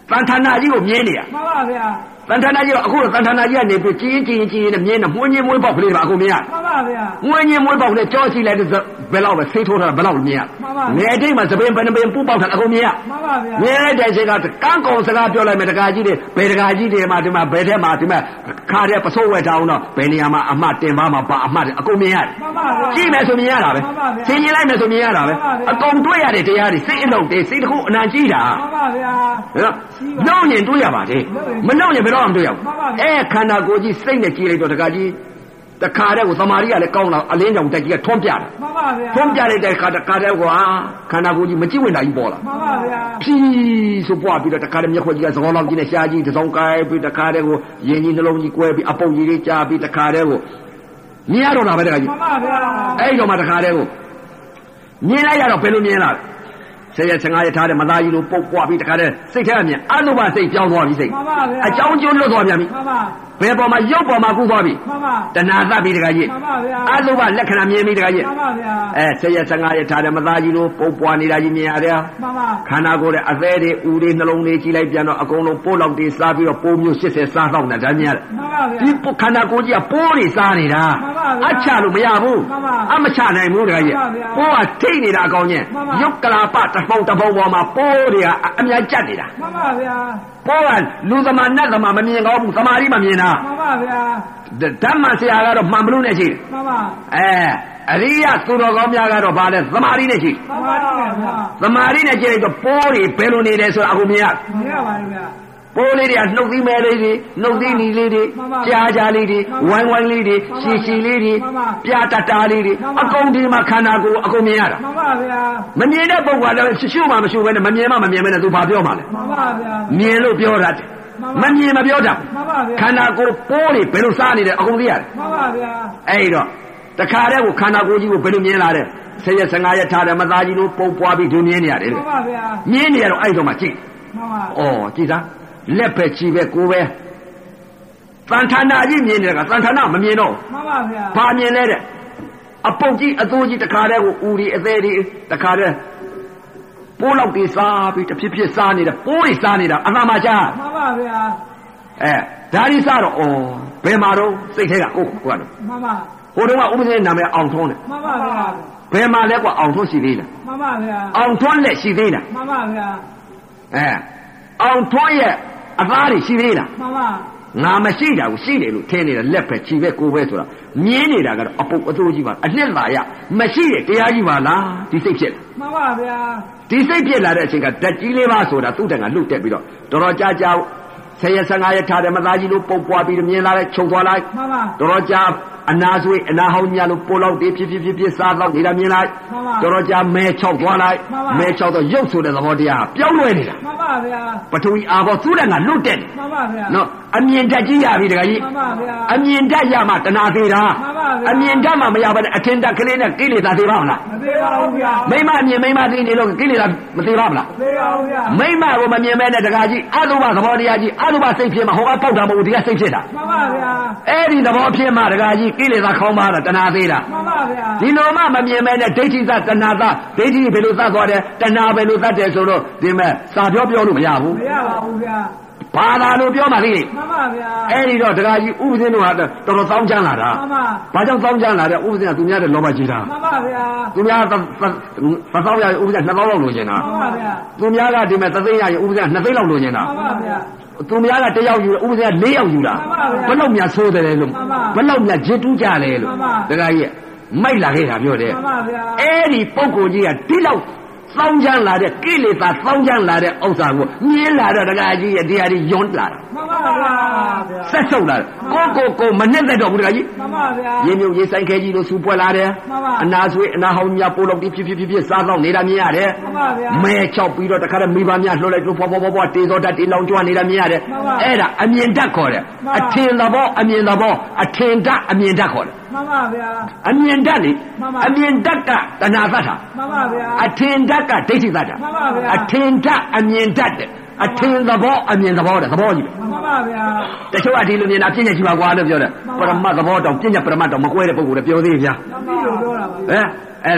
သံဌာနကြီးကိုမြင်နေရမှန်ပါဗျာသံဌာနကြီးကအခုသံဌာနကြီးကနေပြီးကြီးနဲ့မြင်နေမွှင်းချင်းမွှင်းပေါက်ကလေးပါအခုမြင်ရမှန်ပါဗျာမွှင်းချင်းမွှင်းပေါက်နဲ့ကြောစီလိုက်တဲ့ဘယ်လောက်ပဲဆေးထိုးထားတာဘယ်လောက်မြင်ရငယ်တိတ်မှာသပင်ပင်ပင်ပူပေါက်တာအခုမြင်ရမှန်ပါဗျာမြင်လိုက်တဲ့အချိန်ကကန်းကောင်စကားပြောလိုက်မယ်တကာကြီးတွေဘယ်တကာကြီးတွေမှာဒီမှာဘယ်ထဲမှာဒီမှာခါတဲ့ပစိုးဝဲထားအောင်တော့ဘယ်နေရာမှာအမှတ်တင်ပါမှာပါအမှတ်အကုန်မြင်ရတယ်မှန်ပါဗျာကြည့်မယ်ဆိုမြင်ရတာပဲမှန်ပါဗျာသင်မြင်လိုက်မယ်ဆိုမြင်ရတာပဲမှန်ပါဗျာအကုန်တွေ့ရတဲ့တရားတွေစိတ်အလုံးတွေစိတ်တစ်ခုအနံကြီးတာမှန်ပါဗျာနော်နှုတ်ရင်တွေ့ရပါတယ်မနှုတ်ရင်ဘယ်တော့မှမတွေ့ရဘူးမှန်ပါဗျာခန္ဓာကိုယ်ကြီးစိတ်နဲ့ကြည့်လိုက်တော့တကာကြီးတခါတည်းကိုသမာဓိကလည်းကောင်းလာအလင်းကြောင်တက်ကြီးကထွန်းပြတာမှန်ပါဗျာထွန်းပြလိုက်တဲ့ခါတည်းကွာခန္ဓာကိုယ်ကြီးမကြည့်ဝင်တာကြီးပေါ်လာမှန်ပါဗျာဖြီးဆိုပွားပြီးတော့တခါတည်းမျက်ခွက်ကြီးကသကောလောက်ကြီးနဲ့ရှားကြီးတစ်စုံကိုက်ပြီးတခါတည်းကိုရင်ကြီးနှလုံးကြီးကွဲပြီးအပုပ်ကြီးလေးကြားပြီးတခါတည်းကိုမြင်ရတော့တာပဲတခါကြီးမှန်ပါဗျာအဲ့တော့မှတခါတည်းကိုမြင်လိုက်ရတော့ဘယ်လိုမြင်လာဆယ်ရ15ရထားတဲ့မသားကြီးလိုပုတ်ပွားပြီးတခါတည်းစိတ်ထဲကမြင်အလိုပါစိတ်ပြောင်းသွားပြီစိတ်မှန်ပါဗျာအကြောင်းကျိုးလွတ်သွားပြန်ပြီမှန်ပါဘယ်ပေါ်မှာရုပ်ပေါ်မှာကူးသွားပြီမှန်ပါတဏှာသတ်ပြီတခါကြီးမှန်ပါဗျာအလိုပါလက္ခဏာမြင်ပြီတခါကြီးမှန်ပါဗျာဆယ်ရ15ရထားတဲ့မသားကြီးလိုပုတ်ပွားနေတာကြီးမြင်ရတယ်မှန်ပါခန္ဓာကိုယ်ရဲ့အသေးတွေဦးတွေနှလုံးတွေကြီးလိုက်ပြန်တော့အကုန်လုံးပိုးလောက်တွေစားပြီးတော့ပိုးမျိုး80စားတော့နေတာမြင်ရတယ်မှန်ပါဗျာဒီခန္ဓာကိုယ်ကြီးကပိုးတွေစားနေတာမှန်ပါဗျာအချလို့မရဘူးမှန်ပါအမချနိုင်ဘူးတခါကြီးမှန်ပါဗျာပိုးကထိတ်နေတာအကောင်ချင်းမှန်ပါရုပ်ကလာပတစ်ပုံတစ်ပုံပေါ်မှာပိုးတွေကအများကြက်နေတာမှန်ပါဗျာပိုးကလူသမာနတ်သမာမမြင်ကောင်းဘူးသမာဓိမမြင်တာမှန်ပါဗျာဓမ္မဆရာကတော့မှန်ဘလို့နဲ့ရှိတယ်မှန်ပါအရိယသူတော်ကောင်းများကတော့ဗာလဲသမာဓိနဲ့ရှိတယ်မှန်ပါဗျာသမာဓိနဲ့ကြည့်လိုက်တော့ပိုးတွေဘယ်လိုနေတယ်ဆိုတာအခုမြင်ရမြင်ရပါဗျာပိုးလေးတွေကနှုတ်သီးမဲလေးတွေနှုတ်သီးနီလေးတွေမှန်ပါကြားကြားလေးတွေဝိုင်းဝိုင်းလေးတွေမှန်ပါရှည်ရှည်လေးတွေမှန်ပါပြာတတာလေးတွေမှန်ပါအကုန်ဒီမှာခန္ဓာကိုယ်အကုန်မြင်ရတာမှန်ပါဗျာမမြင်တဲ့ပုဂ္ဂိုလ်ကလည်းရှုမှမရှုဘဲနဲ့မမြင်မှမမြင်ဘဲနဲ့သူဘာပြောမှလဲမှန်ပါဗျာမြင်လို့ပြောတာတယ်မှမန်ပါမြင်မပြောတာမှန်ပါဗျာခန္ဓာကိုယ်ပိုးတွေဘယ်လိုစားနေတယ်အကုန်သိရတယ်မှန်ပါဗျာအဲ့တော့တခါတည်းကိုခန္ဓာကိုယ်ကြီးကိုဘယ်လိုမြင်လာတဲ့10ရက်15ရက်ထားတယ်မသားကြီးလိုပုံပွားပြီးဒုမြင်နေရတယ်မှလေန်ပါဗျာမြင်နေရတော့အဲ့တော့မှကြည့်မှန်ပါဩကြည်သားလက်ပဲချီပဲကိုယ်ပဲသံဌာနကြီးမြင်နေတာကသံဌာနမမြင်တော့မှန်ပါဗျာဘာမြင်လဲတဲ့အပုတ်ကြီးအသိုးကြီးတခါတည်းကိုဦးဒီအသေးဒီတခါတည်းပိုးလောက်တွေစားပြီးတစ်ဖြစ်ဖြစ်စားနေတယ်ပိုးတွေစားနေတာအမှန်မှချာမှန်ပါဗျာဒါဒီစားတော့ဩဘယ်မှာတော့စိတ်ထဲကကိုယ်ကတော့မှန်ပါဟိုတုန်းကဥပဒေနာမည်အောင်ထွန်းတယ်မှန်ပါဗျာဘယ်မှာလဲကွာအောင်ထွန်းရှိသေးလားမှန်ပါဗျာအောင်ထွန်းလက်ရှိသေးလားမှန်ပါဗျာအောင်ထွန်းရဲ့အသားတွေရှိသေးလားမှန်ပါငါမရှိတာကိုရှိတယ်လို့ထင်နေတာလက်ပဲခြိပဲကိုယ်ပဲဆိုတာမြင်နေတာကတော့အပုပ်အသိုးကြီးပါအနှစ်သာရမရှိတဲ့တရားကြီးပါလားဒီစိတ်ဖြစ်မှန်ပါဗျာဒီစိတ်ဖြစ်လာတဲ့အချိန်ကဓာတ်ကြီးလေးပါဆိုတာသူ့တန်ကလှုပ်တက်ပြီးတော့တော်တော်ကြာကြာ10ရက်15ရက်ထားတယ်မသားကြီးလို့ပုံပွားပြီးမြင်လာတဲ့ခြုံသွားလိုက်မှန်ပါတော်တော်ကြာအနာဆွေးအနာဟောင်းများလို့ပိုလောက်တေးဖြစ်စားတော့နေတာမြင်လိုက်မှန်ပါတော်တော်ကြာမဲ6သွားလိုက်မှန်ပါမဲ6တော့ရုပ်ဆိုတဲ့သဘောတရားပြောင်းလဲနေတာမှန်ပါဗျာပထဝီအာဘောသူ့တန်ကလှုပ်တက်နေမှန်ပါဗျာနော်အမြင်ဓာတ်ကြီးရပြီတခါကြီးမှန်ပါဗျာအမြင်ဓာတ်ရမှတဏှာသေးတာမှန်ပါဗျာအမြင်ဓာတ်မှမရဘဲနဲ့အထင်ဓာတ်ကလေးနဲ့ကိလေသာသေးပါမလားမသေးပါဘူးဗျာမိမအမြင်မိမသိနေလို့ကိလေသာမသေးပါမလားမသေးပါဘူးဗျာမိမကိုမမြင်မဲနဲ့တခါကြီးအတုပသဘောတရားကြီးအတုပစိတ်ဖြစ်မှဟိုကပေါက်တာမဟုတ်ဘူးဒီကစိတ်ဖြစ်တာမှန်ပါဗျာအဲ့ဒီသဘောဖြစ်မှတခါကြီးကိလေသာခေါင်းပါတာတဏှာသေးတာမှန်ပါဗျာဒီလိုမှမမြင်မဲနဲ့ဒိဋ္ဌိသတဏှာသဒိဋ္ဌိဘယ်လိုသတ်သွားတယ်တဏှာဘယ်လိုသတ်တယ်ဆိုတော့ဒီမဲ့စာပြောလို့မရဘူးမရပါဘူးဗျာဘာသာလို့ပြောမှသိတယ်မှန်ပါဗျာအဲ့ဒီတော့တခါကြီးဥပဇင်းတို့ဟာတော်တော်သောင်းချမ်းလာတာမှန်ပါဘာကြောင့်သောင်းချမ်းလာတဲ့ဥပဇင်းကသူများတဲ့လောဘကြီးတာမှန်ပါဗျာသူများသောင်းရဥပဇင်း2000လောက်လိုချင်တာမှန်ပါဗျာသူများကဒီမဲ့သသိန်းရရင်ဥပဇင်းက2သိန်းလောက်လိုချင်တာမှန်ပါဗျာသူများက1ယောက်ယူတယ်ဥပဇင်းက4ယောက်ယူတာမှန်ပါဗျာဘယ်လောက်များဆိုးတယ်လဲလို့မှန်ပါဘယ်လောက်များဂျစ်တူးကြလဲလို့မှန်ပါတခါကြီးမိုက်လာခဲ့တာပြောတယ်မှန်ပါဗျာအဲ့ဒီပုံကိုကြီးကဒီလောက်သောင်းချမ်းလာတဲ့ကိလေသာသောင်းချမ်းလာတဲ့ဥစ္စာကိုမြင်လာတော့တခါကြီးရဲ့တရားကြီးယွန်းလာတာမှန်ပါဗျာဆက်ဆုပ်လာတယ်ကိုမနဲ့သက်တော့ဘူးတခါကြီးမှန်ပါဗျာရေမြုပ်ရေဆိုင်ခဲကြီးလို့စူပွက်လာတယ်မှန်ပါအနာဆွေးအနာဟောင်းများပိုးလို့ဖြစ်စားတော့နေတာမြင်ရတယ်မှန်ပါဗျာမဲချောက်ပြီးတော့တခါတည်းမိဘများလှုပ်လိုက်လို့ဖွာတေသောတတ်တေလောင်ကျွမ်းနေတာမြင်ရတယ်မှန်ပါအဲ့ဒါအမြင်တတ်ခေါ်တယ်မှန်ပါအထင်သဘောအမြင်သဘောအထင်တတ်အမြင်တတ်ခေါ်တယ်မှန်ပါဗျာအမြင်တတ်လေမှန်ပါအမြင်တတ်ကတဏှာသတ်တာမှန်ပါဗျာအထင်တတ်ကဒိဋ္ဌိသတ်တာမှန်ပါဗျာအထင်တတ်အမြင်တတ်တယ်အထင်သဘောအမြင်သဘောတဲ့သဘောကြီးပဲမှန်ပါဗျာတချို့ကဒီလိုမြင်တာပြဉ္ညာရှိပါကွာလို့ပြောတယ်မှပန်ပါရမတ်သဘောတောင်ပြဉ္ညာပရမတ်တောင်မကွဲတဲ့ပုဂ္ဂိုလ်လည်းပြောသေးဗျာမှန်ပါလို့ပြောတာပါအဲ့ဒါ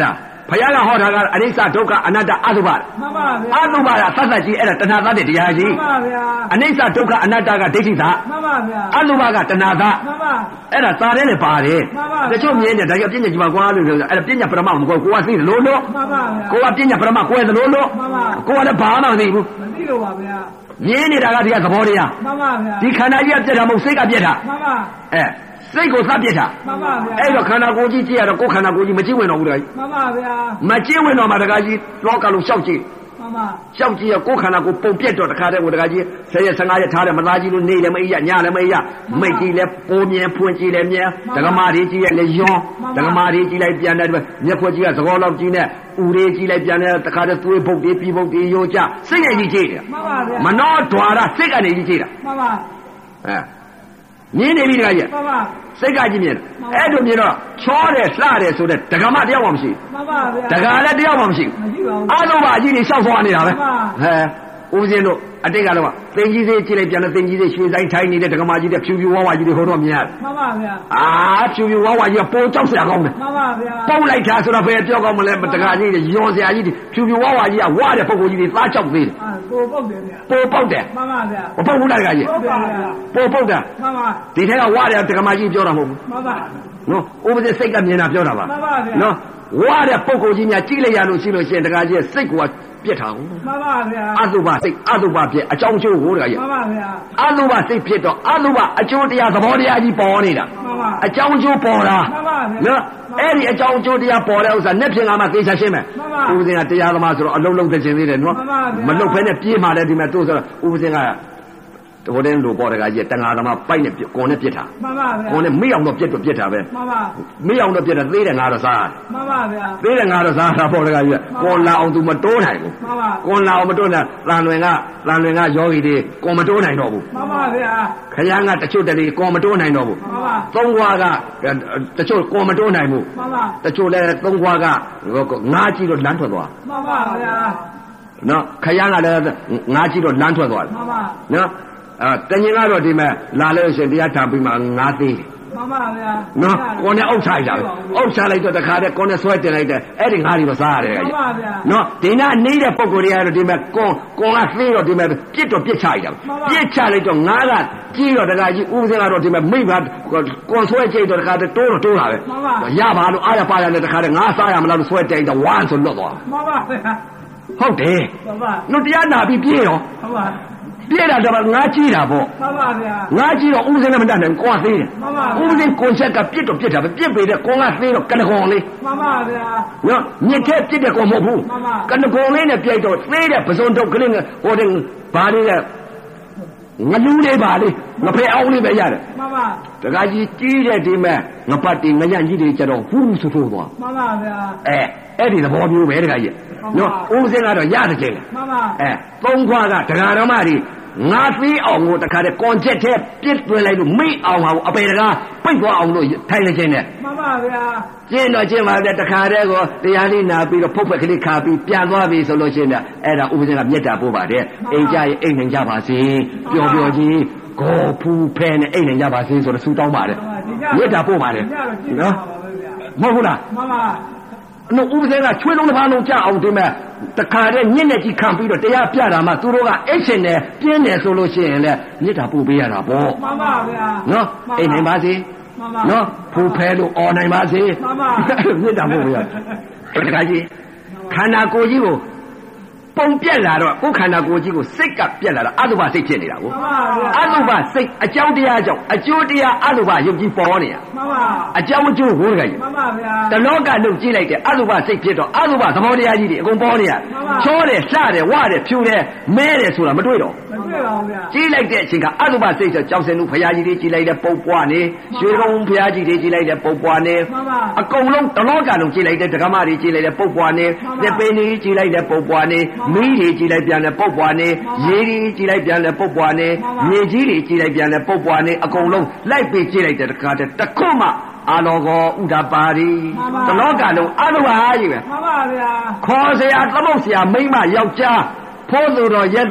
ဘုရားကဟောတာကအနိစ္စဒုက္ခအနတ္တအတုပမှန်ပါဗျာအတုပကသတ်သတ်ကြီးအဲ့ဒါတဏှာသတ်တဲ့တရားကြီးမှန်ပါဗျာအနိစ္စဒုက္ခအနတ္တကဒိဋ္ဌိသမှန်ပါဗျာအတုပကတဏှာသမှန်ပါအဲ့ဒါသာတယ်လည်းပါတယ်တချို့မြင်တယ်ဒါကြောင့်ပြဉ္ညာကြီးပါကွာလို့ပြောအဲ့ဒါပြဉ္ညာပရမမကိုကသိတယ်လို့မှန်ပါဗျာကိုကပြဉ္ညာပရမကိုယ်တယ်လို့မှန်ပါကိုကလည်းဘာမှမသိဘူးမသိလို့ပါဗျာမြင်နေတာကဒီကသဘောတရားမှန်ပါဗျာဒီခန္ဓာကြီးကပြက်တာမဟုတ်စိတ်ကပြက်တာမှန်ပါစိတ်ကိုသတ်ပြက်တာမှန်ပါဗျာအဲ့တော့ခန္ဓာကိုယ်ကြီးကြည့်ရတော့ကိုယ်ခန္ဓာကိုယ်ကြီးမကြည့်ဝင်တော့ဘူးတခါကြီးမှန်ပါဗျာမကြည့်ဝင်တော့မှတခါကြီးလောကလုံးလျှောက်ကြည့်မှန်ပါလျှောက်ကြည့်ရကိုယ်ခန္ဓာကိုယ်ပုံပြက်တော့တခါတည်းကိုတခါကြီး10ရက်15ရက်ထားတယ်မသားကြီးလို့နေလည်းမအိရညလည်းမအိရမိတ်ကြီးလည်းပိုးမြင်ဖွင့်ကြည့်လည်းမြင်ဒကမာတွေကြည့်ရလည်းယွန်းဒကမာတွေကြည့်လိုက်ပြန်တယ်မျက်ခွက်ကြီးကသကောလောက်ကြီးနဲ့ဥရေးကြည့်လိုက်ပြန်တယ်တခါတည်းသွေးပုတ်တွေပြီးပုတ်တွေရိုးကြစိတ်နဲ့ကြီးကြည့်တယ်မှန်ပါဗျာမနောဓွာရစိတ်ကနေကြီးကြည့်တာမှန်ပါမြင်နေပြီတခါကြီးမှန်ပါစိတ်ကကြီးမြင်အဲ့လိုမြင်တော့ချောတယ်လှတယ်ဆိုတဲ့ဒကမတယောက်မှမရှိမှန်ပါဗျာဒကာလည်းတယောက်မှမရှိမရှိပါဘူးအားလုံးပါအကြီးကြီးရှောက်သွားနေတာပဲဦးဇင်းတို့အတိတ်ကတော့သင်ကြီးသေးကြည့်လိုက်ပြန်တဲ့သင်ကြီးသေးရွှေဆိုင်ထိုင်းနေတဲ့ဒကမကြီးတဲ့ဖြူဖြူဝါဝါကြီးတွေဟိုတော့မြင်ရတယ်မှန်ပါဗျာဖြူဖြူဝါဝါကြီးကပိုးကြောက်စရာကောင်းတယ်မှန်ပါဗျာပုတ်လိုက်တာဆိုတော့ဘယ်ပြောကောင်းမလဲဒကာကြီးတွေယောစရာကြီးတွေဖြူဖြူဝါဝါကြီးကဝါတဲ့ပုဂ္ဂိုလ်ကြီးတွေသားကြောက်သေးတယ်ပိုးပုတ်တယ်ဗျာပိုးပုတ်တယ်မှန်ပါဗျာမပုတ်ဘူးလားဒကာကြီးပုတ်ပါဗျာပိုးပုတ်တာမှန်ပါဒီထဲကဝါတဲ့ဒကမကြီးပြောတာမဟုတ်ဘူးမှန်ပါနော်ဥပဒေစိတ်ကမြင်တာပြောတာပါမှန်ပါဗျာနော်ဝါတဲ့ပုဂ္ဂိုလ်ကြီးများကြည့်လိုက်ရလို့ရှိလို့ရှိရင်ဒကာကြီးရဲ့စိတ်ကပြက်ထားဘူးမှန်ပါဗျာအတုပစိတ်အတုပပြက်အကြောင်းကျိုးကိုတခါကြီးမှန်ပါဗျာအတုပစိတ်ဖြစ်တော့အတုပအကျိုးတရားသဘောတရားကြီးပေါ်နေတာမှန်ပါအကြောင်းကျိုးပေါ်တာမှန်ပါဗျာနော်အဲ့ဒီအကြောင်းကျိုးတရားပေါ်တဲ့ဥစ္စာနဲ့ဖြင့်ကမှသိချရှင်းမယ်ဥပဇင်ကတရားသမားဆိုတော့အလုံးလုံးသိချင်းသေးတယ်နော်မလုတ်ဖဲနဲ့ပြေးမှလည်းဒီမဲ့တို့ဆိုတော့ဥပဇင်ကဟိုတဲ့လူပေါ်တကကြီးတန်ဃာသမားပိုက်နဲ့ကွန်နဲ့ပြစ်တာမှန်ပါဗျာကွန်နဲ့မိအောင်တော့ပြစ်တာပဲမှန်ပါမိအောင်တော့ပြစ်တာသေးတယ်ငါတော့စားမှန်ပါဗျာသေးတယ်ငါတော့စားတာပေါ်တကကြီးကွန်လာအောင်သူမတိုးနိုင်ဘူးမှန်ပါကွန်လာအောင်မတိုးနိုင်တန်လွင်ကယောဂီတွေကွန်မတိုးနိုင်တော့ဘူးမှန်ပါဗျာခရမ်းကတချို့တလေကွန်မတိုးနိုင်တော့ဘူးမှန်ပါသုံးခွားကတချို့ကွန်မတိုးနိုင်ဘူးမှန်ပါတချို့လည်းသုံးခွားကငါးကြည့်တော့လမ်းထွက်သွားမှန်ပါဗျာနော်ခရမ်းကလည်းငါးကြည့်တော့လမ်းထွက်သွားတယ်မှန်ပါနော်တញင်ကတော့ဒီမဲ့လာလို့ရှင်တရားထားပြီးမှငါးသေးမှန်ပါဗျာနော်ကိုယ်နဲ့အုပ်ချလိုက်တာအုပ်ချလိုက်တော့တခါတည်းကိုယ်နဲ့ဆွဲတင်လိုက်တယ်အဲ့ဒီငါးတွေမစားရတယ်မှန်ပါဗျာနော်ဒီနာနေတဲ့ပုံကိုယ်တွေကတော့ဒီမဲ့ကွန်ကသေးတော့ဒီမဲ့ပြစ်တော့ပြစ်ချလိုက်တာပြစ်ချလိုက်တော့ငါးကကြီးတော့တခါကြီးဥပဒေကတော့ဒီမဲ့မိဘကွန်ဆွဲကြိတ်တော့တခါတည်းတိုးတာပဲရပါလို့အားရပါရနဲ့တခါတည်းငါးစားရမလားလို့ဆွဲတိုင်တော့ဝမ်းဆိုလွတ်သွားမှန်ပါဗျာဟုတ်တယ်မှန်ပါတို့တရားနာပြီးပြေးရောမှန်ပါပြေးတာတော့ငါကြည့်တာပေါ့မှန်ပါဗျာငါကြည့်တော့ဥပဇင်းနဲ့မတတ်နိုင်ကွာသေးတယ်မှန်ပါဥပဇင်းကွန်ချက်ကပြစ်တော့ပြစ်တာပဲပြစ်ပေတဲ့ကွန်ကသေးတော့ကနကွန်လေးမှန်ပါဗျာနော်မြစ်ထဲပြစ်တဲ့ကွန်မဟုတ်ဘူးကနကွန်လေးနဲ့ပြိုက်တော့သေးတဲ့ပစုံထုတ်ကလေးနဲ့ဟိုတဲ့ဘာလေးကငလူးလေးပါလေးငဖဲအောင်လေးပဲရတယ်မှန်ပါတခါကြီးကြီးတဲ့ဒီမဲ့ငပတ်တီငရန့်ကြီးတွေကြတော့ဟူးဆူထိုးသွားမှန်ပါဗျာအဲ့ဒီသဘောမျိုးပဲတခါကြီးနော်ဥပဇင်းကတော့ရတဲ့ကျင်းမှန်ပါသုံးခွားကဒကာတော်မတွေငါသေးအောင်ကိုတခါတည်းကွန်ချက်ထဲပြစ်သွင်းလိုက်လို့မိအောင်ဟာအပေတကားပိတ်သွားအောင်လို့ထိုင်နေခြင်းနဲ့မှန်ပါဗျာကျင်းတော့ကျင်းပါလေတခါတည်းကိုတရားလေးနာပြီးတော့ဖုတ်ဖက်ကလေးခါပြီးပြန်သွားပြီဆိုလို့ရှိရင်အဲ့ဒါဥပဇင်ကမြတ်တာပို့ပါတယ်အိမ်ကြရင်အိမ်နိုင်ကြပါစေပျော်ပျော်ကြီးကိုဖူးဖဲနဲ့အိမ်နိုင်ကြပါစေဆိုတော့ဆူတောင်းပါတယ်မြတ်တာပို့ပါတယ်နော်မဟုတ်ဘူးလားမှန်ပါနော်ဥပဇင်ကချွေးလုံးတစ်ပါးလုံးကြအောင်ဒီမဲ့တခါတည်းညစ်နဲ့ကြီးခံပြီးတော့တရားပြတာမှသူတို့ကအိတ်ရှင်တယ်ပြင်းတယ်ဆိုလို့ရှိရင်လည်းမြစ်တာပို့ပေးရတာပေါ့မှန်ပါဗျာနော်အိတ်နိုင်ပါစေမှန်ပါနော်ဖူဖဲလို့អော်နိုင်ပါစေမှန်ပါမြစ်တာပို့ပေးရတခါကြီးခန္ဓာကိုယ်ကြီးကိုပုံပြက်လာတော့ကိုယ်ခန္ဓာကိုယ်ကြီးကိုစိတ်ကပြက်လာတာအတုပစိတ်ဖြစ်နေတာကိုအတုပစိတ်အကြောင်းတရားကြောင့်အကျိုးတရားအတုပယုတ်ကြီးပေါ်နေတာမှန်ပါအကြောင်းအကျိုးဟိုတကကြီးမှန်ပါဗျာတလောကလုံးကြည့်လိုက်တဲ့အတုပစိတ်ဖြစ်တော့အတုပသဘောတရားကြီးတွေအကုန်ပေါ်နေရချောတယ်လှတယ်ဝတယ်ဖြူတယ်မဲတယ်ဆိုတာမတွေ့တော့မတွေ့ပါဘူးဗျာကြည့်လိုက်တဲ့အချိန်ကအတုပစိတ်ဆိုကြောက်စင်လူဘုရားကြီးတွေကြည့်လိုက်တဲ့ပုပ်ပွားနေရွှေကုန်းဘုရားကြီးတွေကြည့်လိုက်တဲ့ပုပ်ပွားနေအကုန်လုံးတလောကလုံးကြည့်လိုက်တဲ့ဒကမတွေကြည့်လိုက်တဲ့ပုပ်ပွားနေလက်ပင်တွေကြည့်လိုက်တဲ့ပုပ်ပွားနေမီးတွေကြည့်လိုက်ပြန်တဲ့ပုပ်ပွားနေရေတွေကြည့်လိုက်ပြန်တဲ့ပုပ်ပွားနေမြေကြီးတွေကြည့်လိုက်ပြန်တဲ့ပုပ်ပွားနေအကုန်လုံးလိုက်ပြီးကြည့်လိုက်တဲ့တခါတည်းတခွတ်မှအာလောကောဥဒပါရီတလောကလုံးအတုပါကြီးပဲမှန်ပါဗျာခေါ်เสียသမုတ်เสียမိမယောက်ျားဖိုးသူတော်ရသိ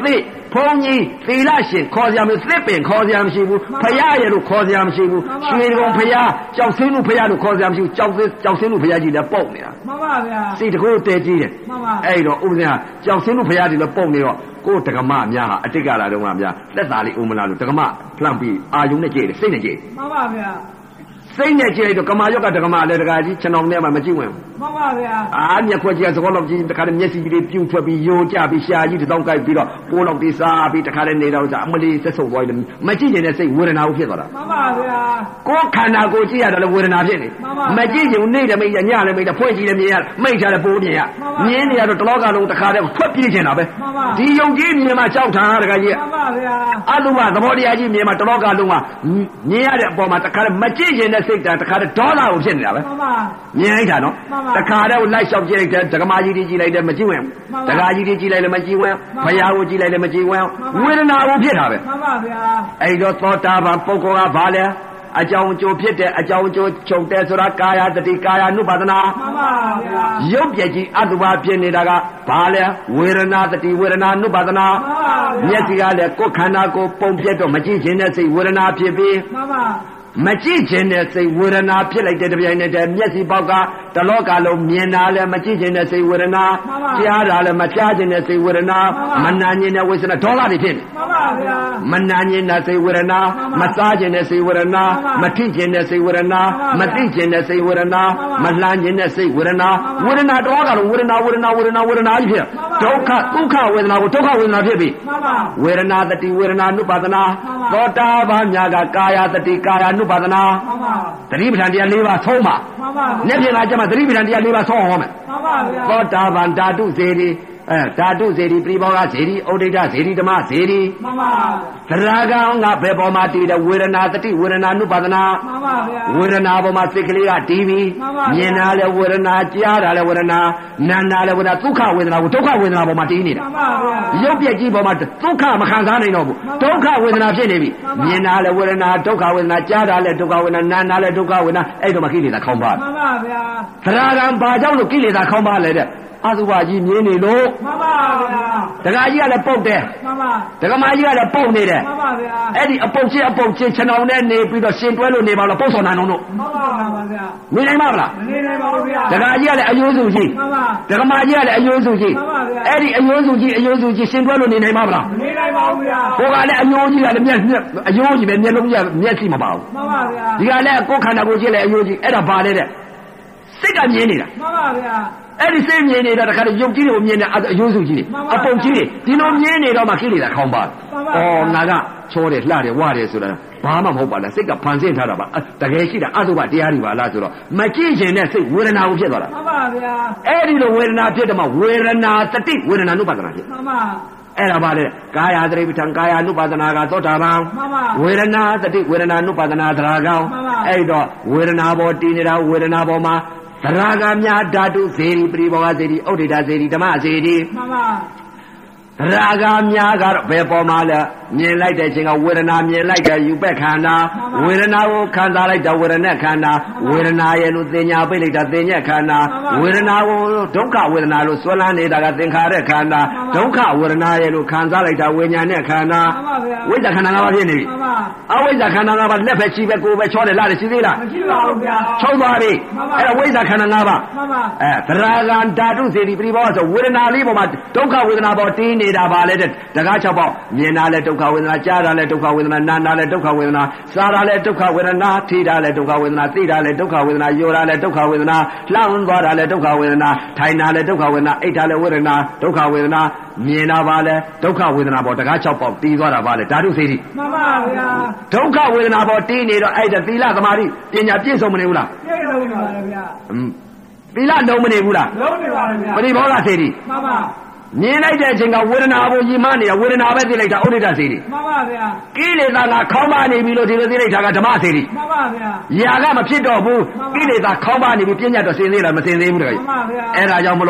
ဘုန်းကြီးသီလရှင်ခေါ်စရာမရှိသစ်ပင်ခေါ်စရာမရှိဘူးဖရာရဲ့လို့ခေါ်စရာမရှိဘူးရွှေကုံဖရာကြောက်ဆင်းလူဖရာလို့ခေါ်စရာမရှိဘူးကြောက်ဆင်းလူဖရာကြီးလည်းပုတ်နေတာမှန်ပါဗျာစိတ်တကူတဲကြီးတယ်မှန်ပါအဲ့တော့ဥပဒေကကြောက်ဆင်းလူဖရာကြီးလည်းပုတ်နေတော့ကိုယ်တက္ကမများဟာအတိတ်ကလာတော့ကများလက်သားလေးဥမလားလို့တက္ကမဖလန့်ပြီးအာယုံနဲ့ကြည့်တယ်စိတ်နဲ့ကြည့်မှန်ပါဗျာစိတ်နဲ့ကြည့်လိုက်တော့ကမာယောကတက္ကမလည်းတကားကြီးခြံအောင်ထဲမှာမကြည့်ဝင်မှန်ပါဗျာမျက်ခွက်ကြီးကသဘောလောက်ကြီးတခါတည်းမျက်စိကြီးတွေပြုတ်ထွက်ပြီးယိုကျပြီးရှာကြီးတောင်းကိုက်ပြီးတော့ပိုးလောက်တွေစားပြီးတခါတည်းနေတော့အမလီဆက်ဆုပ်သွားတယ်မကြည့်နေတဲ့စိတ်ဝေဒနာကိုဖြစ်သွားတာမှန်ပါဗျာကိုယ်ခန္ဓာကိုကြည့်ရတယ်လေဝေဒနာဖြစ်နေမကြည့်ချင်နေတယ်မိတ်ညလည်းမိတ်ဖွင့်ကြည့်လည်းမြင်ရမိတ်ချလည်းပိုးမြင်ရမြင်နေရတော့တလောကလုံးတခါတည်းဖွက်ပြေးချင်တာပဲဒီယုံကြည်မြင်မှကြောက်တာတခါကြီးမှန်ပါဗျာအတုပသဘောတရားကြီးမြင်မှတလောကလုံးကမြင်ရတဲ့အပေါ်မှာတခါတည်းမကြည့်ချင်တဲ့စိတ်တခါတည်းဒေါသကိုဖြစ်နေတာပဲမှန်ပါမြင်လိုက်တာနော်တခါတည်းလိုက်လျှောက်ကြည့်လိုက်တယ်ဒကမာကြီးတွေကြည့်လိုက်တယ်မကြည့်ဝင်ဒကာကြီးတွေကြည့်လိုက်လည်းမကြည့်ဝင်ဘုရားကိုကြည့်လိုက်လည်းမကြည့်ဝင်ဝေဒနာကိုဖြစ်တာပဲမှန်ပါဗျာအဲ့တော့သောတာပန်ပုဂ္ဂိုလ်ကဘာလဲအကြောင်းအကျိုးဖြစ်တဲ့အကြောင်းအကျိုးချုပ်တဲ့ဆိုတာကာယတတိကာယ ानु ပါဒနာမှန်ပါဗျာရုပ်ပြည့်ကြီးအတုပါဖြစ်နေတာကဘာလဲဝေဒနာတတိဝေဒနာ ानु ပါဒနာမျက်စိကလည်းကိုယ်ခန္ဓာကိုပုံပြတ်တော့မကြည့်ခြင်းနဲ့စိတ်ဝေဒနာဖြစ်ပြီးမှန်ပါမကြည့်ခြင်းနဲ့စိတ်ဝေဒနာဖြစ်လိုက်တဲ့တပြိုင်နက်တည်းမျက်စိပေါက်ကတလောကလုံးမြင်တာလည်းမကြည့်ခြင်းနဲ့စိတ်ဝေဒနာကြားတာလည်းမကြားခြင်းနဲ့စိတ်ဝေဒနာမနာခြင်းနဲ့ဝေဒနာဒေါသတွေဖြစ်နေမှန်ပါဗျာမနာခြင်းနဲ့စိတ်ဝေဒနာမစားခြင်းနဲ့စိတ်ဝေဒနာမထိခြင်းနဲ့စိတ်ဝေဒနာမသိခြင်းနဲ့စိတ်ဝေဒနာမလှမ်းခြင်းနဲ့စိတ်ဝေဒနာဝေဒနာတလောကလုံးဝေဒနာကြီးဖြစ်ဒုက္ခဒုက္ခဝေဒနာကိုဒုက္ခဝေဒနာဖြစ်ပြီဝေဒနာတတိဝေဒနာ ानु ပါဒနာသောတာပန်များကကာယတတိကာယ ानु ပါဒနာသတိပဋ္ဌာန်တရား၄ပါးဆုံးပါနေ့ပြင်လာကြမှာသတိပဋ္ဌာန်တရား၄ပါးဆုံးအောင်မယ်သောတာပန်ဓာတုစေတီဓာတုစေတီပြိဘောဂစေတီဩဒိဋ္ဌစေတီဓမ္မစေတီမှန်ပါသရဂံကဘယ်ပေါ်မှာတည်တယ်ဝေဒနာတတိဝေဒနာ ानु ပါဒနာမှန်ပါဗျာဝေဒနာပေါ်မှာစိတ်ကလေးကတည်ပြီးမြင်တာလဲဝေဒနာကြားတာလဲဝေဒနာနာတာလဲဝေဒနာဒုက္ခဝေဒနာကိုဒုက္ခဝေဒနာပေါ်မှာတည်နေတာမှန်ပါဗျာရုပ်ပြည့်ကြီးပေါ်မှာဒုက္ခမခံစားနိုင်တော့ဘူးဒုက္ခဝေဒနာဖြစ်နေပြီမြင်တာလဲဝေဒနာဒုက္ခဝေဒနာကြားတာလဲဒုက္ခဝေဒနာနာတာလဲဒုက္ခဝေဒနာအဲ့တော့မှကိလေသာခေါင်းပါမှန်ပါဗျာသရဂံဘာကြောင့်လို့ကိလေသာခေါင်းပါလဲတဲ့အသုဘကြီးမြင်နေလို့မှန်ပါဗျာဒကာကြီးကလည်းပုတ်တယ်မှန်ပါဒကမာကြီးကလည်းပုတ်နေတယ်မှန်ပါဗျာအဲ့ဒီအပုတ်ချင်းခြံအောင်နဲ့နေပြီးတော့ရှင်တွဲလို့နေပါလို့ပုတ်ဆောင်နိုင်အောင်လို့မှန်ပါဗျာနေနိုင်ပါမလားမနေနိုင်ပါဘူးဗျာဒကာကြီးကလည်းအယိုးစုကြီးမှန်ပါဒကမာကြီးကလည်းအယိုးစုကြီးမှန်ပါဗျာအဲ့ဒီအယိုးစုကြီးရှင်တွဲလို့နေနိုင်ပါမလားမနေနိုင်ပါဘူးဗျာကိုကလည်းအယိုးကြီးကလည်းအယိုးကြီးပဲမျက်လုံးကြီးမျက်စိမပါဘူးမှန်ပါဗျာဒီကလည်းကိုယ်ခန္ဓာကိုယ်ကြီးလည်းအယိုးကြီးအဲ့ဒါဘာလဲတဲ့စိတ်ကမြင်နေတာမှန်ပါဗျာအဲ့ဒီစိတ်မြင်နေတာတခါတည်းရုပ်ကြီးတွေကိုမြင်တဲ့အယိုးစုကြီးတွေအပုံကြီးတွေဒီလိုမြင်နေတော့မှကိလေသာခေါင်းပါငါကချောတယ်လှတယ်ဝါတယ်ဆိုတာဘာမှမဟုတ်ပါလားစိတ်ကဖန်ဆင်းထားတာပါတကယ်ရှိတာအသုဘတရားတွေပါလားဆိုတော့မကြည့်ခြင်းနဲ့စိတ်ဝေဒနာကိုဖြစ်သွားတာမှန်ပါဗျာအဲ့ဒီလိုဝေဒနာဖြစ်တော့မှဝေဒနာတတိဝေဒနာ ानु ပါဒနာဖြစ်မှန်ပါအဲ့ဒါပါလေကာယသတိပဋ္ဌာန်ကာယ ानु ပါဒနာကသောတာပန်ဝေဒနာတတိဝေဒနာ ानु ပါဒနာသရဂံအဲ့တော့ဝေဒနာပေါ်တည်နေတာဝေဒနာပေါ်မှာသရဂံများဓာတုစေတီပရိဘောဂစေတီဩဒိဋ္ဌစေတီဓမ္မစေတီမှန်ပါရာဂများကတော့ဘယ်ပေါ်မှာလဲမြင်လိုက်တဲ့အချိန်ကဝေဒနာမြင်လိုက်တဲ့ယူပက်ခန္ဓာဝေဒနာကိုခံစားလိုက်တဲ့ဝေဒနာခန္ဓာဝေဒနာရဲ့လို့သင်ညာပိတ်လိုက်တာသင်ညက်ခန္ဓာဝေဒနာကိုဒုက္ခဝေဒနာလို့ဆွဲလန်းနေတာကသင်္ခါရခန္ဓာဒုက္ခဝေဒနာရဲ့လို့ခံစားလိုက်တာဝိညာဉ်နဲ့ခန္ဓာဝိဇ္ဇခန္ဓာ၅ပါးဖြစ်နေပြီအဝိဇ္ဇခန္ဓာ၅ပါးလက်ပဲချီပဲကိုယ်ပဲချောတယ်လားရှိသေးလားမရှိပါဘူးဗျာချုပ်သွားပြီအဲ့ဒါဝိဇ္ဇခန္ဓာ၅ပါးသရဂံဓာတုစေတီပရိဘောဆိုဝေဒနာလေးပေါ်မှာဒုက္ခဝေဒနာပေါ်တင်းနေတာပါလေတဲ့တကား၆ပေါက်မြင်တာလဲဒုက္ခဝေဒနာကြားတာလဲဒုက္ခဝေဒနာနာတာလဲဒုက္ခဝေဒနာစားတာလဲဒုက္ခဝေဒနာထိတာလဲဒုက္ခဝေဒနာသိတာလဲဒုက္ခဝေဒနာယောတာလဲဒုက္ခဝေဒနာလှမ်းသွားတာလဲဒုက္ခဝေဒနာထိုင်တာလဲဒုက္ခဝေဒနာအိတ်တာလဲဝေဒနာဒုက္ခဝေဒနာမြင်တာပါလဲဒုက္ခဝေဒနာပေါ်တကား၆ပေါက်တီးသွားတာပါလဲဓာတုစေတီမှန်ပါဗျာဒုက္ခဝေဒနာပေါ်တီးနေတော့အဲ့ဒါသီလသမာဓိပညာပြည့်စုံမနေဘူးလားပြည့်စုံပါဗျာသီလလုံးမနေဘူးလားလုံးနေပါဗျာပရိဘောဂစေတီမှန်ပါမြင်လိုက်တဲ့အချိန်ကဝေဒနာကိုယဉ်မနေတာဝေဒနာပဲသိလိုက်တာဩဒိဋ္ဌစေတီမှန်ပါဗျာကိလေသာကခေါင်းပါနေပြီလို့ဒီလိုသိလိုက်တာကဓမ္မစေတီမှန်ပါဗျာຢာကမဖြစ်တော့ဘူးကိလေသာခေါင်းပါနေပြီပြဉ္ညာတော့စင်သေးလားမစင်သေးဘူးတခါကြီးမှန်ပါဗျာအဲ့ဒါကြောင့်မလို့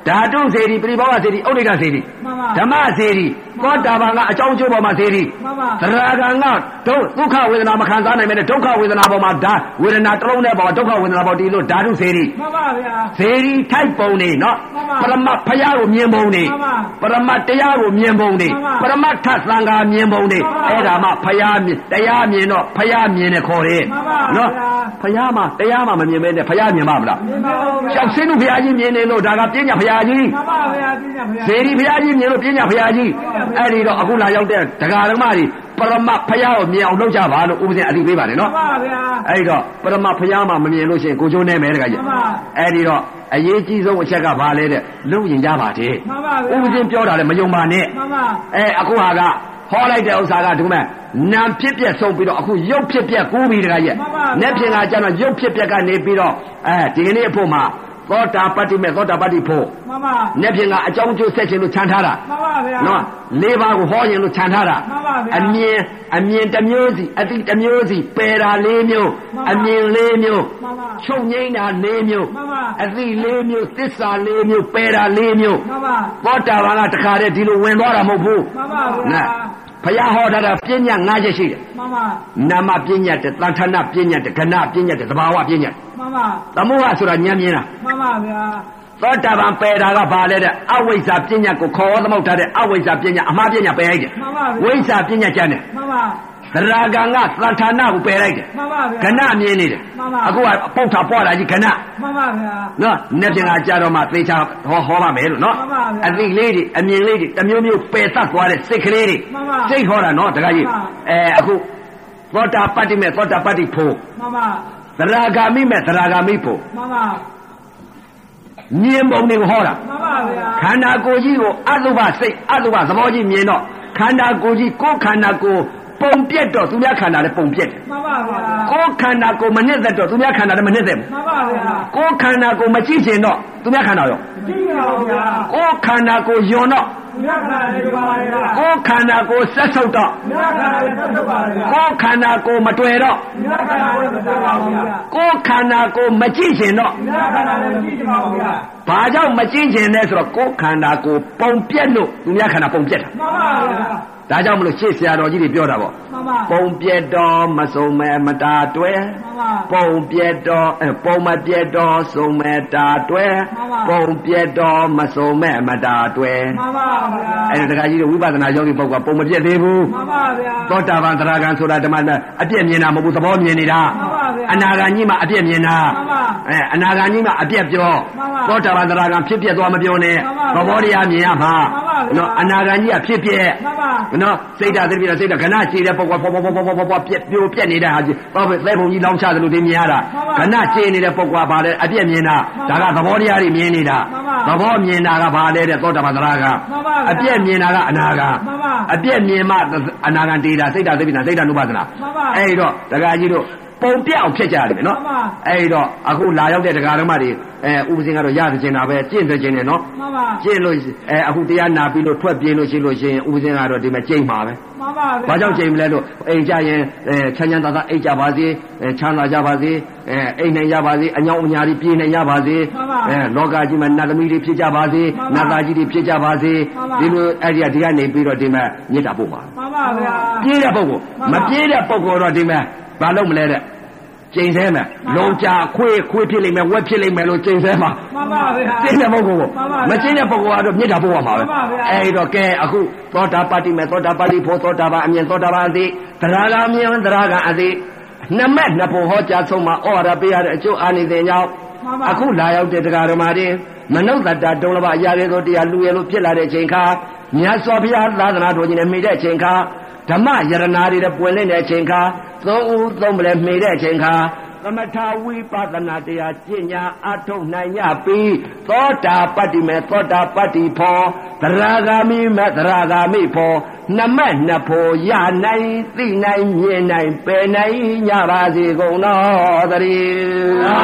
ဓာတုစေတီပရိဘောဂစေတီဥဒိကစေတီဓမ္မစေတီသောတာပန်ကအကြောင်းကျိုးပေါ်မှာစေတီသရဂံကဒုက္ခဝေဒနာမခံစားနိုင်မဲ့ဒုက္ခဝေဒနာပေါ်မှာဒါဝေဒနာတစ်လုံးနဲ့ပေါ်ဒုက္ခဝေဒနာပေါ်တည်လို့ဓာတုစေတီမှန်ပါဗျာစေတီထိုက်ပုံနေနော်ပရမဖယားကိုမြင်ပုံနေပရမတရားကိုမြင်ပုံနေပရမထသံဃာမြင်ပုံနေအဲ့ဒါမှဖယားတရားမြင်တော့ဖယားမြင်တယ်ခေါ်တယ်နော်ဖယားမှာတရားမှာမမြင်ပဲနဲ့ဖယားမြင်ပါမလားရှောက်စင်းတို့ဖယားကြီးမြင်နေလို့ဒါကပညာဖယားကြီးမှန်ပါဗျာပညာဖယားစေတီဖယားကြီးမြင်လို့ပညာဖယားကြီးအဲ့ဒီတော့အခုလာရောက်တဲ့ဒကာဓမ္မတွေပရမဖယားကိုမြင်အောင်လုပ်ကြပါလို့ဥပဒေအတိပေးပါတယ်နော်မှန်ပါဗျာအဲ့တော့ပရမဖယားမှာမမြင်လို့ရှိရင်ကိုကျိုးနေမယ်တကကြီးအဲ့ဒီတော့အရေးကြီးဆုံးအချက်ကဘာလဲတဲ့လုံရင်ကြပါတဲ့မှန်ပါဗျာဥပဒေပြောတာလည်းမယုံပါနဲ့မှန်ပါအခုဟာကဟောလိုက်တဲ့ဥစ္စာကဒီမဲ့နာဖြစ်ပြက်ဆုံးပြီးတော့အခုရုပ်ဖြစ်ပြက်ကူးပြီးတကကြီးမျက်ဖြင့်ကကျတော့ရုပ်ဖြစ်ပြက်ကနေပြီးတော့ဒီကနေ့အဖို့မှာသောတာပတ္တိမဲ့သောတာပတ္တိဖို့မှန်ပါမျက်ဖြင့်ကအကြောင်းကျိုးဆက်ခြင်းလို့ခြံထားတာမှန်ပါဗျာနော်၄ပါးကိုဟောရင်လို့ခြံထားတာမှန်ပါဗျာအမြင်တစ်မျိုးစီအတိတစ်မျိုးစီပယ်တာ၄မျိုးအမြင်၄မျိုးမှန်ပါချုပ်ငိမ့်တာ၄မျိုးမှန်ပါအသိ၄မျိုးသစ္စာ၄မျိုးပယ်တာ၄မျိုးမှန်ပါသောတာပန်ကတခါတည်းဒီလိုဝင်သွားတာမဟုတ်ဘူးမှန်ပါဗျာဘုရားဟောထားတာပညာ၅ချက်ရှိတယ်မှန်ပါနာမပညာတဲ့သံဌာနပညာတဲ့ကဏပညာတဲ့သဘာဝပညာမှန်ပါသမုဟဆိုတာဉာဏ်မြင်တာမှန်ပါဗျာသောတာပန်ပယ်တာကဘာလဲတဲ့အဝိဇ္ဇာပညာကိုခေါ်သမုတ်ထားတဲ့အဝိဇ္ဇာပညာအမှားပညာပယ်လိုက်တယ်မှန်ပါဝိဇ္ဇာပညာကျန်တယ်မှန်ပါသရဂံကသံဌာနကိုပယ်လိုက်တယ်မှန်ပါဗျာကဏမြင်နေတယ်အခုကပုတ်တာပွားတာကြီးကဏမှန်ပါဗျာနော်နှစ်ပြင်ကကြာတော့မှသေချာဟောပါမယ်လို့နော်အသိလေးတွေအမြင်လေးတွေတမျိုးမျိုးပယ်တတ်သွားတဲ့စိတ်ကလေးတွေစိတ်ဟောတာနော်တခါကြီးအခုသောတာပတ္တိမဲ့သောတာပတ္တိဖို့မှန်ပါသရဂါမိမဲ့သရဂါမိဖို့မှန်ပါမြင်ပုံတွေကိုဟောတာမှန်ပါဗျာခန္ဓာကိုယ်ကြီးကိုအတုပစိတ်အတုပသဘောကြီးမြင်တော့ခန္ဓာကိုယ်ကြီးကိုယ်ခန္ဓာကိုယ်ပုံပြက်တော့သူများခန္ဓာလည်းပုံပြက်တယ်မှန်ပါဗျာကိုယ်ခန္ဓာကိုယ်မနစ်သက်တော့သူများခန္ဓာလည်းမနစ်သက်ဘူးမှန်ပါဗျာကိုယ်ခန္ဓာကိုယ်မကြည့်ချင်တော့သူများခန္ဓာရောကြည့်ပါဗျာကိုယ်ခန္ဓာကိုယ်ယွန်တော့မြတ်ခန္ဓာတွေပါဗျာကိုယ်ခန္ဓာကိုယ်ဆက်ဆုပ်တော့မြတ်ခန္ဓာတွေဆက်ဆုပ်ပါဗျာကိုယ်ခန္ဓာကိုယ်မတွေ့တော့မြတ်ခန္ဓာတွေမတွေ့ပါဘူးဗျာကိုယ်ခန္ဓာကိုယ်မကြည့်ချင်တော့မြတ်ခန္ဓာတွေမကြည့်ချင်ပါဘူးဗျာဘာကြောင့်မကြည့်ချင်လဲဆိုတော့ကိုယ်ခန္ဓာကိုယ်ပုံပြက်လို့သူများခန္ဓာပုံပြက်တာမှန်ပါဗျာဒါကြောင့်မလို့ရှေ့ဆရာတော်ကြီးတွေပြောတာပေါ့ပုံပြက်တော်မစုံမဲမတာတွဲပုံပြက်တော်ပုံမပြက်တော်စုံမဲတာတွဲပုံပြက်တော်မစုံမဲမတာတွဲမှန်ပါဗျာအဲ့ဒါတခါကြီးတို့ဝိပဿနာယောဂီပုဂ္ဂိုလ်ပုံမပြက်သေးဘူးမှန်ပါဗျာသောတာပန်သရဂံဆိုတာဓမ္မနဲ့အပြက်မြင်တာမဟုတ်ဘူးသဘောမြင်နေတာမှန်ပါဗျာအနာဂံကြီးမှာအပြက်မြင်တာမှန်ပါအနာဂံကြီးမှာအပြက်ပြောသောတာပန်သရဂံဖြစ်ပြသွားမပြောနဲ့သဘောတရားမြင်ရမှာနော်အနာဂံကြီးကဖြစ်ပြနော်စိတ်ဓာတ်သိပြီစိတ်ဓာတ်ခဏခြေတဲ့ပုဂ္ဂိုလ်ဖွာပြက်ပြိုပြက်နေတဲ့ဟာကြီးတော့သဲပုံကြီးလောင်းချတယ်လို့သိမြင်ရတာခဏခြေနေတဲ့ပုဂ္ဂိုလ်ကဘာလဲအပြက်မြင်တာဒါကသဘောတရားတွေမြင်နေတာသဘောမြင်တာကဘာလဲတဲ့သောတာပန်သရဂံအပြက်မြင်တာကအနာဂံအပြက်မြင်မှအနာဂံတေတာစိတ်ဓာတ်သိပြီစိတ်ဓာတ်နုပါဒနာအဲ့တော့ဒကာကြီးတို့ပုံပြအောင်ဖြစ်ကြတယ်နော်အဲ့တော့အခုလာရောက်တဲ့ဒကာဓမ္မတွေဥပဇင်ကတော့ရသကျင်တာပဲကျင့်သကျင်တယ်နော်ကျင့်လို့အခုတရားနာပြီးလို့ထွက်ပြေးလို့ရှိလို့ရှင်ဥပဇင်ကတော့ဒီမှာကျင့်မှာပဲဘာကြောင့်ကျင့်မလဲလို့အိမ်ကြရင်ချမ်းချမ်းသာသာအိမ်ကြပါစေချမ်းသာကြပါစေအိမ်နိုင်ရပါစေအညောင်းအညာတွေပြေးနိုင်ရပါစေလောကကြီးမှာနတ်သမီးတွေဖြစ်ကြပါစေနတ်သားကြီးတွေဖြစ်ကြပါစေဒီလိုအဲ့ဒီကနေပြီးတော့ဒီမှာမေတ္တာပို့ပါမှန်ပါဗျာပြေးတဲ့ပုဂ္ဂိုလ်မပြေးတဲ့ပုဂ္ဂိုလ်တော့ဒီမှာဘာလုပ်မလဲတဲ့ကျိန်သေးမယ်လုံကြခွေးဖြစ်လိမ့်မယ်ဝက်ဖြစ်လိမ့်မယ်လို့ကျိန်သေးမှာမှန်ပါဗျာကျိန်တဲ့ပုဂ္ဂိုလ်မကျိန်တဲ့ပုဂ္ဂိုလ်ကတော့မေတ္တာပို့ရမှာပဲအဲ့တော့ကဲအခုသောတာပတ္တိမဲ့သောတာပတ္တိဖို့သောတာပန်အမြင်သောတာပန်အသိသရဂံအမြင်သရဂံအသိနှစ်မဲ့နှစ်ဖို့ဟောကြားဆုံးမှာဩဝါဒပေးရတဲ့အကျိုးအာနိသင်ကြောင့်အခုလာရောက်တဲ့တရားဓမ္မတွေမနုဿတ္တတုံးလဘအရာတွေသောတရားလူရလို့ဖြစ်လာတဲ့အချိန်ခါမြတ်စွာဘုရားသာသနာတော်ကြီးနဲ့မိတဲ့အချိန်ခါဓမ္မယရနာတွေနဲ့ပွင့်လင်းတဲ့အချိန်ခါသုံးဦးသုံးပလဲမိတဲ့အချိန်ခါသမထဝိပဿနာတရားကျင့်ညာအထုတ်နိုင်ကြပြီးသောတာပတ္တိမေသောတာပတ္တိဖောသရဂာမိမေသရဂာမိဖောနမတ်နဖို့ရနိုင်သိနိုင်မြင်နိုင်ပယ်နိုင်ကြပါစေကုန်တော်သတည်းသာ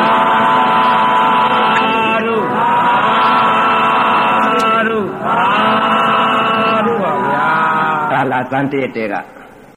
ဓုသာဓုသာဓုပါဗျာကာလသံတည့်တဲ့က